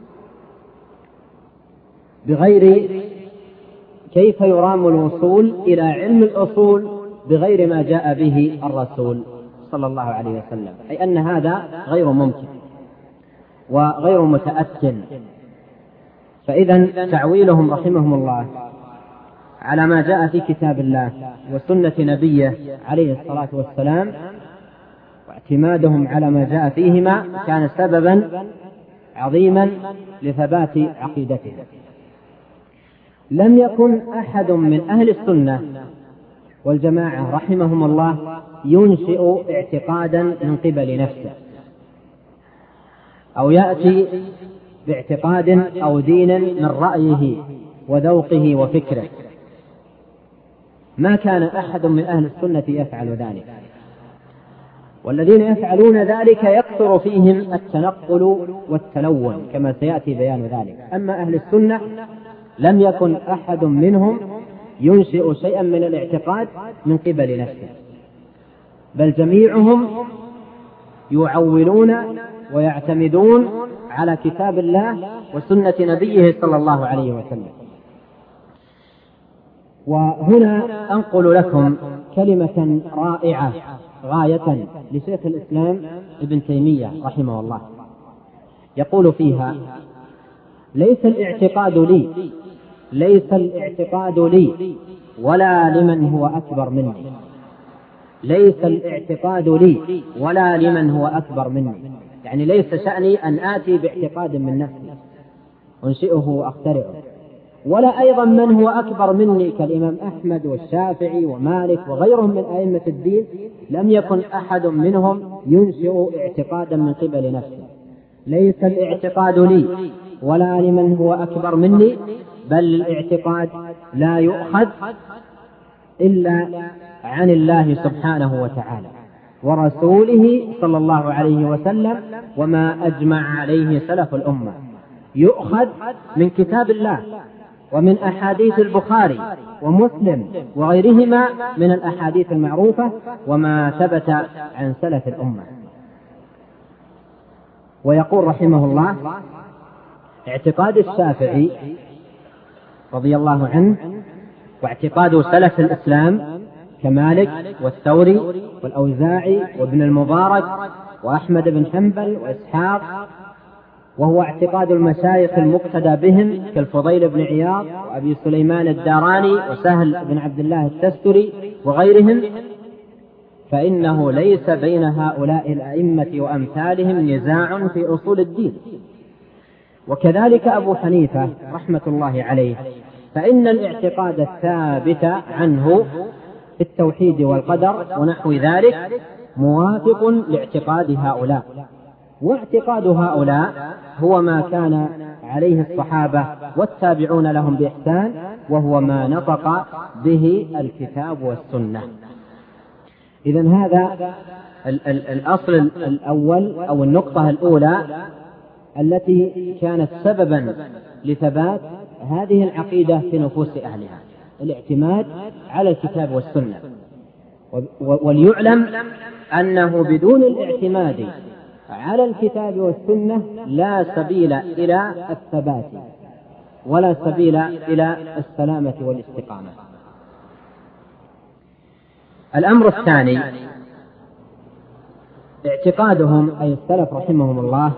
بغير كيف يرام الوصول إلى علم الأصول بغير ما جاء به الرسول صلى الله عليه وسلم، أي أن هذا غير ممكن وغير متأكد. فإذا تعويلهم رحمهم الله على ما جاء في كتاب الله وسنة نبيه عليه الصلاة والسلام واعتمادهم على ما جاء فيهما كان سببا عظيما لثبات عقيدتهم. لم يكن أحد من أهل السنة والجماعة رحمهم الله ينشئ اعتقادا من قبل نفسه أو يأتي باعتقاد أو دين من رأيه وذوقه وفكره. ما كان أحد من أهل السنة يفعل ذلك، والذين يفعلون ذلك يكثر فيهم التنقل والتلون كما سيأتي بيان ذلك. أما أهل السنة لم يكن أحد منهم ينشئ شيئا من الاعتقاد من قبل نفسه، بل جميعهم يعولون ويعتمدون على كتاب الله وسنة نبيه صلى الله عليه وسلم. وهنا أنقل لكم كلمة رائعة غاية لشيخ الإسلام ابن تيمية رحمه الله، يقول فيها: ليس الاعتقاد لي ليس الاعتقاد لي ولا لمن هو أكبر مني ليس الاعتقاد لي ولا لمن هو أكبر مني يعني ليس شأني أن آتي باعتقاد من نفسي أنشئه وأخترعه، ولا أيضا من هو أكبر مني كالإمام أحمد والشافعي ومالك وغيرهم من أئمة الدين. لم يكن أحد منهم ينشئ اعتقادا من قبل نفسه. ليس الاعتقاد لي ولا لمن هو أكبر مني، بل الاعتقاد لا يؤخذ إلا عن الله سبحانه وتعالى ورسوله صلى الله عليه وسلم وما أجمع عليه سلف الأمة. يؤخذ من كتاب الله ومن أحاديث البخاري ومسلم وغيرهما من الأحاديث المعروفة وما ثبت عن سلف الأمة. ويقول رحمه الله: اعتقاد الشافعي رضي الله عنه واعتقاد سلف الإسلام كمالك والثوري والأوزاعي وابن المبارك وأحمد بن حنبل وإسحاق، وهو اعتقاد المشايخ المقتدى بهم كالفضيل بن عياض وأبي سليمان الداراني وسهل بن عبد الله التستري وغيرهم، فإنه ليس بين هؤلاء الأئمة وأمثالهم نزاع في أصول الدين. وكذلك أبو حنيفة رحمة الله عليه، فإن الاعتقاد الثابت عنه في التوحيد والقدر ونحو ذلك موافق لاعتقاد هؤلاء، واعتقاد هؤلاء هو ما كان عليه الصحابة والتابعون لهم بإحسان، وهو ما نطق به الكتاب والسنة. إذن هذا الأصل الأول أو النقطة الأولى التي كانت سببا لثبات هذه العقيدة في نفوس أهلها، الاعتماد على الكتاب والسنة. وليعلم أنه بدون الاعتماد على الكتاب والسنة لا سبيل إلى الثبات ولا سبيل إلى السلامة والاستقامة. الأمر الثاني اعتقادهم أي السلف رحمهم الله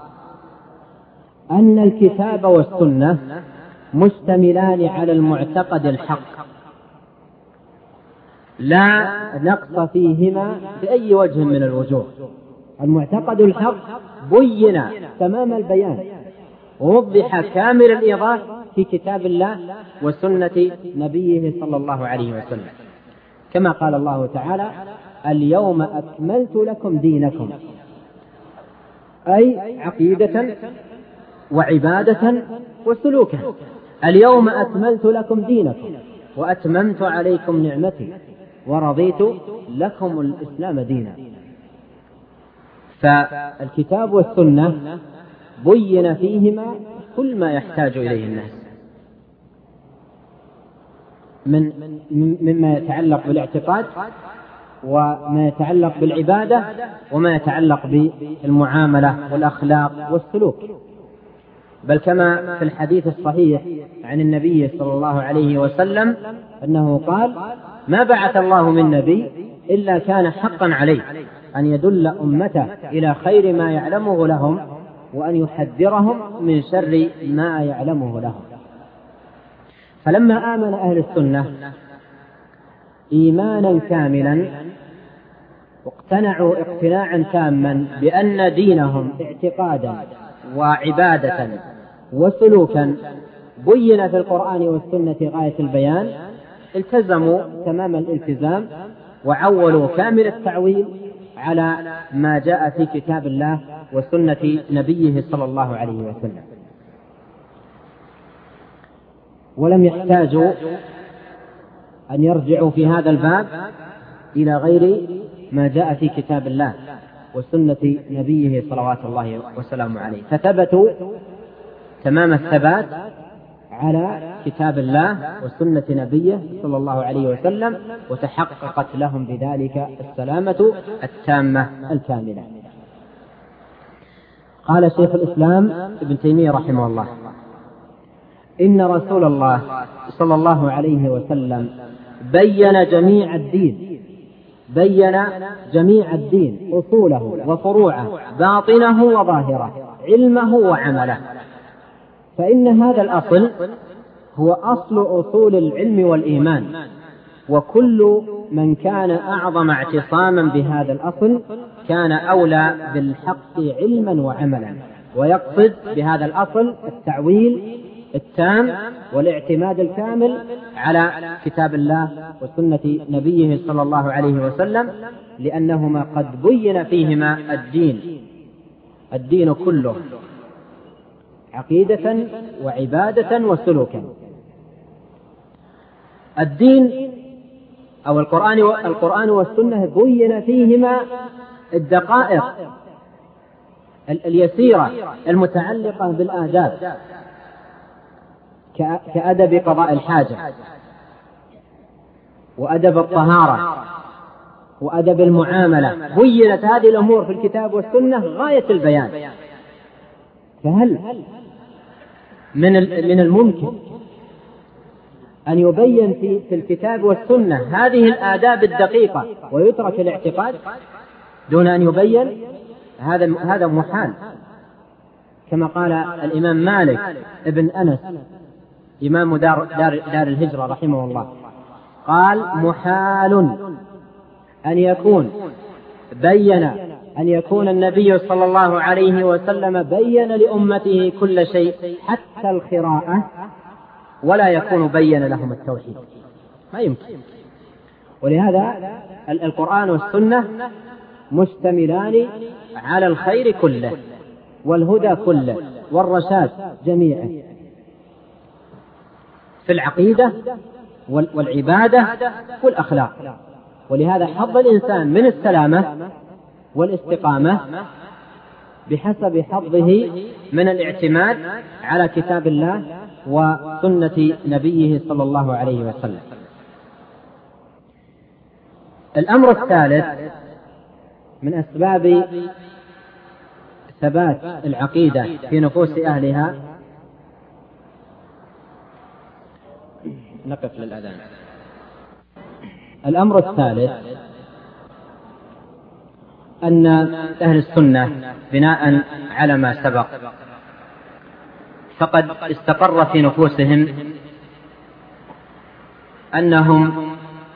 أن الكتاب والسنة مشتملان على المعتقد الحق لا نقص فيهما بأي وجه من الوجوه. المعتقد الحق بين تمام البيان ووضح كامل الإيضاح في كتاب الله وسنة نبيه صلى الله عليه وسلم، كما قال الله تعالى: اليوم أكملت لكم دينكم، أي عقيدة وعبادة وسلوكا. اليوم أكملت لكم دينكم وأتممت عليكم نعمتي ورضيت لكم الإسلام دينا. فالكتاب والسنة بين فيهما كل ما يحتاج إليه الناس من مما يتعلق بالاعتقاد وما يتعلق بالعبادة وما يتعلق بالمعاملة والأخلاق والسلوك. بل كما في الحديث الصحيح عن النبي صلى الله عليه وسلم أنه قال: ما بعث الله من نبي إلا كان حقا عليه أن يدل أمته إلى خير ما يعلمه لهم وأن يحذرهم من شر ما يعلمه لهم. فلما آمن أهل السنة إيمانا كاملا واقتنعوا اقتناعا تاما بأن دينهم اعتقادا وعبادة وسلوكا بين في القرآن والسنة غاية البيان، التزموا تمام الالتزام وعولوا كامل التعويل على ما جاء في كتاب الله وسنة نبيه صلى الله عليه وسلم، ولم يحتاجوا أن يرجعوا في هذا الباب إلى غير ما جاء في كتاب الله وسنة نبيه صلوات الله وسلامه عليه، فثبتوا تمام الثبات على كتاب الله وسنة نبيه صلى الله عليه وسلم، وتحققت لهم بذلك السلامة التامة الكاملة. قال شيخ الإسلام ابن تيمية رحمه الله: إن رسول الله صلى الله عليه وسلم بين جميع الدين بين جميع الدين أصوله وفروعه، باطنه وظاهره، علمه وعمله. فإن هذا الأصل هو أصل أصول العلم والإيمان، وكل من كان أعظم اعتصاما بهذا الأصل كان أولى بالحق علما وعملا. ويقصد بهذا الأصل التعويل التام والاعتماد الكامل على كتاب الله وسنة نبيه صلى الله عليه وسلم، لأنهما قد بين فيهما الدين الدين كله عقيدة وعبادة وسلوكا. الدين أو القرآن القرآن والسنة بين فيهما الدقائق اليسيرة المتعلقة بالآداب كأدب قضاء الحاجة وأدب الطهارة وأدب المعاملة. بينت هذه الأمور في الكتاب والسنة غاية البيان. فهل من من الممكن أن يبين في في الكتاب والسنة هذه الآداب الدقيقة ويترك الاعتقاد دون أن يبين؟ هذا هذا محال. كما قال الإمام مالك ابن أنس إمام دار, دار, دار الهجرة رحمه الله، قال: محال أن يكون بين أن يكون النبي صلى الله عليه وسلم بين لأمته كل شيء حتى القراءة ولا يكون بين لهم التوحيد. ما يمكن. ولهذا القرآن والسنة مشتملان على الخير كله والهدى كله والرشاد جميعا في العقيدة والعبادة والأخلاق. ولهذا حظ الإنسان من السلامة والاستقامة بحسب حظه من الاعتماد على كتاب الله وسنة نبيه صلى الله عليه وسلم. الأمر الثالث من أسباب ثبات العقيدة في نفوس أهلها، نقف للأذان. الأمر الثالث أن أهل السنة بناء على ما سبق فقد استقر في نفوسهم أنهم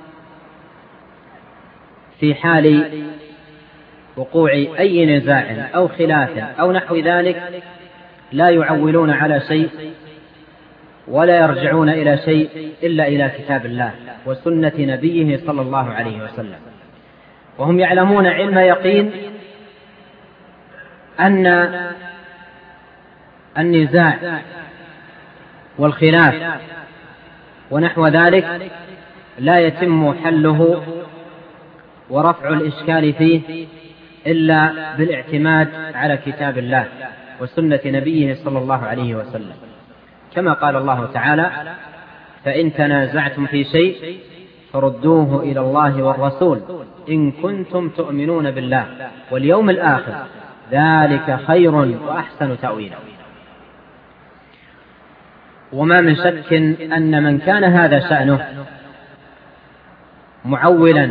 في حال وقوع أي نزاع أو خلاف أو نحو ذلك لا يعولون على شيء ولا يرجعون إلى شيء إلا إلى كتاب الله وسنة نبيه صلى الله عليه وسلم. وهم يعلمون علم يقين أن النزاع والخلاف ونحو ذلك لا يتم حله ورفع الإشكال فيه إلا بالاعتماد على كتاب الله وسنة نبيه صلى الله عليه وسلم، كما قال الله تعالى: فإن تنازعتم في شيء فردوه إلى الله والرسول إن كنتم تؤمنون بالله واليوم الآخر ذلك خير وأحسن تأويلا. وما من شك أن من كان هذا شأنه معولا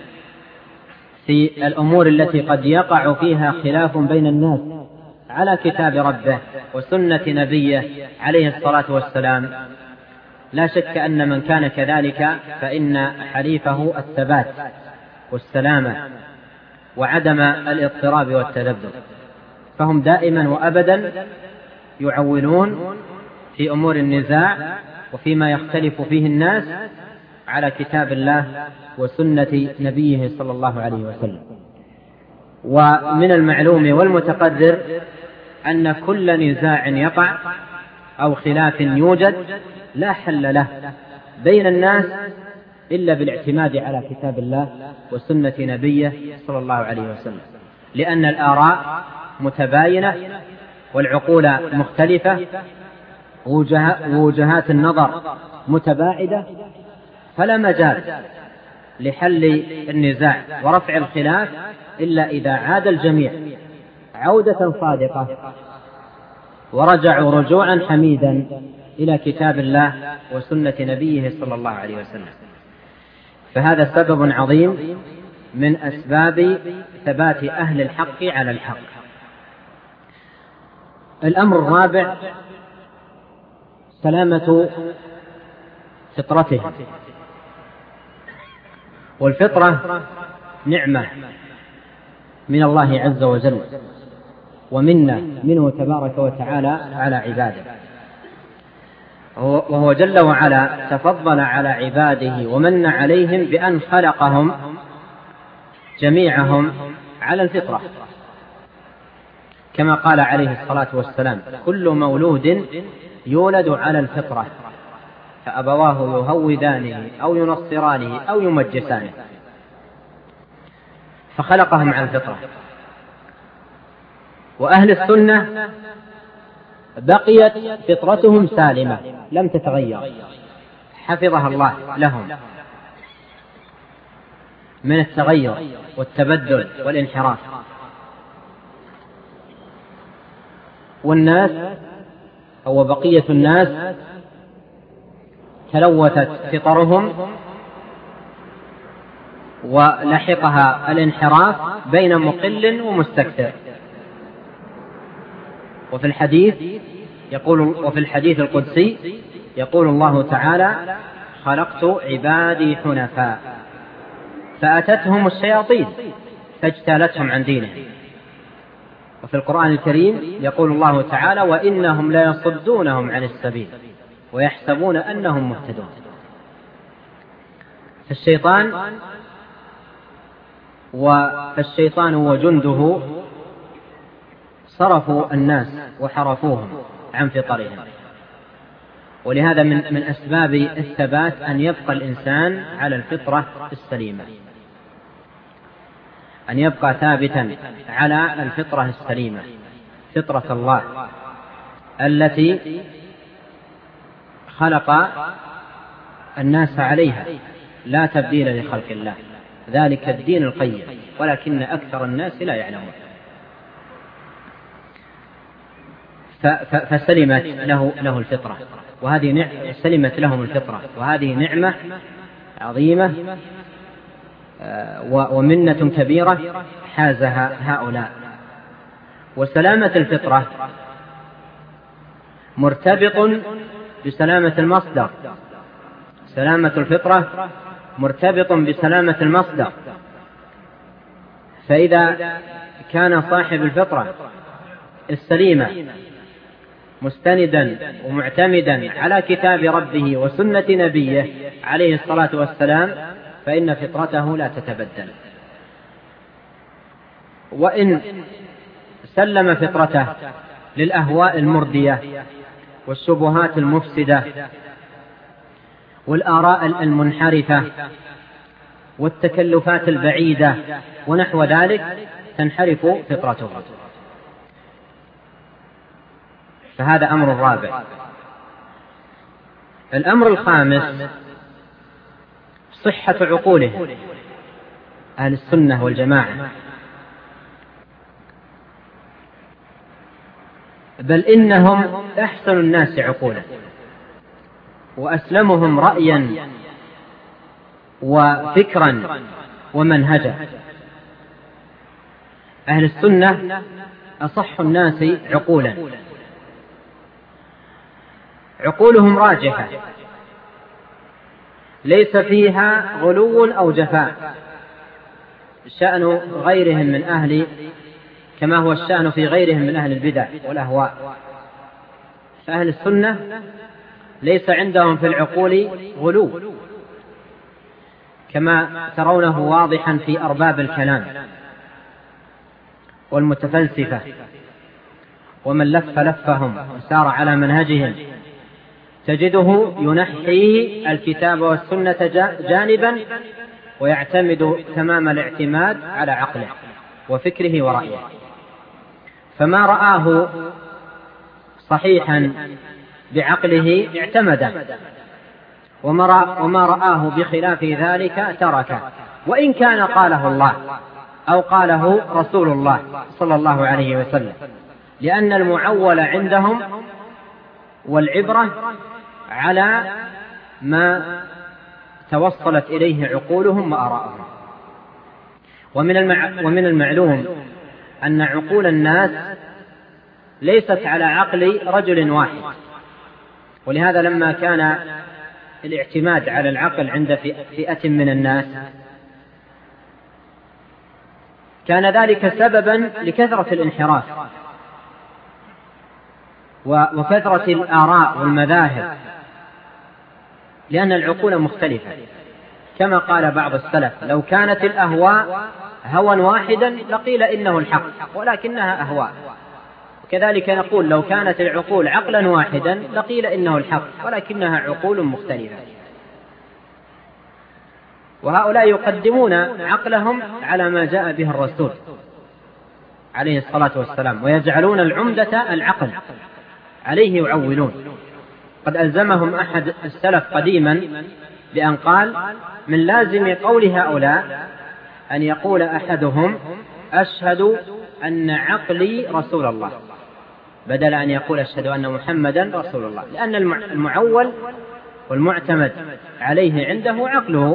في الأمور التي قد يقع فيها خلاف بين الناس على كتاب ربه وسنة نبيه عليه الصلاة والسلام، لا شك أن من كان كذلك فإن حليفه الثبات والسلامة وعدم الاضطراب والتذبذب، فهم دائما وأبدا يعولون في أمور النزاع وفيما يختلف فيه الناس على كتاب الله وسنة نبيه صلى الله عليه وسلم. ومن المعلوم والمتقدر أن كل نزاع يقع أو خلاف يوجد لا حل له بين الناس إلا بالاعتماد على كتاب الله وسنة نبيه صلى الله عليه وسلم، لأن الآراء متباينة والعقول مختلفة ووجهات النظر متباعدة، فلا مجال لحل النزاع ورفع الخلاف إلا إذا عاد الجميع عودة صادقة ورجعوا رجوعا حميدا إلى كتاب الله وسنة نبيه صلى الله عليه وسلم. فهذا سبب عظيم من أسباب ثبات أهل الحق على الحق. الأمر الرابع سلامة فطرتهم، والفطرة نعمة من الله عز وجل ومنة منه تبارك وتعالى على عباده، وهو جل وعلا تفضل على عباده ومن عليهم بأن خلقهم جميعهم على الفطرة، كما قال عليه الصلاة والسلام: كل مولود يولد على الفطرة فأبواه يهودانه أو ينصرانه أو يمجسانه، فخلقهم على الفطرة. وأهل السنة بقيت فطرتهم سالمة لم تتغير، حفظها الله لهم من التغير والتبدل والانحراف. والناس أو بقية الناس تلوثت فطرهم ولحقها الانحراف بين مقل ومستكثر. وفي الحديث يقول وفي الحديث القدسي يقول الله تعالى: خلقت عبادي حنفاء فأتتهم الشياطين فاجتالتهم عن دينهم. وفي القرآن الكريم يقول الله تعالى: وإنهم لا يصدونهم عن السبيل ويحسبون أنهم مهتدون. فالشيطان فالشيطان وجنده صرفوا الناس وحرفوهم عن فطرهم. ولهذا من من أسباب الثبات أن يبقى الإنسان على الفطرة السليمة، أن يبقى ثابتا على الفطرة السليمة، فطرة الله التي خلق الناس عليها، لا تبديل لخلق الله، ذلك الدين القيم ولكن أكثر الناس لا يعلمون. فسلمت له له الفطرة، وهذه نعمة سلمت لهم الفطرة، وهذه نعمة عظيمة ومنة كبيرة حازها هؤلاء. وسلامة الفطرة مرتبط بسلامة المصدر، سلامة الفطرة مرتبط بسلامة المصدر. فإذا كان صاحب الفطرة السليمة مستندا ومعتمدا على كتاب ربه وسنة نبيه عليه الصلاة والسلام فإن فطرته لا تتبدل. وإن سلم فطرته للأهواء المردية والشبهات المفسدة والآراء المنحرفة والتكلفات البعيدة ونحو ذلك تنحرف فطرته. فهذا أمر رابع. الأمر الخامس صحة عقولهم أهل السنة والجماعة، بل إنهم أحسن الناس عقولا وأسلمهم رأيا وفكرا ومنهجا. أهل السنة أصح الناس عقولا، عقولهم راجحة ليس فيها غلو أو جفاء، شأن غيرهم من أهل كما هو الشأن في غيرهم من أهل البدع والأهواء. فأهل السنة ليس عندهم في العقول غلو كما ترونه واضحا في أرباب الكلام والمتفلسفة ومن لف لفهم وسار على منهجهم، تجده ينحي الكتاب والسنة جانبا ويعتمد تمام الاعتماد على عقله وفكره ورأيه، فما رآه صحيحا بعقله اعتمده، وما رآه بخلاف ذلك تركه، وإن كان قاله الله أو قاله رسول الله صلى الله عليه وسلم، لأن المعول عندهم والعبرة على ما توصلت إليه عقولهم وآراءهم. ومن المعلوم أن عقول الناس ليست على عقل رجل واحد، ولهذا لما كان الاعتماد على العقل عند فئة من الناس كان ذلك سببا لكثرة الانحراف وكثرة الآراء والمذاهب، لأن العقول مختلفة. كما قال بعض السلف: لو كانت الأهواء هوى واحدا لقيل إنه الحق ولكنها أهواء. وكذلك نقول: لو كانت العقول عقلا واحدا لقيل إنه الحق ولكنها عقول مختلفة. وهؤلاء يقدمون عقلهم على ما جاء به الرسول عليه الصلاة والسلام، ويجعلون العمدة العقل، عليه يعولون. قد ألزمهم أحد السلف قديما بأن قال: من لازم قول هؤلاء أن يقول أحدهم: أشهد أن عقلي رسول الله، بدل أن يقول: أشهد أن محمدا رسول الله، لأن المعول والمعتمد عليه عنده عقله.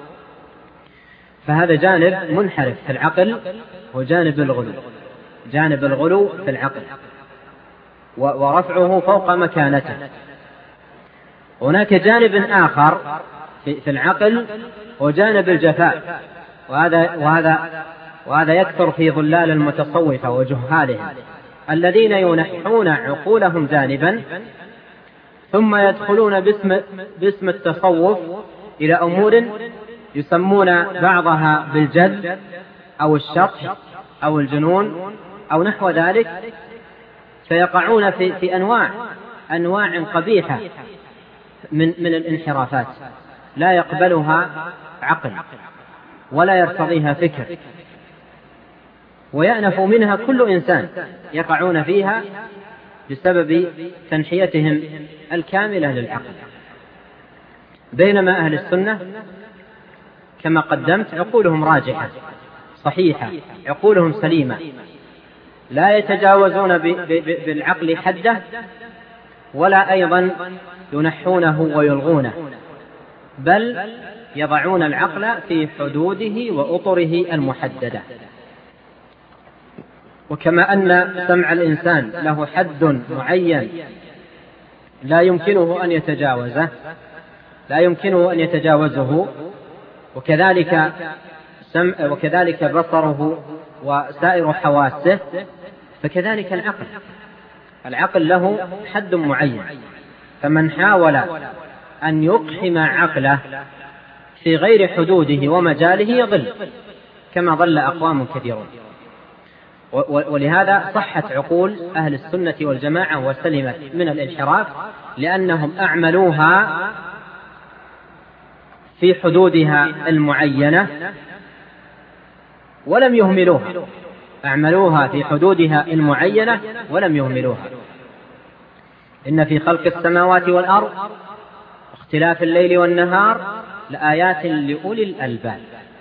فهذا جانب منحرف في العقل، وجانب الغلو جانب الغلو في العقل ورفعه فوق مكانته. هناك جانب آخر في العقل وجانب الجفاء، وهذا, وهذا, وهذا يكثر في ظلال المتصوفة وجهالهم الذين ينحون عقولهم جانبا ثم يدخلون باسم, باسم التصوف إلى أمور يسمون بعضها بالجد أو الشطح أو الجنون أو نحو ذلك، فيقعون في, في أنواع أنواع قبيحة من, من الانحرافات لا يقبلها عقل ولا يرتضيها فكر، ويأنف منها كل إنسان، يقعون فيها بسبب تنحيتهم الكاملة للعقل. بينما أهل السنة كما قدمت عقولهم راجحة صحيحة، عقولهم سليمة، لا يتجاوزون بالعقل حده ولا أيضا ينحونه ويلغونه، بل يضعون العقل في حدوده وأطره المحددة. وكما أن سمع الإنسان له حد معين لا يمكنه أن يتجاوزه لا يمكنه أن يتجاوزه وكذلك سمع وكذلك بصره وسائر حواسه، فكذلك العقل العقل له حد معين، فمن حاول أن يقحم عقله في غير حدوده ومجاله يضل كما ضل أقوام كثيرون. ولهذا صحت عقول أهل السنة والجماعة وسلمت من الانحراف، لأنهم أعملوها في حدودها المعينة ولم يهملوها أعملوها في حدودها المعينة ولم يهملوها. إن في خلق السماوات والأرض واختلاف الليل والنهار لآيات لأولي الألباب،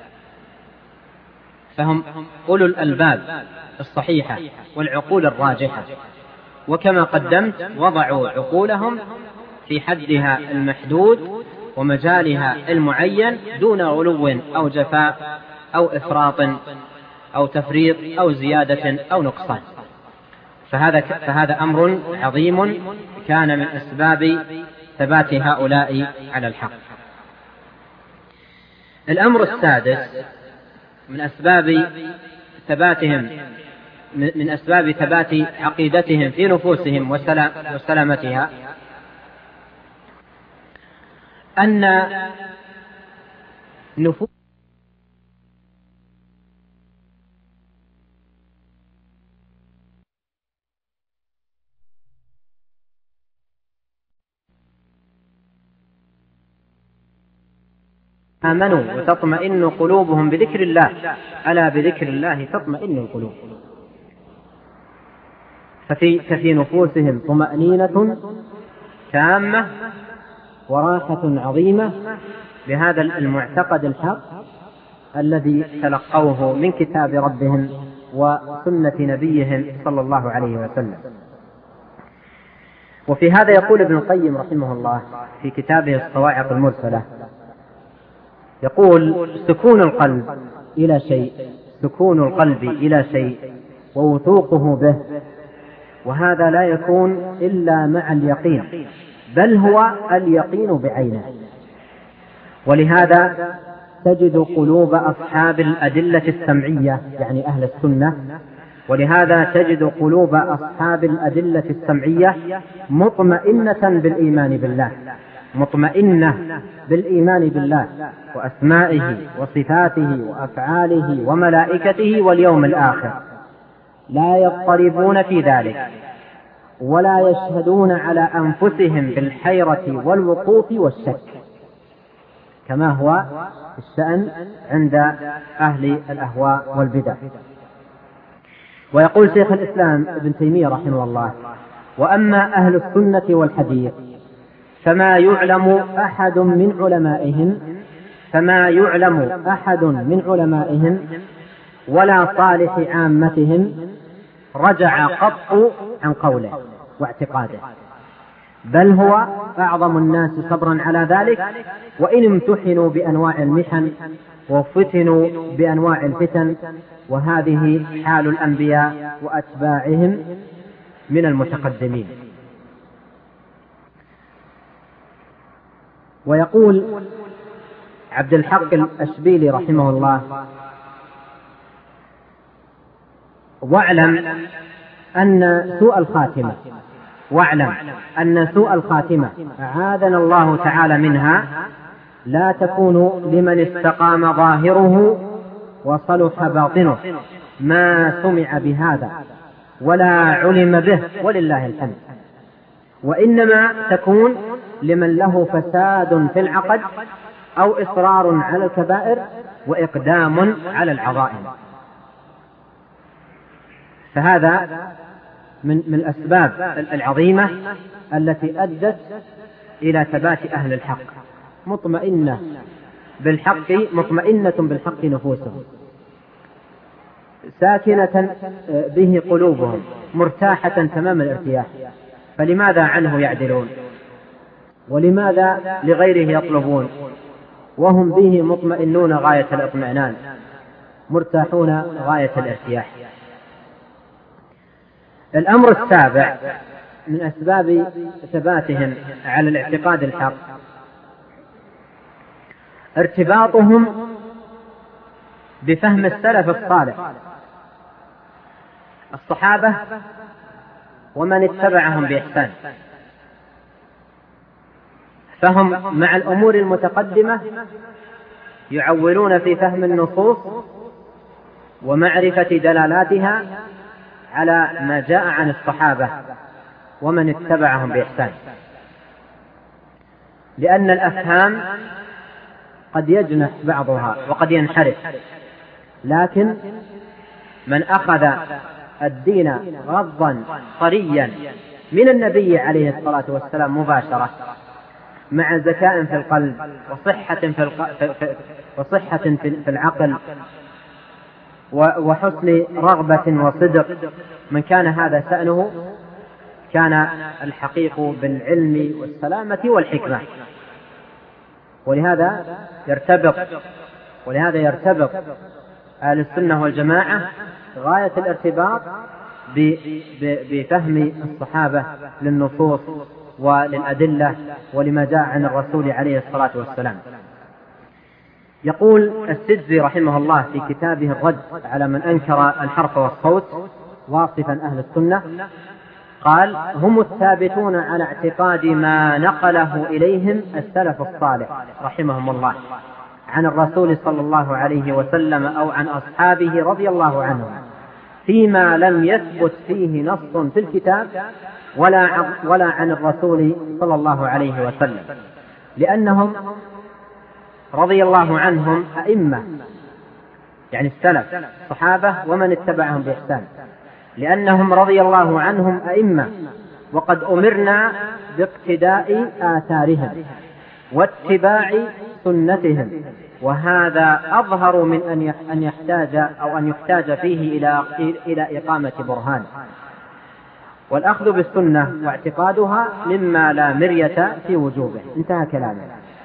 فهم أولو الألباب الصحيحة والعقول الراجحة، وكما قدمت وضعوا عقولهم في حدها المحدود ومجالها المعين دون غلو أو جفاء أو إفراط أو تفريط أو زيادة أو نقصان. فهذا, فهذا أمر عظيم كان من أسباب ثبات هؤلاء على الحق. الأمر السادس من أسباب ثباتهم من أسباب ثبات عقيدتهم في نفوسهم وسلامتها أن نفوس آمنوا وتطمئن قلوبهم بذكر الله، ألا بذكر الله تطمئن القلوب. ففي, ففي نفوسهم طمأنينة تامة وراحة عظيمة بهذا المعتقد الحق الذي تلقوه من كتاب ربهم وسنة نبيهم صلى الله عليه وسلم. وفي هذا يقول ابن القيم رحمه الله في كتابه الصواعق المرسلة، يقول: سكون القلب إلى شيء سكون القلب إلى شيء ووثوقه به، وهذا لا يكون إلا مع اليقين، بل هو اليقين بعينه. ولهذا تجد قلوب أصحاب الأدلة السمعية يعني أهل السنة، ولهذا تجد قلوب أصحاب الأدلة السمعية مطمئنة بالإيمان بالله، مطمئنة بالإيمان بالله وأسمائه وصفاته وأفعاله وملائكته واليوم الآخر، لا يضطربون في ذلك ولا يشهدون على أنفسهم بالحيرة والوقوف والشك، كما هو الشأن عند أهل الأهواء والبدع. ويقول شيخ الإسلام ابن تيمية رحمه الله: وأما أهل السنة والحديث فما يعلم أحد من علمائهم فما يعلم أحد من علمائهم ولا صالح عامتهم رجع قط عن قوله واعتقاده، بل هو أعظم الناس صبرا على ذلك، وإن امتحنوا بأنواع المحن وفتنوا بأنواع الفتن، وهذه حال الأنبياء وأتباعهم من المتقدمين. ويقول عبد الحق الأشبيلي رحمه الله: واعلم أن سوء الخاتمة واعلم أن سوء الخاتمة أعاذنا الله تعالى منها لا تكون لمن استقام ظاهره وصلح باطنه ما سمع بهذا ولا علم به ولله الحمد، وإنما تكون لمن له فساد في العقد أو إصرار على الكبائر وإقدام على العظائم. فهذا من, من الأسباب العظيمة التي أدت إلى ثبات أهل الحق، مطمئنة بالحق مطمئنة بالحق نفوسهم، ساكنة به قلوبهم، مرتاحة تمام الارتياح. فلماذا عنه يعدلون؟ ولماذا لغيره يطلبون وهم به مطمئنون غاية الاطمئنان، مرتاحون غاية الارتياح؟ الأمر السابع من أسباب ثباتهم على الاعتقاد الحق ارتباطهم بفهم السلف الصالح، الصحابة ومن اتبعهم بإحسان، فهم مع الأمور المتقدمة يعولون في فهم النصوص ومعرفة دلالاتها على ما جاء عن الصحابة ومن اتبعهم بإحسان، لأن الأفهام قد يجنح بعضها وقد ينحرف، لكن من أخذ الدين غضا طريا من النبي عليه الصلاة والسلام مباشرة مع ذكاء في القلب وصحة في, الق... في... وصحة في العقل وحسن رغبة وصدق، من كان هذا شأنه كان الحقيق بالعلم والسلامة والحكمة. ولهذا يرتبط ولهذا يرتبط أهل السنة والجماعة غاية الارتباط بفهم الصحابة للنصوص وللأدلة ولما جاء عن الرسول عليه الصلاة والسلام. يقول السدزي رحمه الله في كتابه الرد على من أنكر الحرف والصوت واصفا أهل السنة، قال: هم الثابتون على اعتقاد ما نقله إليهم السلف الصالح رحمهم الله عن الرسول صلى الله عليه وسلم أو عن أصحابه رضي الله عنهم، فيما لم يثبت فيه نص في الكتاب ولا ولا عن الرسول صلى الله عليه وسلم، لأنهم رضي الله عنهم أئمة، يعني السلف صحابة ومن اتبعهم بإحسان، لأنهم رضي الله عنهم أئمة، وقد أمرنا باقتداء آثارهم واتباع سنتهم، وهذا أظهر من أن يحتاج أو أن يحتاج فيه إلى إلى إقامة برهان. والأخذ بالسنة واعتقادها مما لا مرية في وجوبه. انتهى كلامه.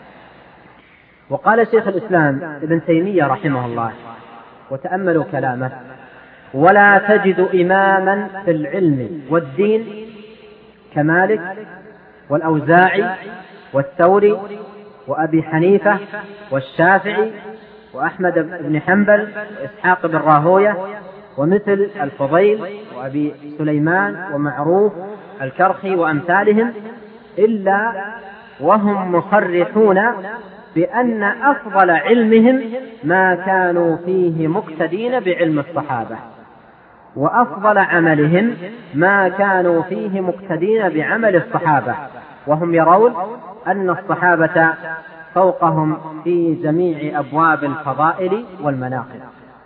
وقال شيخ الإسلام ابن تيمية رحمه الله، وتأملوا كلامه: ولا تجد إماما في العلم والدين كمالك والأوزاعي والثوري وأبي حنيفة والشافعي وأحمد بن حنبل وإسحاق بن راهوية ومثل الفضيل وأبي سليمان ومعروف الكرخي وأمثالهم، إلا وهم مصرحون بأن أفضل علمهم ما كانوا فيه مقتدين بعلم الصحابة، وأفضل عملهم ما كانوا فيه مقتدين بعمل الصحابة، وهم يرون أن الصحابة فوقهم في جميع أبواب الفضائل والمناقب.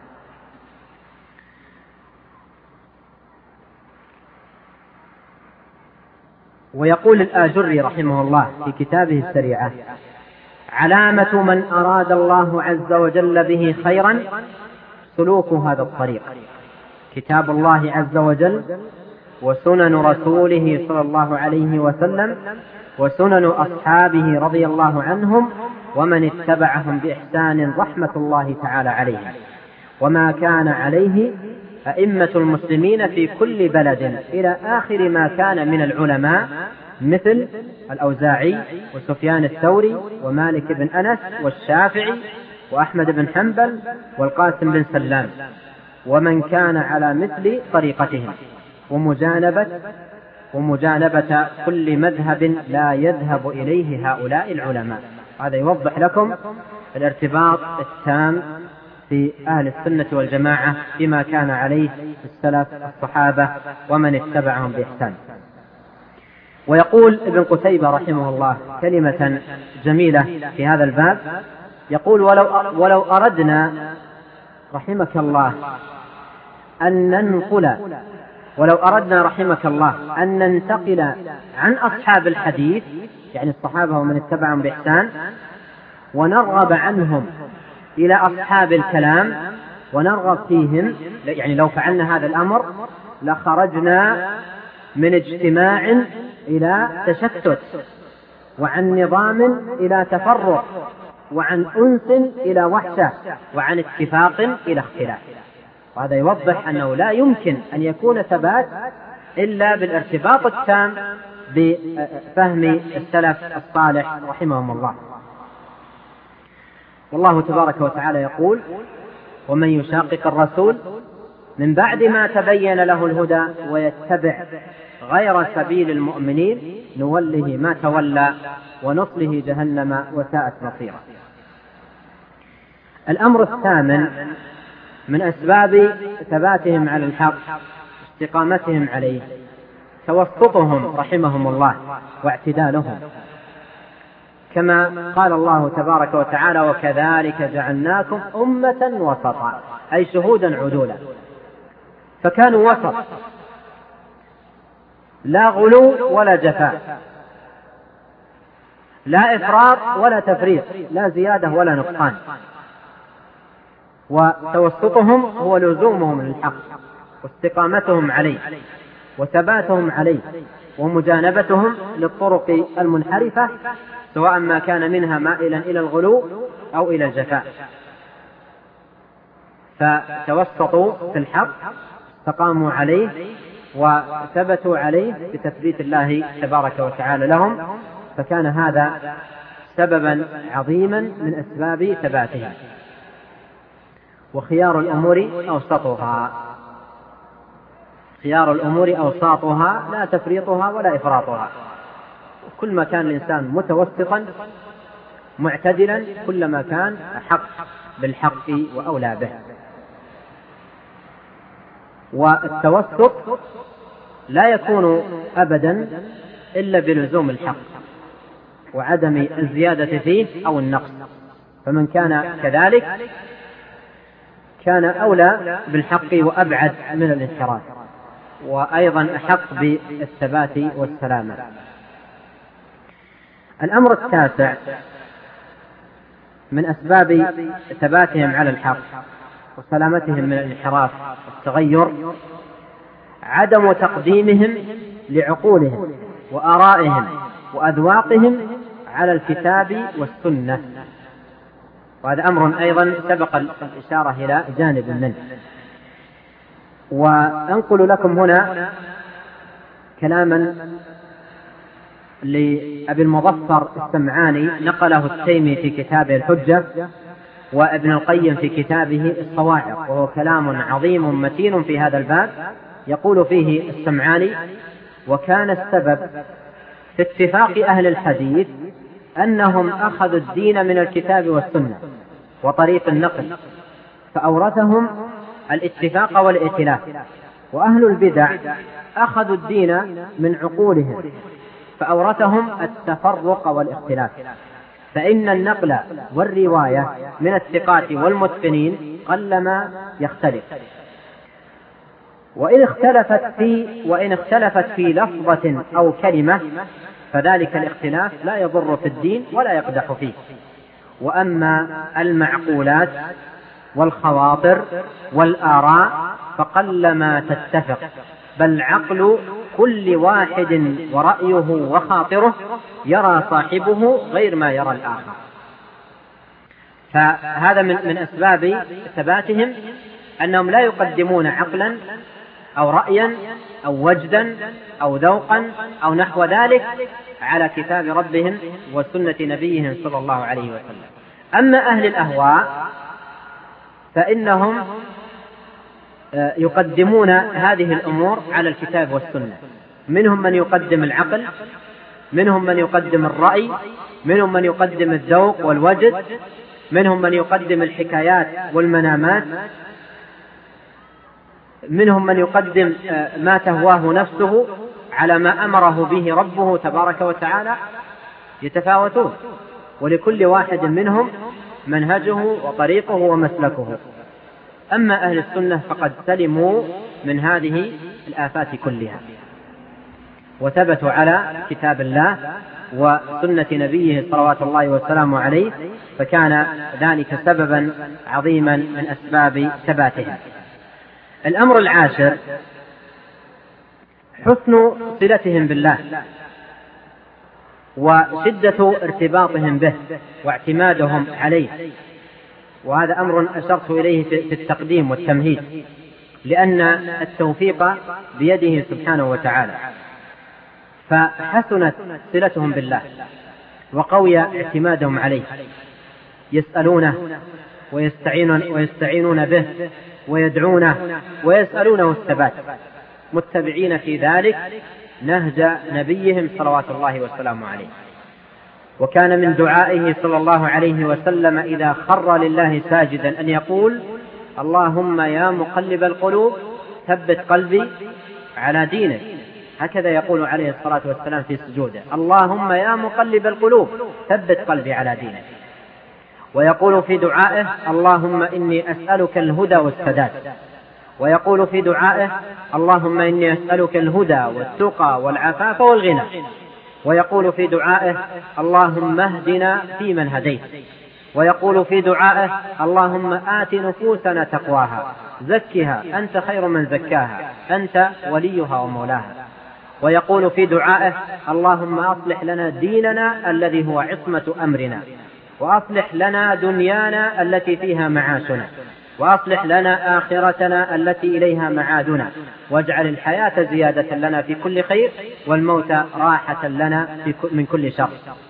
ويقول الآجري رحمه الله في كتابه السريعة: علامة من أراد الله عز وجل به خيرا سلوك هذا الطريق، كتاب الله عز وجل وسنن رسوله صلى الله عليه وسلم وسنن أصحابه رضي الله عنهم ومن اتبعهم بإحسان رحمة الله تعالى عليهم، وما كان عليه أئمة المسلمين في كل بلد إلى آخر ما كان من العلماء، مثل الأوزاعي وسفيان الثوري ومالك بن أنس والشافعي وأحمد بن حنبل والقاسم بن سلام، ومن كان على مثل طريقتهم، ومجانبة ومجانبة كل مذهب لا يذهب إليه هؤلاء العلماء. هذا يوضح لكم الارتباط التام في أهل السنة والجماعة بما كان عليه السلف الصحابة ومن اتبعهم بإحسان. ويقول ابن قتيبة رحمه الله كلمة جميلة في هذا الباب، يقول: ولو, ولو أردنا رحمك الله أن ننقل ولو أردنا رحمك الله أن ننتقل عن أصحاب الحديث، يعني الصحابة ومن اتبعهم بإحسان، ونرغب عنهم إلى أصحاب الكلام ونرغب فيهم، يعني لو فعلنا هذا الأمر لخرجنا من اجتماع إلى تشتت، وعن نظام إلى تفرق، وعن أنس إلى وحشة، وعن اتفاق إلى اختلاف. وهذا يوضح أنه لا يمكن أن يكون ثبات إلا بالارتباط التام بفهم السلف الصالح رحمهم الله. والله تبارك وتعالى يقول: ومن يشاقق الرسول من بعد ما تبين له الهدى ويتبع غير سبيل المؤمنين نوله ما تولى ونصله جهنم وساءت مصيرا. الأمر الثامن من أسباب ثباتهم على الحق استقامتهم عليه توسطهم رحمهم الله واعتدالهم، كما قال الله تبارك وتعالى: وكذلك جعلناكم أمة وسطا، أي شهودا عدولا. فكانوا وسط، لا غلو ولا جفاء، لا إفراط ولا تفريط، لا زيادة ولا نقصان. وتوسطهم هو لزومهم للحق واستقامتهم عليه وثباتهم عليه ومجانبتهم للطرق المنحرفة، سواء ما كان منها مائلا إلى الغلو أو إلى الجفاء. فتوسطوا في الحق، استقاموا عليه وثبتوا عليه بتثبيت الله تبارك وتعالى لهم، فكان هذا سببا عظيما من أسباب ثباتهم. وخيار الأمور أوسطها، خيار الأمور أوساطها، لا تفريطها ولا إفراطها. كل ما كان الإنسان متوسطا معتدلا كلما كان أحق بالحق وأولى به. والتوسط لا يكون أبدا إلا بلزوم الحق وعدم الزيادة فيه أو النقص، فمن كان كذلك كان أولى بالحق وأبعد من الانحراف، وأيضا أحق بالثبات والسلامة. الأمر التاسع من أسباب ثباتهم على الحق وسلامتهم من الانحراف والتغير عدم تقديمهم لعقولهم وآرائهم وأذواقهم على الكتاب والسنة، وهذا أمر أيضا سبق الإشارة إلى جانب منه. وأنقل لكم هنا كلاما لأبي المظفر السمعاني نقله التيمي في كتابه الحجة، وابن القيم في كتابه الصواعق، وهو كلام عظيم متين في هذا الباب. يقول فيه السمعاني: وكان السبب في اتفاق أهل الحديث أنهم أخذوا الدين من الكتاب والسنة وطريق النقل، فأورثهم الاتفاق والائتلاف. وأهل البدع أخذوا الدين من عقولهم فأورثهم التفرق والاختلاف، فإن النقل والرواية من الثقات والمتقنين قلما يختلف، وإن اختلفت في وإن اختلفت في لفظة أو كلمة فذلك الاختلاف لا يضر في الدين ولا يقدح فيه. وأما المعقولات والخواطر والآراء فقلما تتفق، بل عقل كل واحد ورأيه وخاطره يرى صاحبه غير ما يرى الآخر. فهذا من, من أسباب ثباتهم أنهم لا يقدمون عقلا أو رأيا أو وجدا أو ذوقا أو نحو ذلك على كتاب ربهم وسنة نبيهم صلى الله عليه وسلم. أما أهل الأهواء فإنهم يقدمون هذه الأمور على الكتاب والسنة، منهم من يقدم العقل، منهم من يقدم الرأي، منهم من يقدم الذوق والوجد، منهم من يقدم الحكايات والمنامات، منهم من يقدم ما تهواه نفسه على ما أمره به ربه تبارك وتعالى. يتفاوتون، ولكل واحد منهم منهجه وطريقه ومسلكه. أما أهل السنة فقد سلموا من هذه الآفات كلها وثبتوا على كتاب الله وسنة نبيه صلوات الله والسلام عليه، فكان ذلك سببا عظيما من أسباب ثباتهم. الأمر العاشر حسن صلتهم بالله وشدة ارتباطهم به واعتمادهم عليه، وهذا أمر أشرت إليه في التقديم والتمهيد، لأن التوفيق بيده سبحانه وتعالى. فحسنت صلتهم بالله وقوي اعتمادهم عليه، يسألونه ويستعينون, ويستعينون به ويدعونه ويسألونه الثبات، متبعين في ذلك نهج نبيهم صلوات الله والسلام عليه. وكان من دعائه صلى الله عليه وسلم إذا خر لله ساجدا أن يقول: اللهم يا مقلب القلوب ثبت قلبي على دينك. هكذا يقول عليه الصلاة والسلام في سجوده: اللهم يا مقلب القلوب ثبت قلبي على دينك. ويقول في دعائه: اللهم إني أسألك الهدى والسداد. ويقول في دعائه: اللهم إني أسألك الهدى والتقى والعفاف والغنى. ويقول في دعائه اللهم اهدنا فيمن هديت، ويقول في دعائه اللهم آت نفوسنا تقواها زكها أنت خير من زكاها أنت وليها ومولاها. ويقول في دعائه اللهم أصلح لنا ديننا الذي هو عصمة أمرنا، وأصلح لنا دنيانا التي فيها معاشنا، وأصلح لنا آخرتنا التي إليها معادنا، واجعل الحياة زيادة لنا في كل خير والموت راحة لنا من كل شر.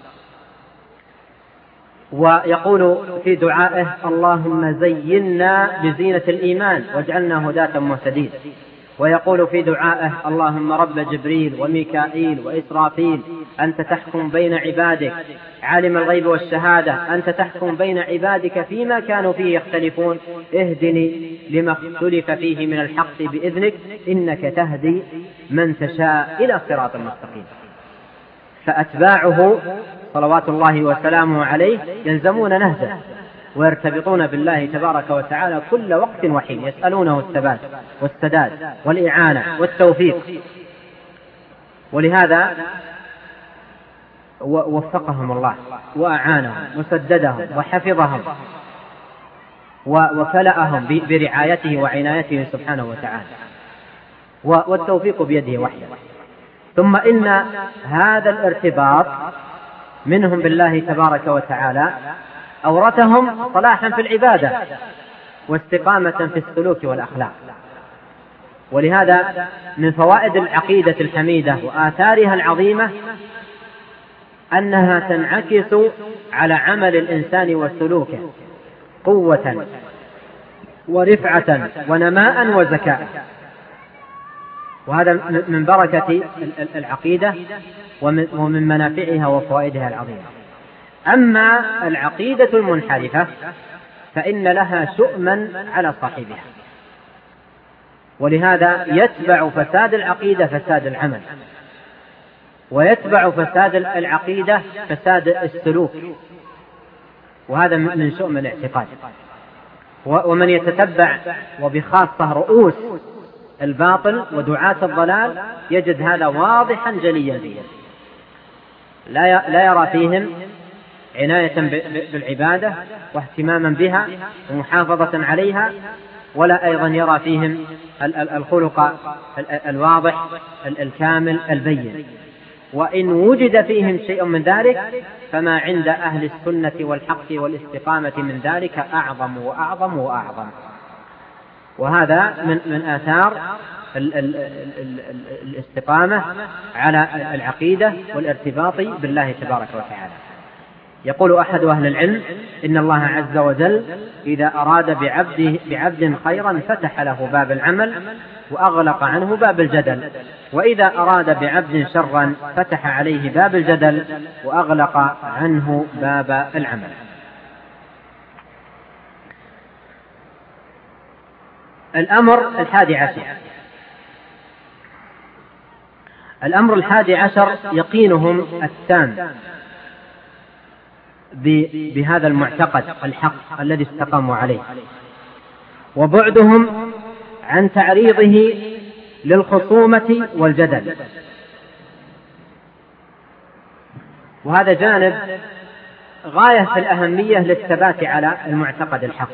ويقول في دعائه اللهم زينا بزينة الإيمان واجعلنا هداة مهتدين. ويقول في دعائه اللهم رب جبريل وميكائيل وإسرافيل أنت تحكم بين عبادك عالم الغيب والشهادة، أنت تحكم بين عبادك فيما كانوا فيه يختلفون، اهدني لما اختلف فيه من الحق بإذنك إنك تهدي من تشاء إلى صراط مستقيم. فأتباعه صلوات الله وسلامه عليه يلزمون نهجه ويرتبطون بالله تبارك وتعالى كل وقت وحين، يسألونه الثبات والسداد والإعانة والتوفيق. ولهذا وفقهم الله وأعانهم وسددهم وحفظهم وكلأهم برعايته وعنايته سبحانه وتعالى، والتوفيق بيده وحده. ثم إن هذا الارتباط منهم بالله تبارك وتعالى أورثهم صلاحا في العبادة واستقامة في السلوك والأخلاق. ولهذا من فوائد العقيدة الحميدة وآثارها العظيمة أنها تنعكس على عمل الإنسان وسلوكه قوة ورفعة ونماء وزكاء، وهذا من بركة العقيدة ومن منافعها وفوائدها العظيمة. أما العقيدة المنحرفة فإن لها شؤما على صاحبها، ولهذا يتبع فساد العقيدة فساد العمل، ويتبع فساد العقيدة فساد السلوك، وهذا من شؤم الاعتقاد. ومن يتتبع وبخاصة رؤوس الباطل ودعاة الضلال يجد هذا واضحا جليا فيه، لا يرى فيهم عناية بالعبادة واهتماما بها ومحافظة عليها، ولا أيضا يرى فيهم الخلق الواضح الكامل البين. وإن وجد فيهم شيء من ذلك فما عند أهل السنة والحق والاستقامة من ذلك أعظم وأعظم وأعظم. وهذا من من آثار ال ال ال الاستقامة على العقيدة والارتباط بالله تبارك وتعالى. يقول أحد أهل العلم إن الله عز وجل إذا أراد بعبده بعبد خيرا فتح له باب العمل وأغلق عنه باب الجدل، وإذا أراد بعبد شرا فتح عليه باب الجدل وأغلق عنه باب العمل. الأمر الحادي عشر الأمر الحادي عشر يقينهم التام بهذا المعتقد الحق الذي استقاموا عليه، وبعدهم عن تعريضه للخصومة والجدل. وهذا جانب غاية في الأهمية للثبات على المعتقد الحق،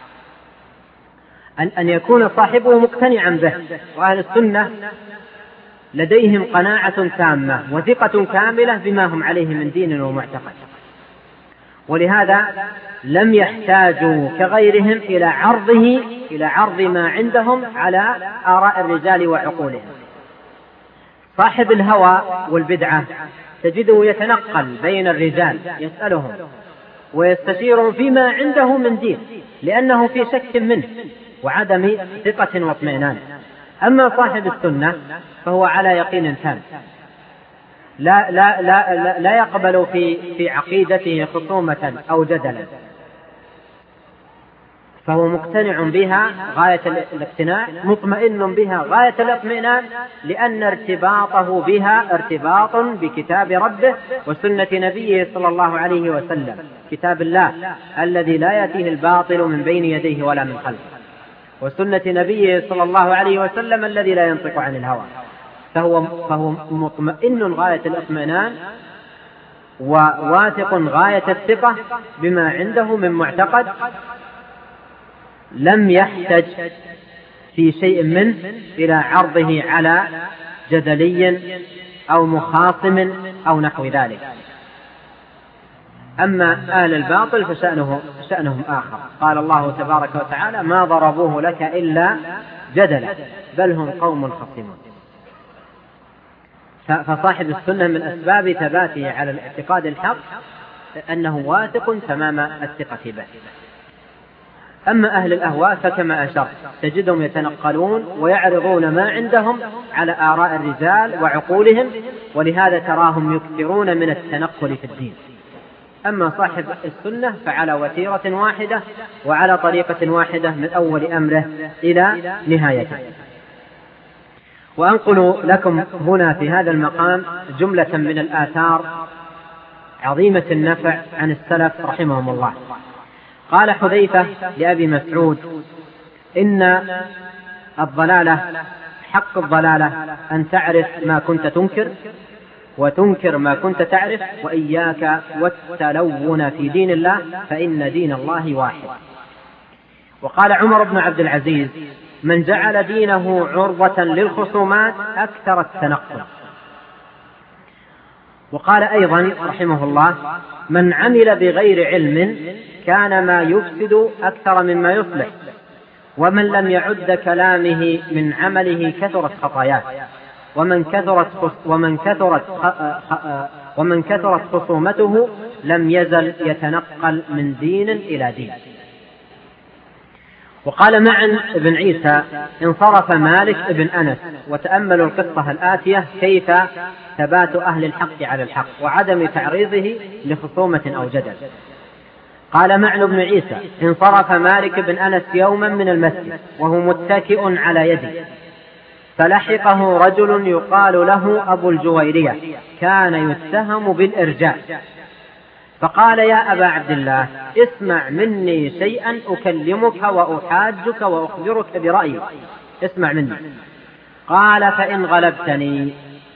أن يكون صاحبه مقتنعا به. وأهل السنة لديهم قناعة تامة وثقة كاملة بما هم عليه من دين ومعتقد، ولهذا لم يحتاجوا كغيرهم إلى عرضه إلى عرض ما عندهم على آراء الرجال وعقولهم. صاحب الهوى والبدعة تجده يتنقل بين الرجال يسألهم ويستشيرهم فيما عنده من دين، لأنه في شك منه وعدم ثقة واطمئنان. أما صاحب السنة فهو على يقين تام، لا, لا, لا, لا, لا يقبل في, في عقيدته خصومة أو جدلا، فهو مقتنع بها غاية الاقتناع، مطمئن بها غاية الاطمئنان، لأن ارتباطه بها ارتباط بكتاب ربه وسنة نبيه صلى الله عليه وسلم، كتاب الله الذي لا يأتيه الباطل من بين يديه ولا من خلفه، وسنة نبيه صلى الله عليه وسلم الذي لا ينطق عن الهوى. فهو, فهو مطمئن غاية الاطمئنان وواثق غاية الثقة بما عنده من معتقد، لم يحتج في شيء منه إلى عرضه على جدلي أو مخاصم أو نحو ذلك. أما أهل الباطل فشأنه شأنهم آخر. قال الله تبارك وتعالى: ما ضربوه لك إلا جدلا بل هم قوم خصمون. فصاحب السنة من أسباب ثباته على الاعتقاد الحق أنه واثق تمام الثقة به. أما أهل الأهواء فكما أشرت تجدهم يتنقلون ويعرضون ما عندهم على آراء الرجال وعقولهم، ولهذا تراهم يكثرون من التنقل في الدين. أما صاحب السنة فعلى وتيرة واحدة وعلى طريقة واحدة من أول أمره إلى نهايته. وأنقل لكم هنا في هذا المقام جملة من الآثار عظيمة النفع عن السلف رحمهم الله. قال حذيفة لأبي مسعود: إن الضلالة حق الضلالة أن تعرف ما كنت تنكر وتنكر ما كنت تعرف، وإياك والتلون في دين الله فإن دين الله واحد. وقال عمر بن عبد العزيز: من جعل دينه عرضة للخصومات أكثر التنقل. وقال أيضا رحمه الله: من عمل بغير علم كان ما يفسد أكثر مما يصلح، ومن لم يعد كلامه من عمله كثرت خطاياه، ومن كثرت ومن كثرت ومن كثرت خصومته لم يزل يتنقل من دين إلى دين. وقال معن بن عيسى: انصرف مالك بن أنس. وتأملوا القصة الآتية كيف ثبات أهل الحق على الحق وعدم تعريضه لخصومة أو جدل. قال معن بن عيسى: انصرف مالك بن أنس يوما من المسجد وهو متكئ على يده، فلحقه رجل يقال له أبو الجويرية كان يتهم بالإرجاء، فقال: يا أبا عبد الله، اسمع مني شيئا أكلمك وأحاجك وأخبرك برأيي، اسمع مني. قال: فإن غلبتني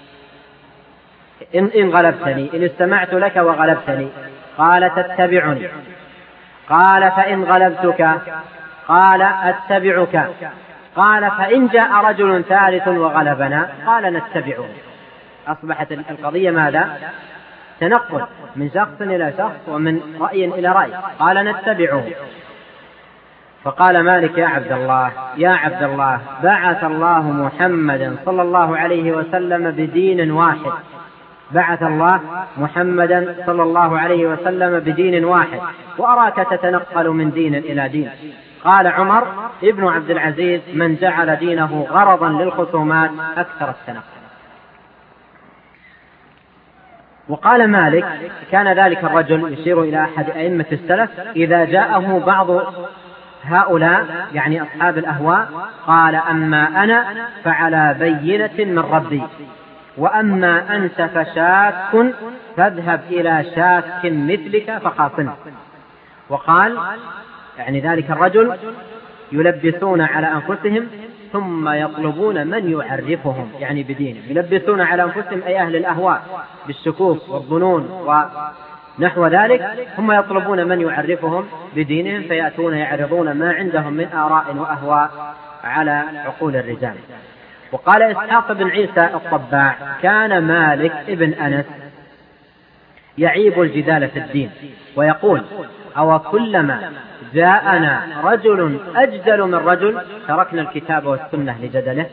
إن, إن غلبتني إن استمعت لك وغلبتني. قال: تتبعني. قال: فإن غلبتك. قال: أتبعك. قال: فإن جاء رجل ثالث وغلبنا. قال: نتبعه. أصبحت القضية ماذا؟ تنقل من شخص إلى شخص ومن رأي إلى رأي. قال: نتبعه. فقال مالك: يا عبد الله يا عبد الله بعث الله محمدا صلى الله عليه وسلم بدين واحد بعث الله محمدا صلى الله عليه وسلم بدين واحد وأراك تتنقل من دين إلى دين. قال عمر ابن عبد العزيز: من جعل دينه غرضا للخصومات أكثر التنقل. وقال مالك: كان ذلك الرجل يشير إلى أحد أئمة السلف إذا جاءه بعض هؤلاء يعني أصحاب الأهواء قال: أما أنا فعلى بينة من ربي، وأما أنت فشاك فاذهب إلى شاك مثلك فخاصمه. وقال يعني ذلك الرجل: يلبسون على أنفسهم ثم يطلبون من يعرفهم يعني بدينه. يلبسون على أنفسهم أي أهل الأهواء بالشكوك والظنون ونحو ذلك، ثم يطلبون من يعرفهم بدينهم، فيأتون يعرضون ما عندهم من آراء وأهواء على عقول الرجال. وقال إسحاق بن عيسى الطباع: كان مالك ابن أنس يعيب الجدال في الدين ويقول: أو كلما جاءنا رجل أجدل من رجل تركنا الكتاب والسنة لجدله.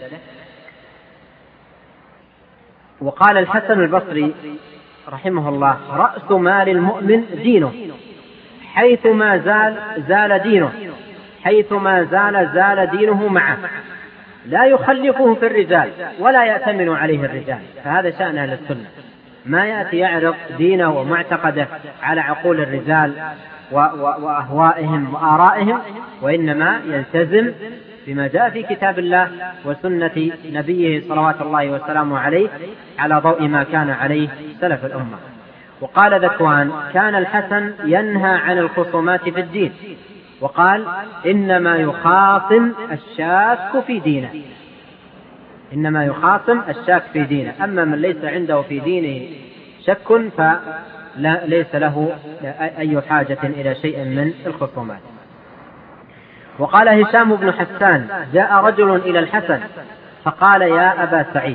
وقال الحسن البصري رحمه الله: رأس مال المؤمن دينه، حيثما زال زال دينه، حيثما زال زال دينه معه، لا يخلفه في الرجال ولا يأتمن عليه الرجال. فهذا شأن أهل السنة، ما يأتي يعرض دينه ومعتقده على عقول الرجال وأهوائهم وآرائهم، وإنما يلتزم بما جاء في كتاب الله وسنة نبيه صلوات الله وسلامه عليه على ضوء ما كان عليه سلف الأمة. وقال ذكوان: كان الحسن ينهى عن الخصومات في الدين، وقال: إنما يخاصم الشاك في دينه. إنما يخاصم الشاك في دينه، أما من ليس عنده في دينه شك فليس له أي حاجة إلى شيء من الخصومات. وقال هشام بن حسان: جاء رجل إلى الحسن فقال: يا أبا سعيد،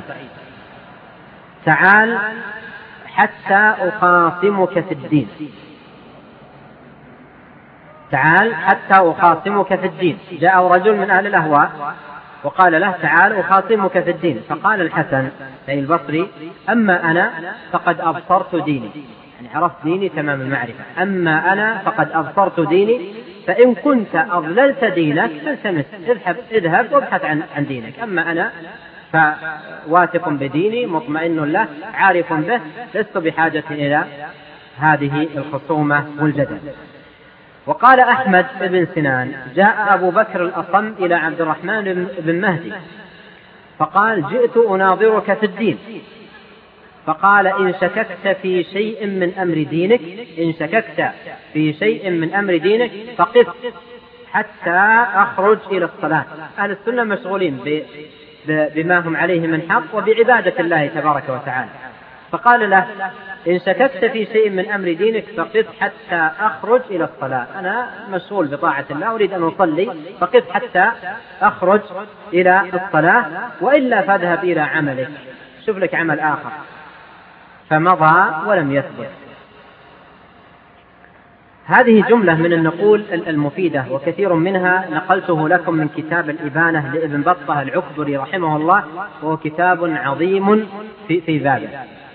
تعال حتى أخاصمك في الدين، تعال حتى أخاصمك في الدين. جاء رجل من أهل الأهواء وقال له: تعال أخاصمك في الدين. فقال الحسن أي البصري: أما أنا فقد أبصرت ديني، يعني عرفت ديني تمام المعرفة، أما أنا فقد أبصرت ديني، فإن كنت أضللت دينك فالتمس، اذهب اذهب وابحث عن عن دينك، أما أنا فواثق بديني مطمئن له عارف به، لست بحاجة إلى هذه الخصومة والجدل. وقال أحمد بن سنان: جاء أبو بكر الأصم إلى عبد الرحمن بن مهدي فقال: جئت أناظرك في الدين. فقال: إن شككت في شيء من أمر دينك إن شككت في شيء من أمر دينك فقف حتى أخرج إلى الصلاة. أهل السنة مشغولين بما هم عليه من حق وبعبادة الله تبارك وتعالى. فقال له: إن شككت في شيء من أمر دينك فقف حتى أخرج إلى الصلاة، أنا مشغول بطاعة الله أريد أن أصلي، فقف حتى أخرج إلى الصلاة، وإلا فاذهب إلى عملك، شوف لك عمل آخر. فمضى ولم يثبت. هذه جملة من النقول المفيدة، وكثير منها نقلته لكم من كتاب الإبانة لابن بطة العكبري رحمه الله، وهو كتاب عظيم في, في بابه.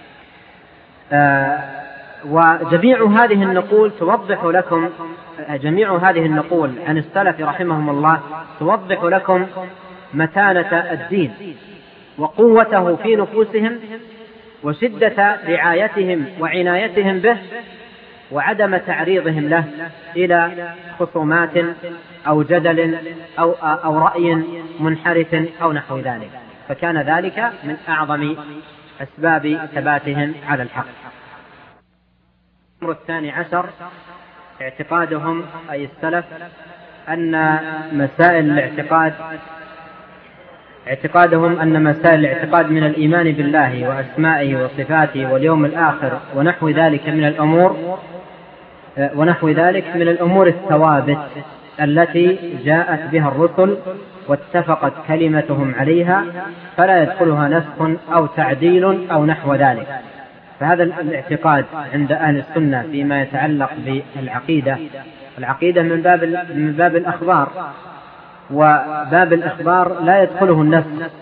آه وجميع هذه النقول توضح لكم جميع هذه النقول عن السلف رحمهم الله توضح لكم متانة الدين وقوته في نفوسهم وشدة رعايتهم وعنايتهم به، وعدم تعريضهم له إلى خصومات أو جدل أو, أو رأي منحرف أو نحو ذلك، فكان ذلك من أعظم أسباب ثباتهم على الحق. الأمر الثاني عشر اعتقادهم أي السلف أن مسائل الاعتقاد اعتقادهم أن مسائل الاعتقاد من الإيمان بالله وأسمائه وصفاته واليوم الآخر ونحو ذلك من الأمور ونحو ذلك من الأمور الثوابت التي جاءت بها الرسل واتفقت كلمتهم عليها، فلا يدخلها نسخ أو تعديل أو نحو ذلك. فهذا الاعتقاد عند أهل السنة فيما يتعلق بالعقيدة، العقيدة من باب من باب الأخبار، وباب الإخبار لا يدخله النسخ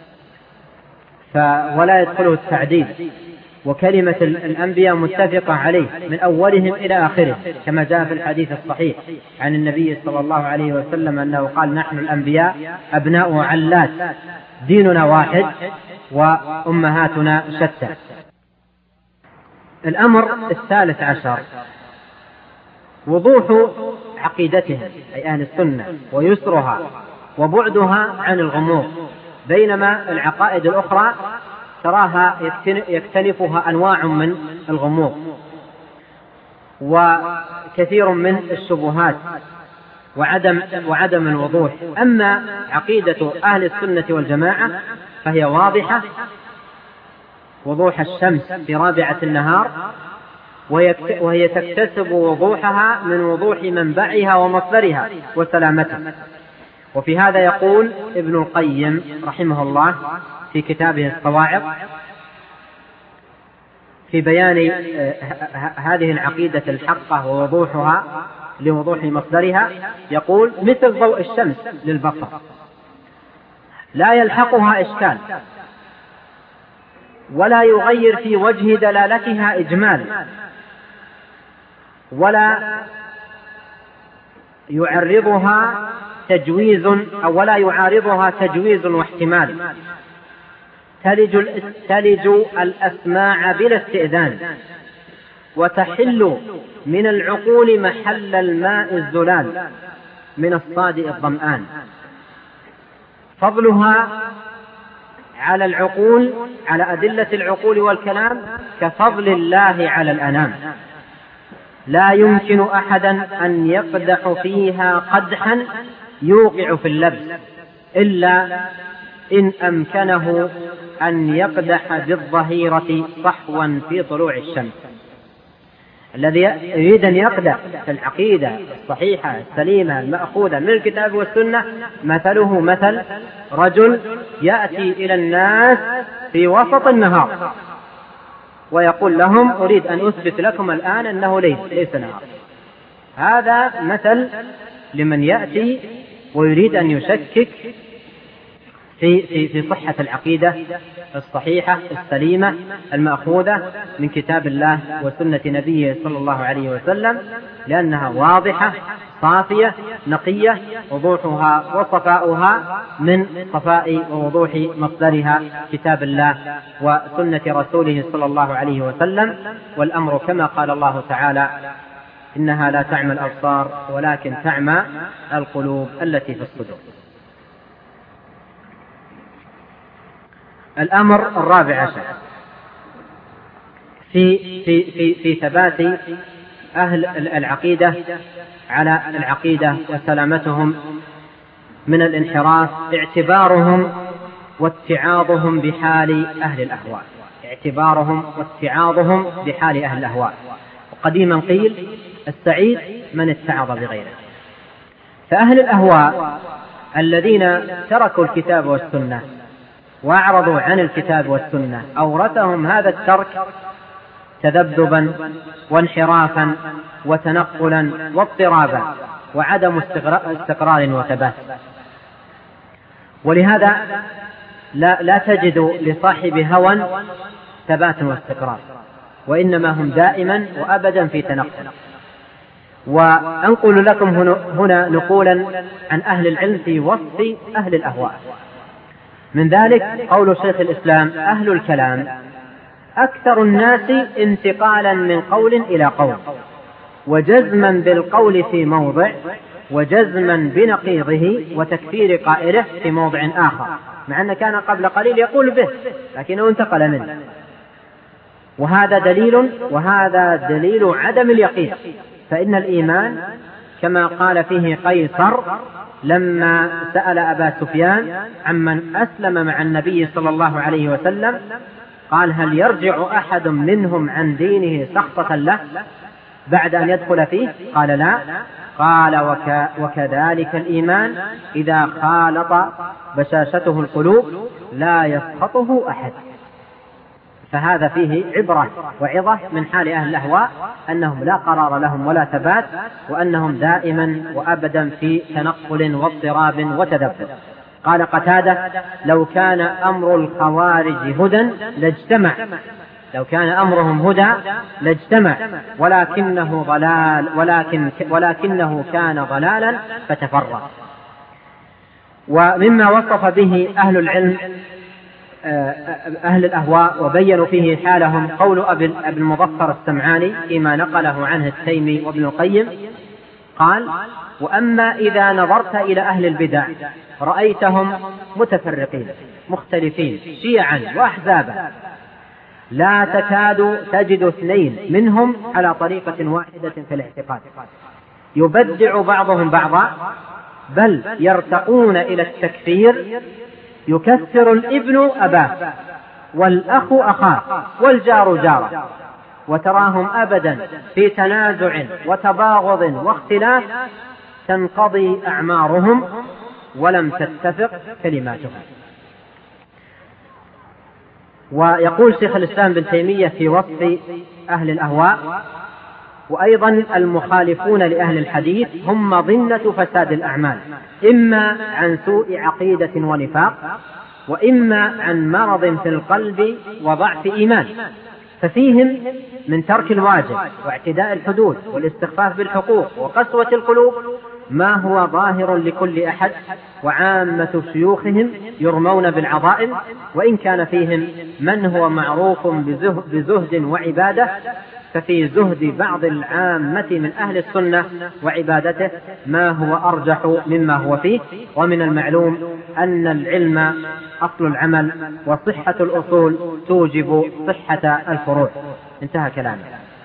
ولا يدخله التعديل، وكلمة الأنبياء متفقة عليه من أولهم إلى آخره، كما جاء في الحديث الصحيح عن النبي صلى الله عليه وسلم أنه قال: نحن الأنبياء أبناء علات، ديننا واحد وأمهاتنا شتى. الأمر الثالث عشر وضوح عقيدتهم أي أهل السنة ويسرها وبعدها عن الغموض، بينما العقائد الأخرى تراها يكتنفها أنواع من الغموض وكثير من الشبهات وعدم, وعدم الوضوح. أما عقيدة أهل السنة والجماعة فهي واضحة وضوح الشمس في رابعة النهار، وهي تكتسب وضوحها من وضوح منبعها ومصدرها وسلامتها. وفي هذا يقول ابن القيم رحمه الله في كتابه الصواعق في بيان هذه العقيدة الحقة ووضوحها لوضوح مصدرها، يقول: مثل ضوء الشمس للبصر لا يلحقها إشكال ولا يغير في وجه دلالتها إجمال، ولا يعرضها تجويز أو ولا يعارضها تجويز واحتمال، تلج, تلج الأسماع بلا استئذان، وتحل من العقول محل الماء الزلال من الصادئ الظمآن. فضلها على العقول على أدلة العقول والكلام كفضل الله على الأنام، لا يمكن أحدا أن يقدح فيها قدحا يوقع في اللبس إلا إن أمكنه أن يقدح بالظهيرة صحوا في طلوع الشمس. الذي يريد أن يقدح في العقيدة الصحيحة السليمة المأخوذة من الكتاب والسنة مثله مثل رجل يأتي إلى الناس في وسط النهار ويقول لهم أريد أن أثبت لكم الآن أنه ليس, ليس نهار. هذا مثل لمن يأتي ويريد أن يشكك في, في, في صحة العقيدة الصحيحة السليمة المأخوذة من كتاب الله وسنة نبيه صلى الله عليه وسلم، لأنها واضحة صافية نقية، وضوحها وصفاؤها من صفاء ووضوح مصدرها كتاب الله وسنة رسوله صلى الله عليه وسلم. والأمر كما قال الله تعالى: إنها لا تعمى الأبصار ولكن تعمى القلوب التي في الصدور. الأمر الرابع عشر في, في, في, في ثبات أهل العقيدة على العقيدة وسلامتهم من الانحراف اعتبارهم واتعاظهم بحال أهل الأهواء. اعتبارهم واتعاظهم بحال أهل الأهواء. وقديما قيل: السعيد من اتعظ بغيره. فأهل الأهواء الذين تركوا الكتاب والسنة وأعرضوا عن الكتاب والسنة أورثهم هذا الترك تذبذبا وانحرافا وتنقلا واضطرابا وعدم استقرار وثبات. ولهذا لا, لا تجد لصاحب هوى ثبات واستقرار، وإنما هم دائما وأبدا في تنقل. وأنقل لكم هنا نقولا عن أهل العلم في وصف أهل الأهواء. من ذلك قول شيخ الإسلام: أهل الكلام أكثر الناس انتقالا من قول إلى قول، وجزما بالقول في موضع، وجزما بنقيضه وتكفير قائله في موضع آخر، مع أن كان قبل قليل يقول به لكنه انتقل منه. وهذا دليل وهذا دليل عدم اليقين. فإن الإيمان كما قال فيه قيصر لما سأل أبا سفيان عمن أسلم مع النبي صلى الله عليه وسلم، قال: هل يرجع أحد منهم عن دينه سخطة له بعد أن يدخل فيه؟ قال: لا. قال: وك وكذلك الإيمان إذا خالط بشاشته القلوب لا يسخطه أحد. فهذا فيه عبرة وعظة من حال أهل الأهواء، أنهم لا قرار لهم ولا ثبات، وأنهم دائما وأبدا في تنقل واضطراب وتذبذب. قال قتادة: لو كان أمر الخوارج هدى لاجتمع، لو كان أمرهم هدى لاجتمع، ولكنه ضلال ولكن ولكنه كان ضلالا فتفرق. ومما وصف به أهل العلم أهل الأهواء وبينوا فيه حالهم قول أبي المظفر السمعاني فيما نقله عنه التيمي وابن القيم، قال: وأما إذا نظرت إلى أهل البدع رأيتهم متفرقين مختلفين شيعا وأحزابا، لا تكاد تجد اثنين منهم على طريقة واحدة في الاعتقاد، يبدع بعضهم بعضا، بل يرتقون إلى التكفير، يكفر الابن أباه والأخ أخاه والجار جاره، وتراهم أبدا في تنازع وتباغض واختلاف، تنقضي أعمارهم ولم تتفق كلماتهم. ويقول شيخ الإسلام بن تيمية في وصف أهل الأهواء: وأيضا المخالفون لأهل الحديث هم مظنة فساد الأعمال، إما عن سوء عقيدة ونفاق، وإما عن مرض في القلب وضعف إيمان، ففيهم من ترك الواجب واعتداء الحدود والاستخفاف بالحقوق وقسوة القلوب ما هو ظاهر لكل أحد، وعامة شيوخهم يرمون بالعظائم، وإن كان فيهم من هو معروف بزهد وعبادة، ففي زهد بعض العامة من أهل السنة وعبادته ما هو أرجح مما هو فيه. ومن المعلوم أن العلم أصل العمل، وصحة الأصول توجب صحة الفروع. انتهى كلامه.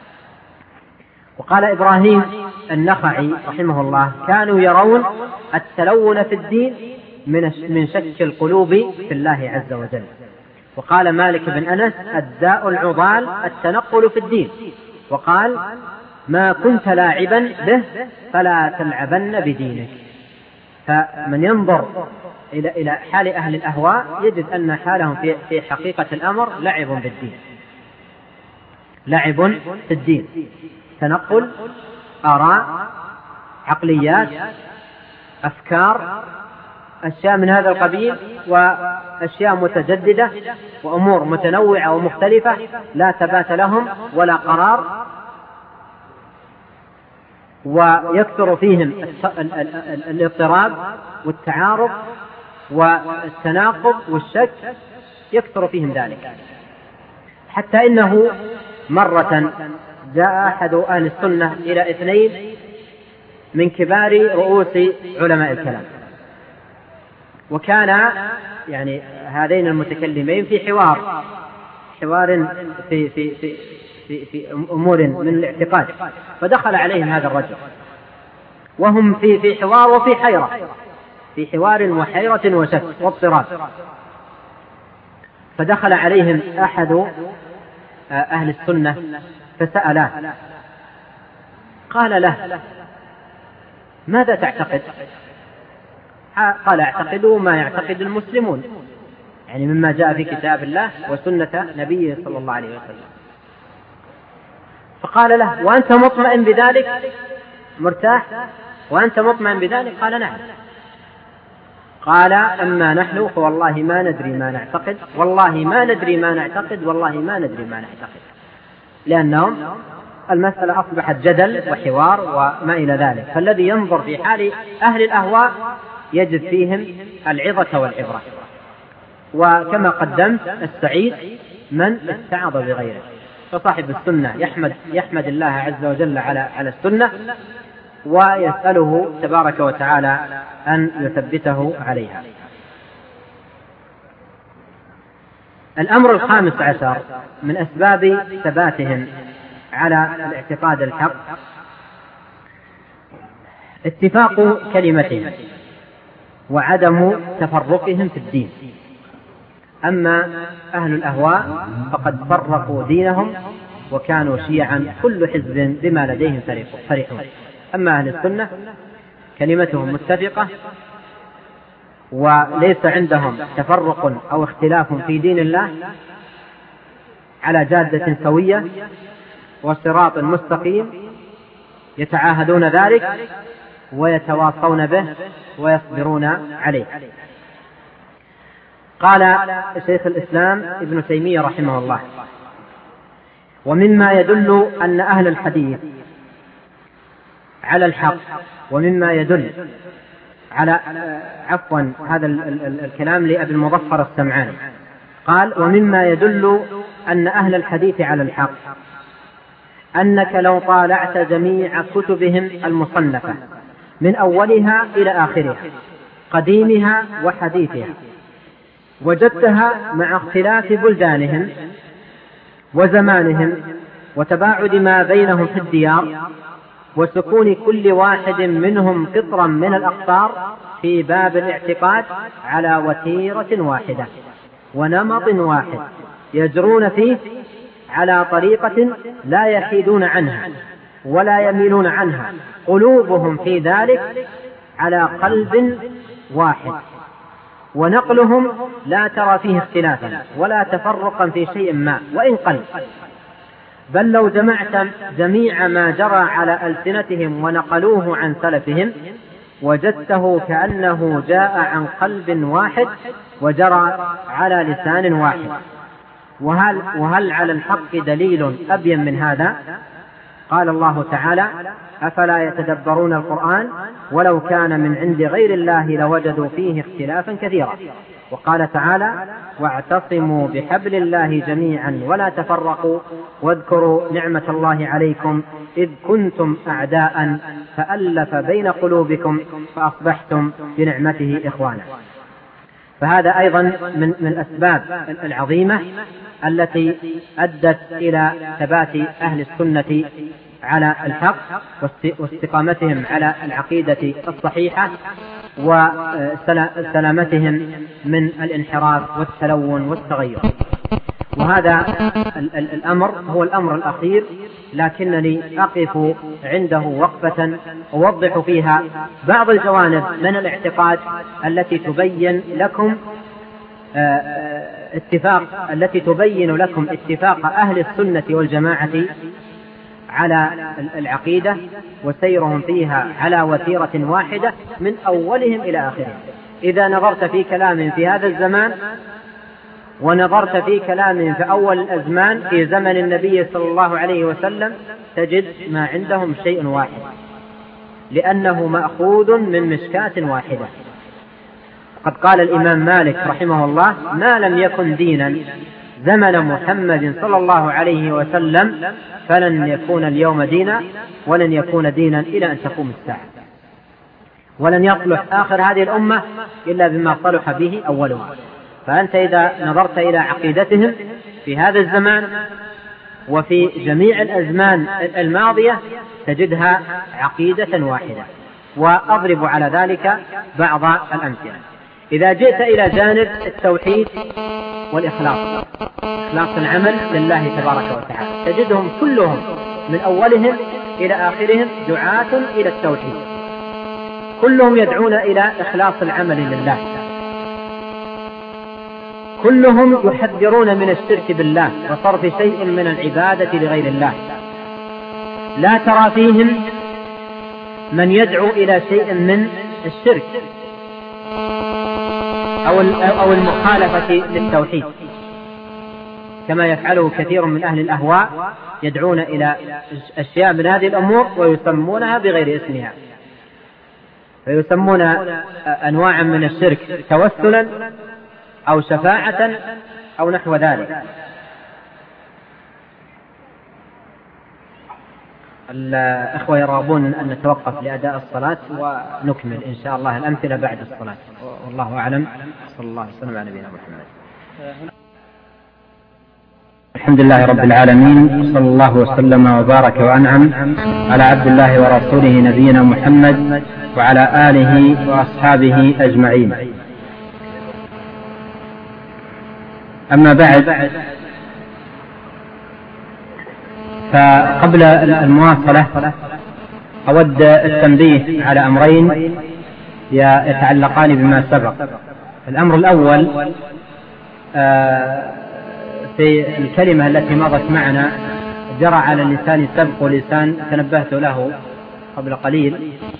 وقال إبراهيم النخعي رحمه الله: كانوا يرون التلون في الدين من شك القلوب في الله عز وجل. وقال مالك بن أنس: الداء العضال التنقل في الدين. وقال: ما كنت لاعبا به فلا تلعبن بدينك. فمن ينظر إلى إلى حال أهل الأهواء يجد أن حالهم في في حقيقة الأمر لعب بالدين، لعب في الدين، تنقل آراء، عقليات، أفكار، أشياء من هذا القبيل، وأشياء متجددة وأمور متنوعة ومختلفة لا ثبات لهم ولا قرار، ويكثر فيهم الاضطراب والتعارض والتناقض والشك، يكثر فيهم ذلك. حتى إنه مرة جاء أحد أهل السنة إلى اثنين من كبار رؤوس علماء الكلام، وكان يعني هذين المتكلمين في حوار حوار في في في في, في أمور من الاعتقاد، فدخل عليهم هذا الرجل وهم في في حوار وفي حيرة، في حوار وحيرة وشك واضطراب. فدخل عليهم أحد أهل السنة فسأله، قال له: ماذا تعتقد؟ قال: أعتقد ما يعتقد المسلمون، يعني مما جاء في كتاب الله وسنة نبيه صلى الله عليه وسلم. فقال له: وأنت مطمئن بذلك؟ مرتاح وأنت مطمئن بذلك؟ قال: نعم. قال: أما نحن فوالله ما ندري ما نعتقد، والله ما ندري ما نعتقد، والله ما ندري ما نعتقد. لأنهم المسألة أصبحت جدل وحوار وما إلى ذلك. فالذي ينظر في حال أهل الأهواء يجد فيهم العظة والعبرة. وكما قدمت، السعيد من اتعظ بغيره. فصاحب السنة يحمد, يحمد الله عز وجل على على السنة، ويسأله تبارك وتعالى أن يثبته عليها. الأمر الخامس عشر من أسباب ثباتهم على الاعتقاد الحق اتفاق كلمتهم وعدم تفرقهم في الدين. أما أهل الأهواء فقد فرقوا دينهم وكانوا شيعا كل حزب بما لديهم فرحون. أما أهل السنة كلمتهم متفقة وليس عندهم تفرق أو اختلاف في دين الله، على جادة سوية وصراط مستقيم، يتعاهدون ذلك ويتواصون به ويصبرون عليه. قال شيخ الإسلام ابن تيمية رحمه الله: ومما يدل أن أهل الحديث على الحق، ومما يدل على عفوا هذا الكلام لأبي المظفر السمعاني، قال: ومما يدل أن أهل الحديث على الحق أنك لو طالعت جميع كتبهم المصنفة من أولها إلى آخرها قديمها وحديثها وجدتها مع اختلاف بلدانهم وزمانهم وتباعد ما بينهم في الديار وسكون كل واحد منهم قطرا من الأقطار في باب الاعتقاد على وتيرة واحدة ونمط واحد يجرون فيه على طريقة لا يحيدون عنها ولا يميلون عنها، قلوبهم في ذلك على قلب واحد، ونقلهم لا ترى فيه اختلافا ولا تفرقا في شيء ما وإن قل، بل لو جمعت جميع ما جرى على ألسنتهم ونقلوه عن سلفهم وجدته كأنه جاء عن قلب واحد وجرى على لسان واحد. وهل, وهل على الحق دليل أبين من هذا؟ قال الله تعالى: أفلا يتدبرون القرآن ولو كان من عند غير الله لوجدوا فيه اختلافا كثيرا. وقال تعالى: واعتصموا بحبل الله جميعا ولا تفرقوا واذكروا نعمة الله عليكم إذ كنتم أعداء فألف بين قلوبكم فأصبحتم بنعمته إخوانا. فهذا أيضا من, من الأسباب العظيمة التي أدت إلى ثبات أهل السنة على الحق واستقامتهم على العقيدة الصحيحة وسلامتهم من الانحراف والتلون والتغير. وهذا الأمر هو الأمر الأخير، لكنني أقف عنده وقفة أوضح فيها بعض الجوانب من الاعتقاد التي تبين لكم اتفاق التي تبين لكم اتفاق أهل السنة والجماعة على العقيدة وسيرهم فيها على وتيرة واحدة من أولهم إلى آخرهم. إذا نظرت في كلام في هذا الزمان ونظرت في كلام في أول الأزمان في زمن النبي صلى الله عليه وسلم تجد ما عندهم شيء واحد، لأنه مأخوذ من مشكاة واحدة. قد قال الإمام مالك رحمه الله: ما لم يكن دينا زمن محمد صلى الله عليه وسلم فلن يكون اليوم دينا، ولن يكون دينا إلى أن تقوم الساعة، ولن يصلح آخر هذه الأمة إلا بما صلح به أولها. فأنت إذا نظرت إلى عقيدتهم في هذا الزمان وفي جميع الأزمان الماضية تجدها عقيدة واحدة. وأضرب على ذلك بعض الأمثلة. إذا جئت إلى جانب التوحيد والإخلاص، إخلاص العمل لله تبارك وتعالى، تجدهم كلهم من أولهم إلى آخرهم دعاة إلى التوحيد، كلهم يدعون إلى إخلاص العمل لله، كلهم يحذرون من الشرك بالله وصرف شيء من العبادة لغير الله. لا ترى فيهم من يدعو إلى شيء من الشرك أو المخالفة للتوحيد، كما يفعله كثير من أهل الأهواء، يدعون إلى أشياء من هذه الأمور ويسمونها بغير اسمها، فيسمون أنواعا من الشرك توسلا أو شفاعة أو نحو ذلك. الأخوة يرغبون أن نتوقف لأداء الصلاة ونكمل إن شاء الله الأمثلة بعد الصلاة، والله أعلم. صلى الله عليه وسلم على نبينا محمد. الحمد لله رب العالمين، صلى الله وسلم وبارك وأنعم على عبد الله ورسوله نبينا محمد وعلى آله وأصحابه أجمعين. أما بعد، فقبل المواصلة أود التنبيه على أمرين يتعلقان بما سبق. الأمر الأول في الكلمة التي مضت معنا جرى على اللسان سبق ولسان تنبهت له قبل قليل،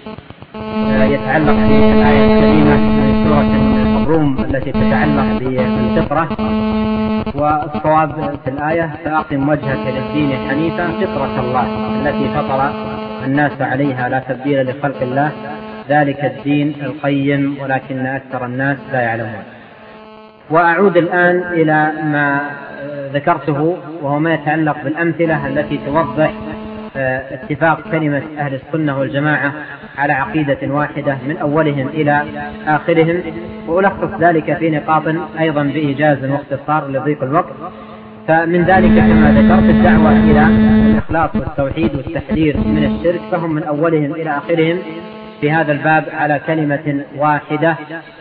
يتعلق بالآية الكريمة من سورة الروم التي تتعلق بالفطرة. والصواب في الآية: فأقم وجهك للدين حنيفا فطرة الله التي فطر الناس عليها لا تبديل لخلق الله ذلك الدين القيم ولكن أكثر الناس لا يعلمون. وأعود الآن إلى ما ذكرته، وهو ما يتعلق بالأمثلة التي توضح اتفاق كلمة أهل السنة والجماعة على عقيدة واحدة من أولهم إلى آخرهم، وألخص ذلك في نقاط أيضا بإيجاز واختصار لضيق الوقت. فمن ذلك كما ذكرت الدعوة إلى الإخلاص والتوحيد والتحذير من الشرك، فهم من أولهم إلى آخرهم في هذا الباب على كلمة واحدة،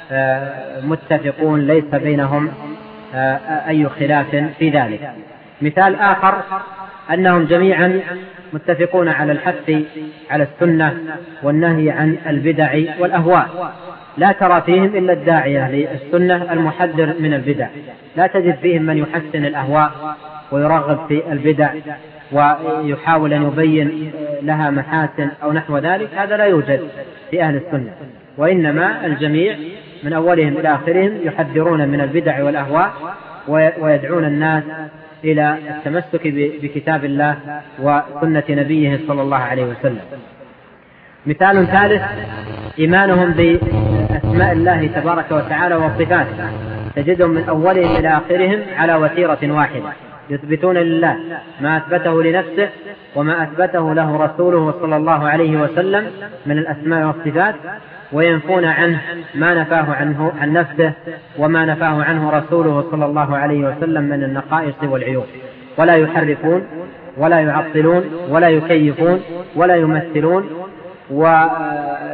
متفقون ليس بينهم أي خلاف في ذلك. مثال آخر أنهم جميعا متفقون على الحث على السنة والنهي عن البدع والأهواء، لا ترى فيهم إلا الداعية للسنة المحذر من البدع، لا تجد فيهم من يحسن الأهواء ويرغب في البدع ويحاول أن يبين لها محاسن أو نحو ذلك، هذا لا يوجد في أهل السنة. وإنما الجميع من أولهم إلى آخرهم يحذرون من البدع والأهواء ويدعون الناس إلى التمسك بكتاب الله وسنة نبيه صلى الله عليه وسلم. مثال ثالث: إيمانهم بأسماء الله تبارك وتعالى وصفاته، تجدهم من أولهم إلى آخرهم على وتيرة واحدة، يثبتون لله ما أثبته لنفسه وما أثبته له رسوله صلى الله عليه وسلم من الأسماء والصفات، وينفون عنه ما نفاه عنه عن نفسه وما نفاه عنه رسوله صلى الله عليه وسلم من النقائص والعيوب، ولا يحرفون ولا يعطلون ولا يكيفون ولا يمثلون. وقال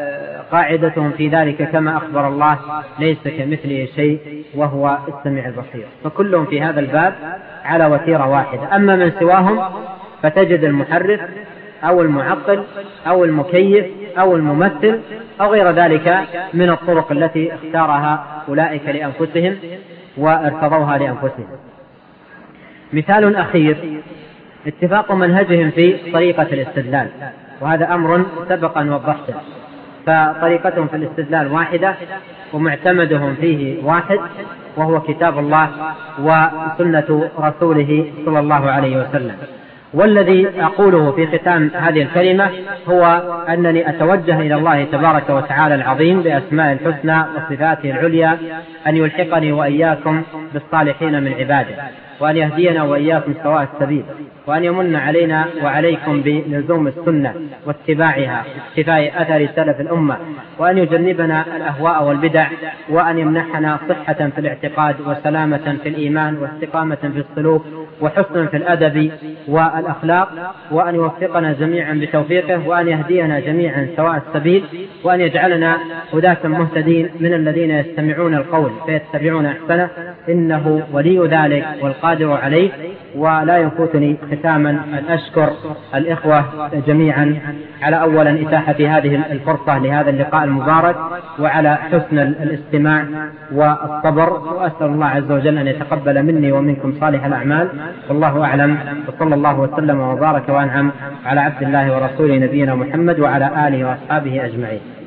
قاعدتهم في ذلك كما أخبر الله: ليس كمثله شيء وهو السميع البصير. فكلهم في هذا الباب على وتيرة واحدة. أما من سواهم فتجد المحرف أو المعطل أو المكيف أو الممثل أو غير ذلك من الطرق التي اختارها أولئك لأنفسهم وارتضوها لأنفسهم. مثال أخير: اتفاق منهجهم في طريقة الاستدلال، وهذا أمر سبق أن وضحته. فطريقتهم في الاستدلال واحدة، ومعتمدهم فيه واحد، وهو كتاب الله وسنة رسوله صلى الله عليه وسلم. والذي أقوله في ختام هذه الكلمة هو أنني أتوجه إلى الله تبارك وتعالى العظيم بأسماء الحسنى وصفاته العليا أن يلحقني وإياكم بالصالحين من عباده، وأن يهدينا وإياكم سواء السبيل، وأن يمن علينا وعليكم بلزوم السنة واتباعها اقتفاء أثر سلف الأمة، وأن يجنبنا الأهواء والبدع، وأن يمنحنا صحة في الاعتقاد وسلامة في الإيمان واستقامة في السلوك وحسن في الأدب والأخلاق، وأن يوفقنا جميعا بتوفيقه، وأن يهدينا جميعا سواء السبيل، وأن يجعلنا هداة مهتدين من الذين يستمعون القول فيتبعون أحسنه، إنه ولي ذلك والقادر عليه. ولا يفوتني ختاما أن أشكر الإخوة جميعا على أولا إتاحة هذه الفرصة لهذا اللقاء المبارك، وعلى حسن الاستماع والصبر، وأسأل الله عز وجل أن يتقبل مني ومنكم صالح الأعمال، والله أعلم، وصلى الله وسلم وبارك وأنعم على عبد الله ورسوله نبينا محمد وعلى آله وأصحابه أجمعين.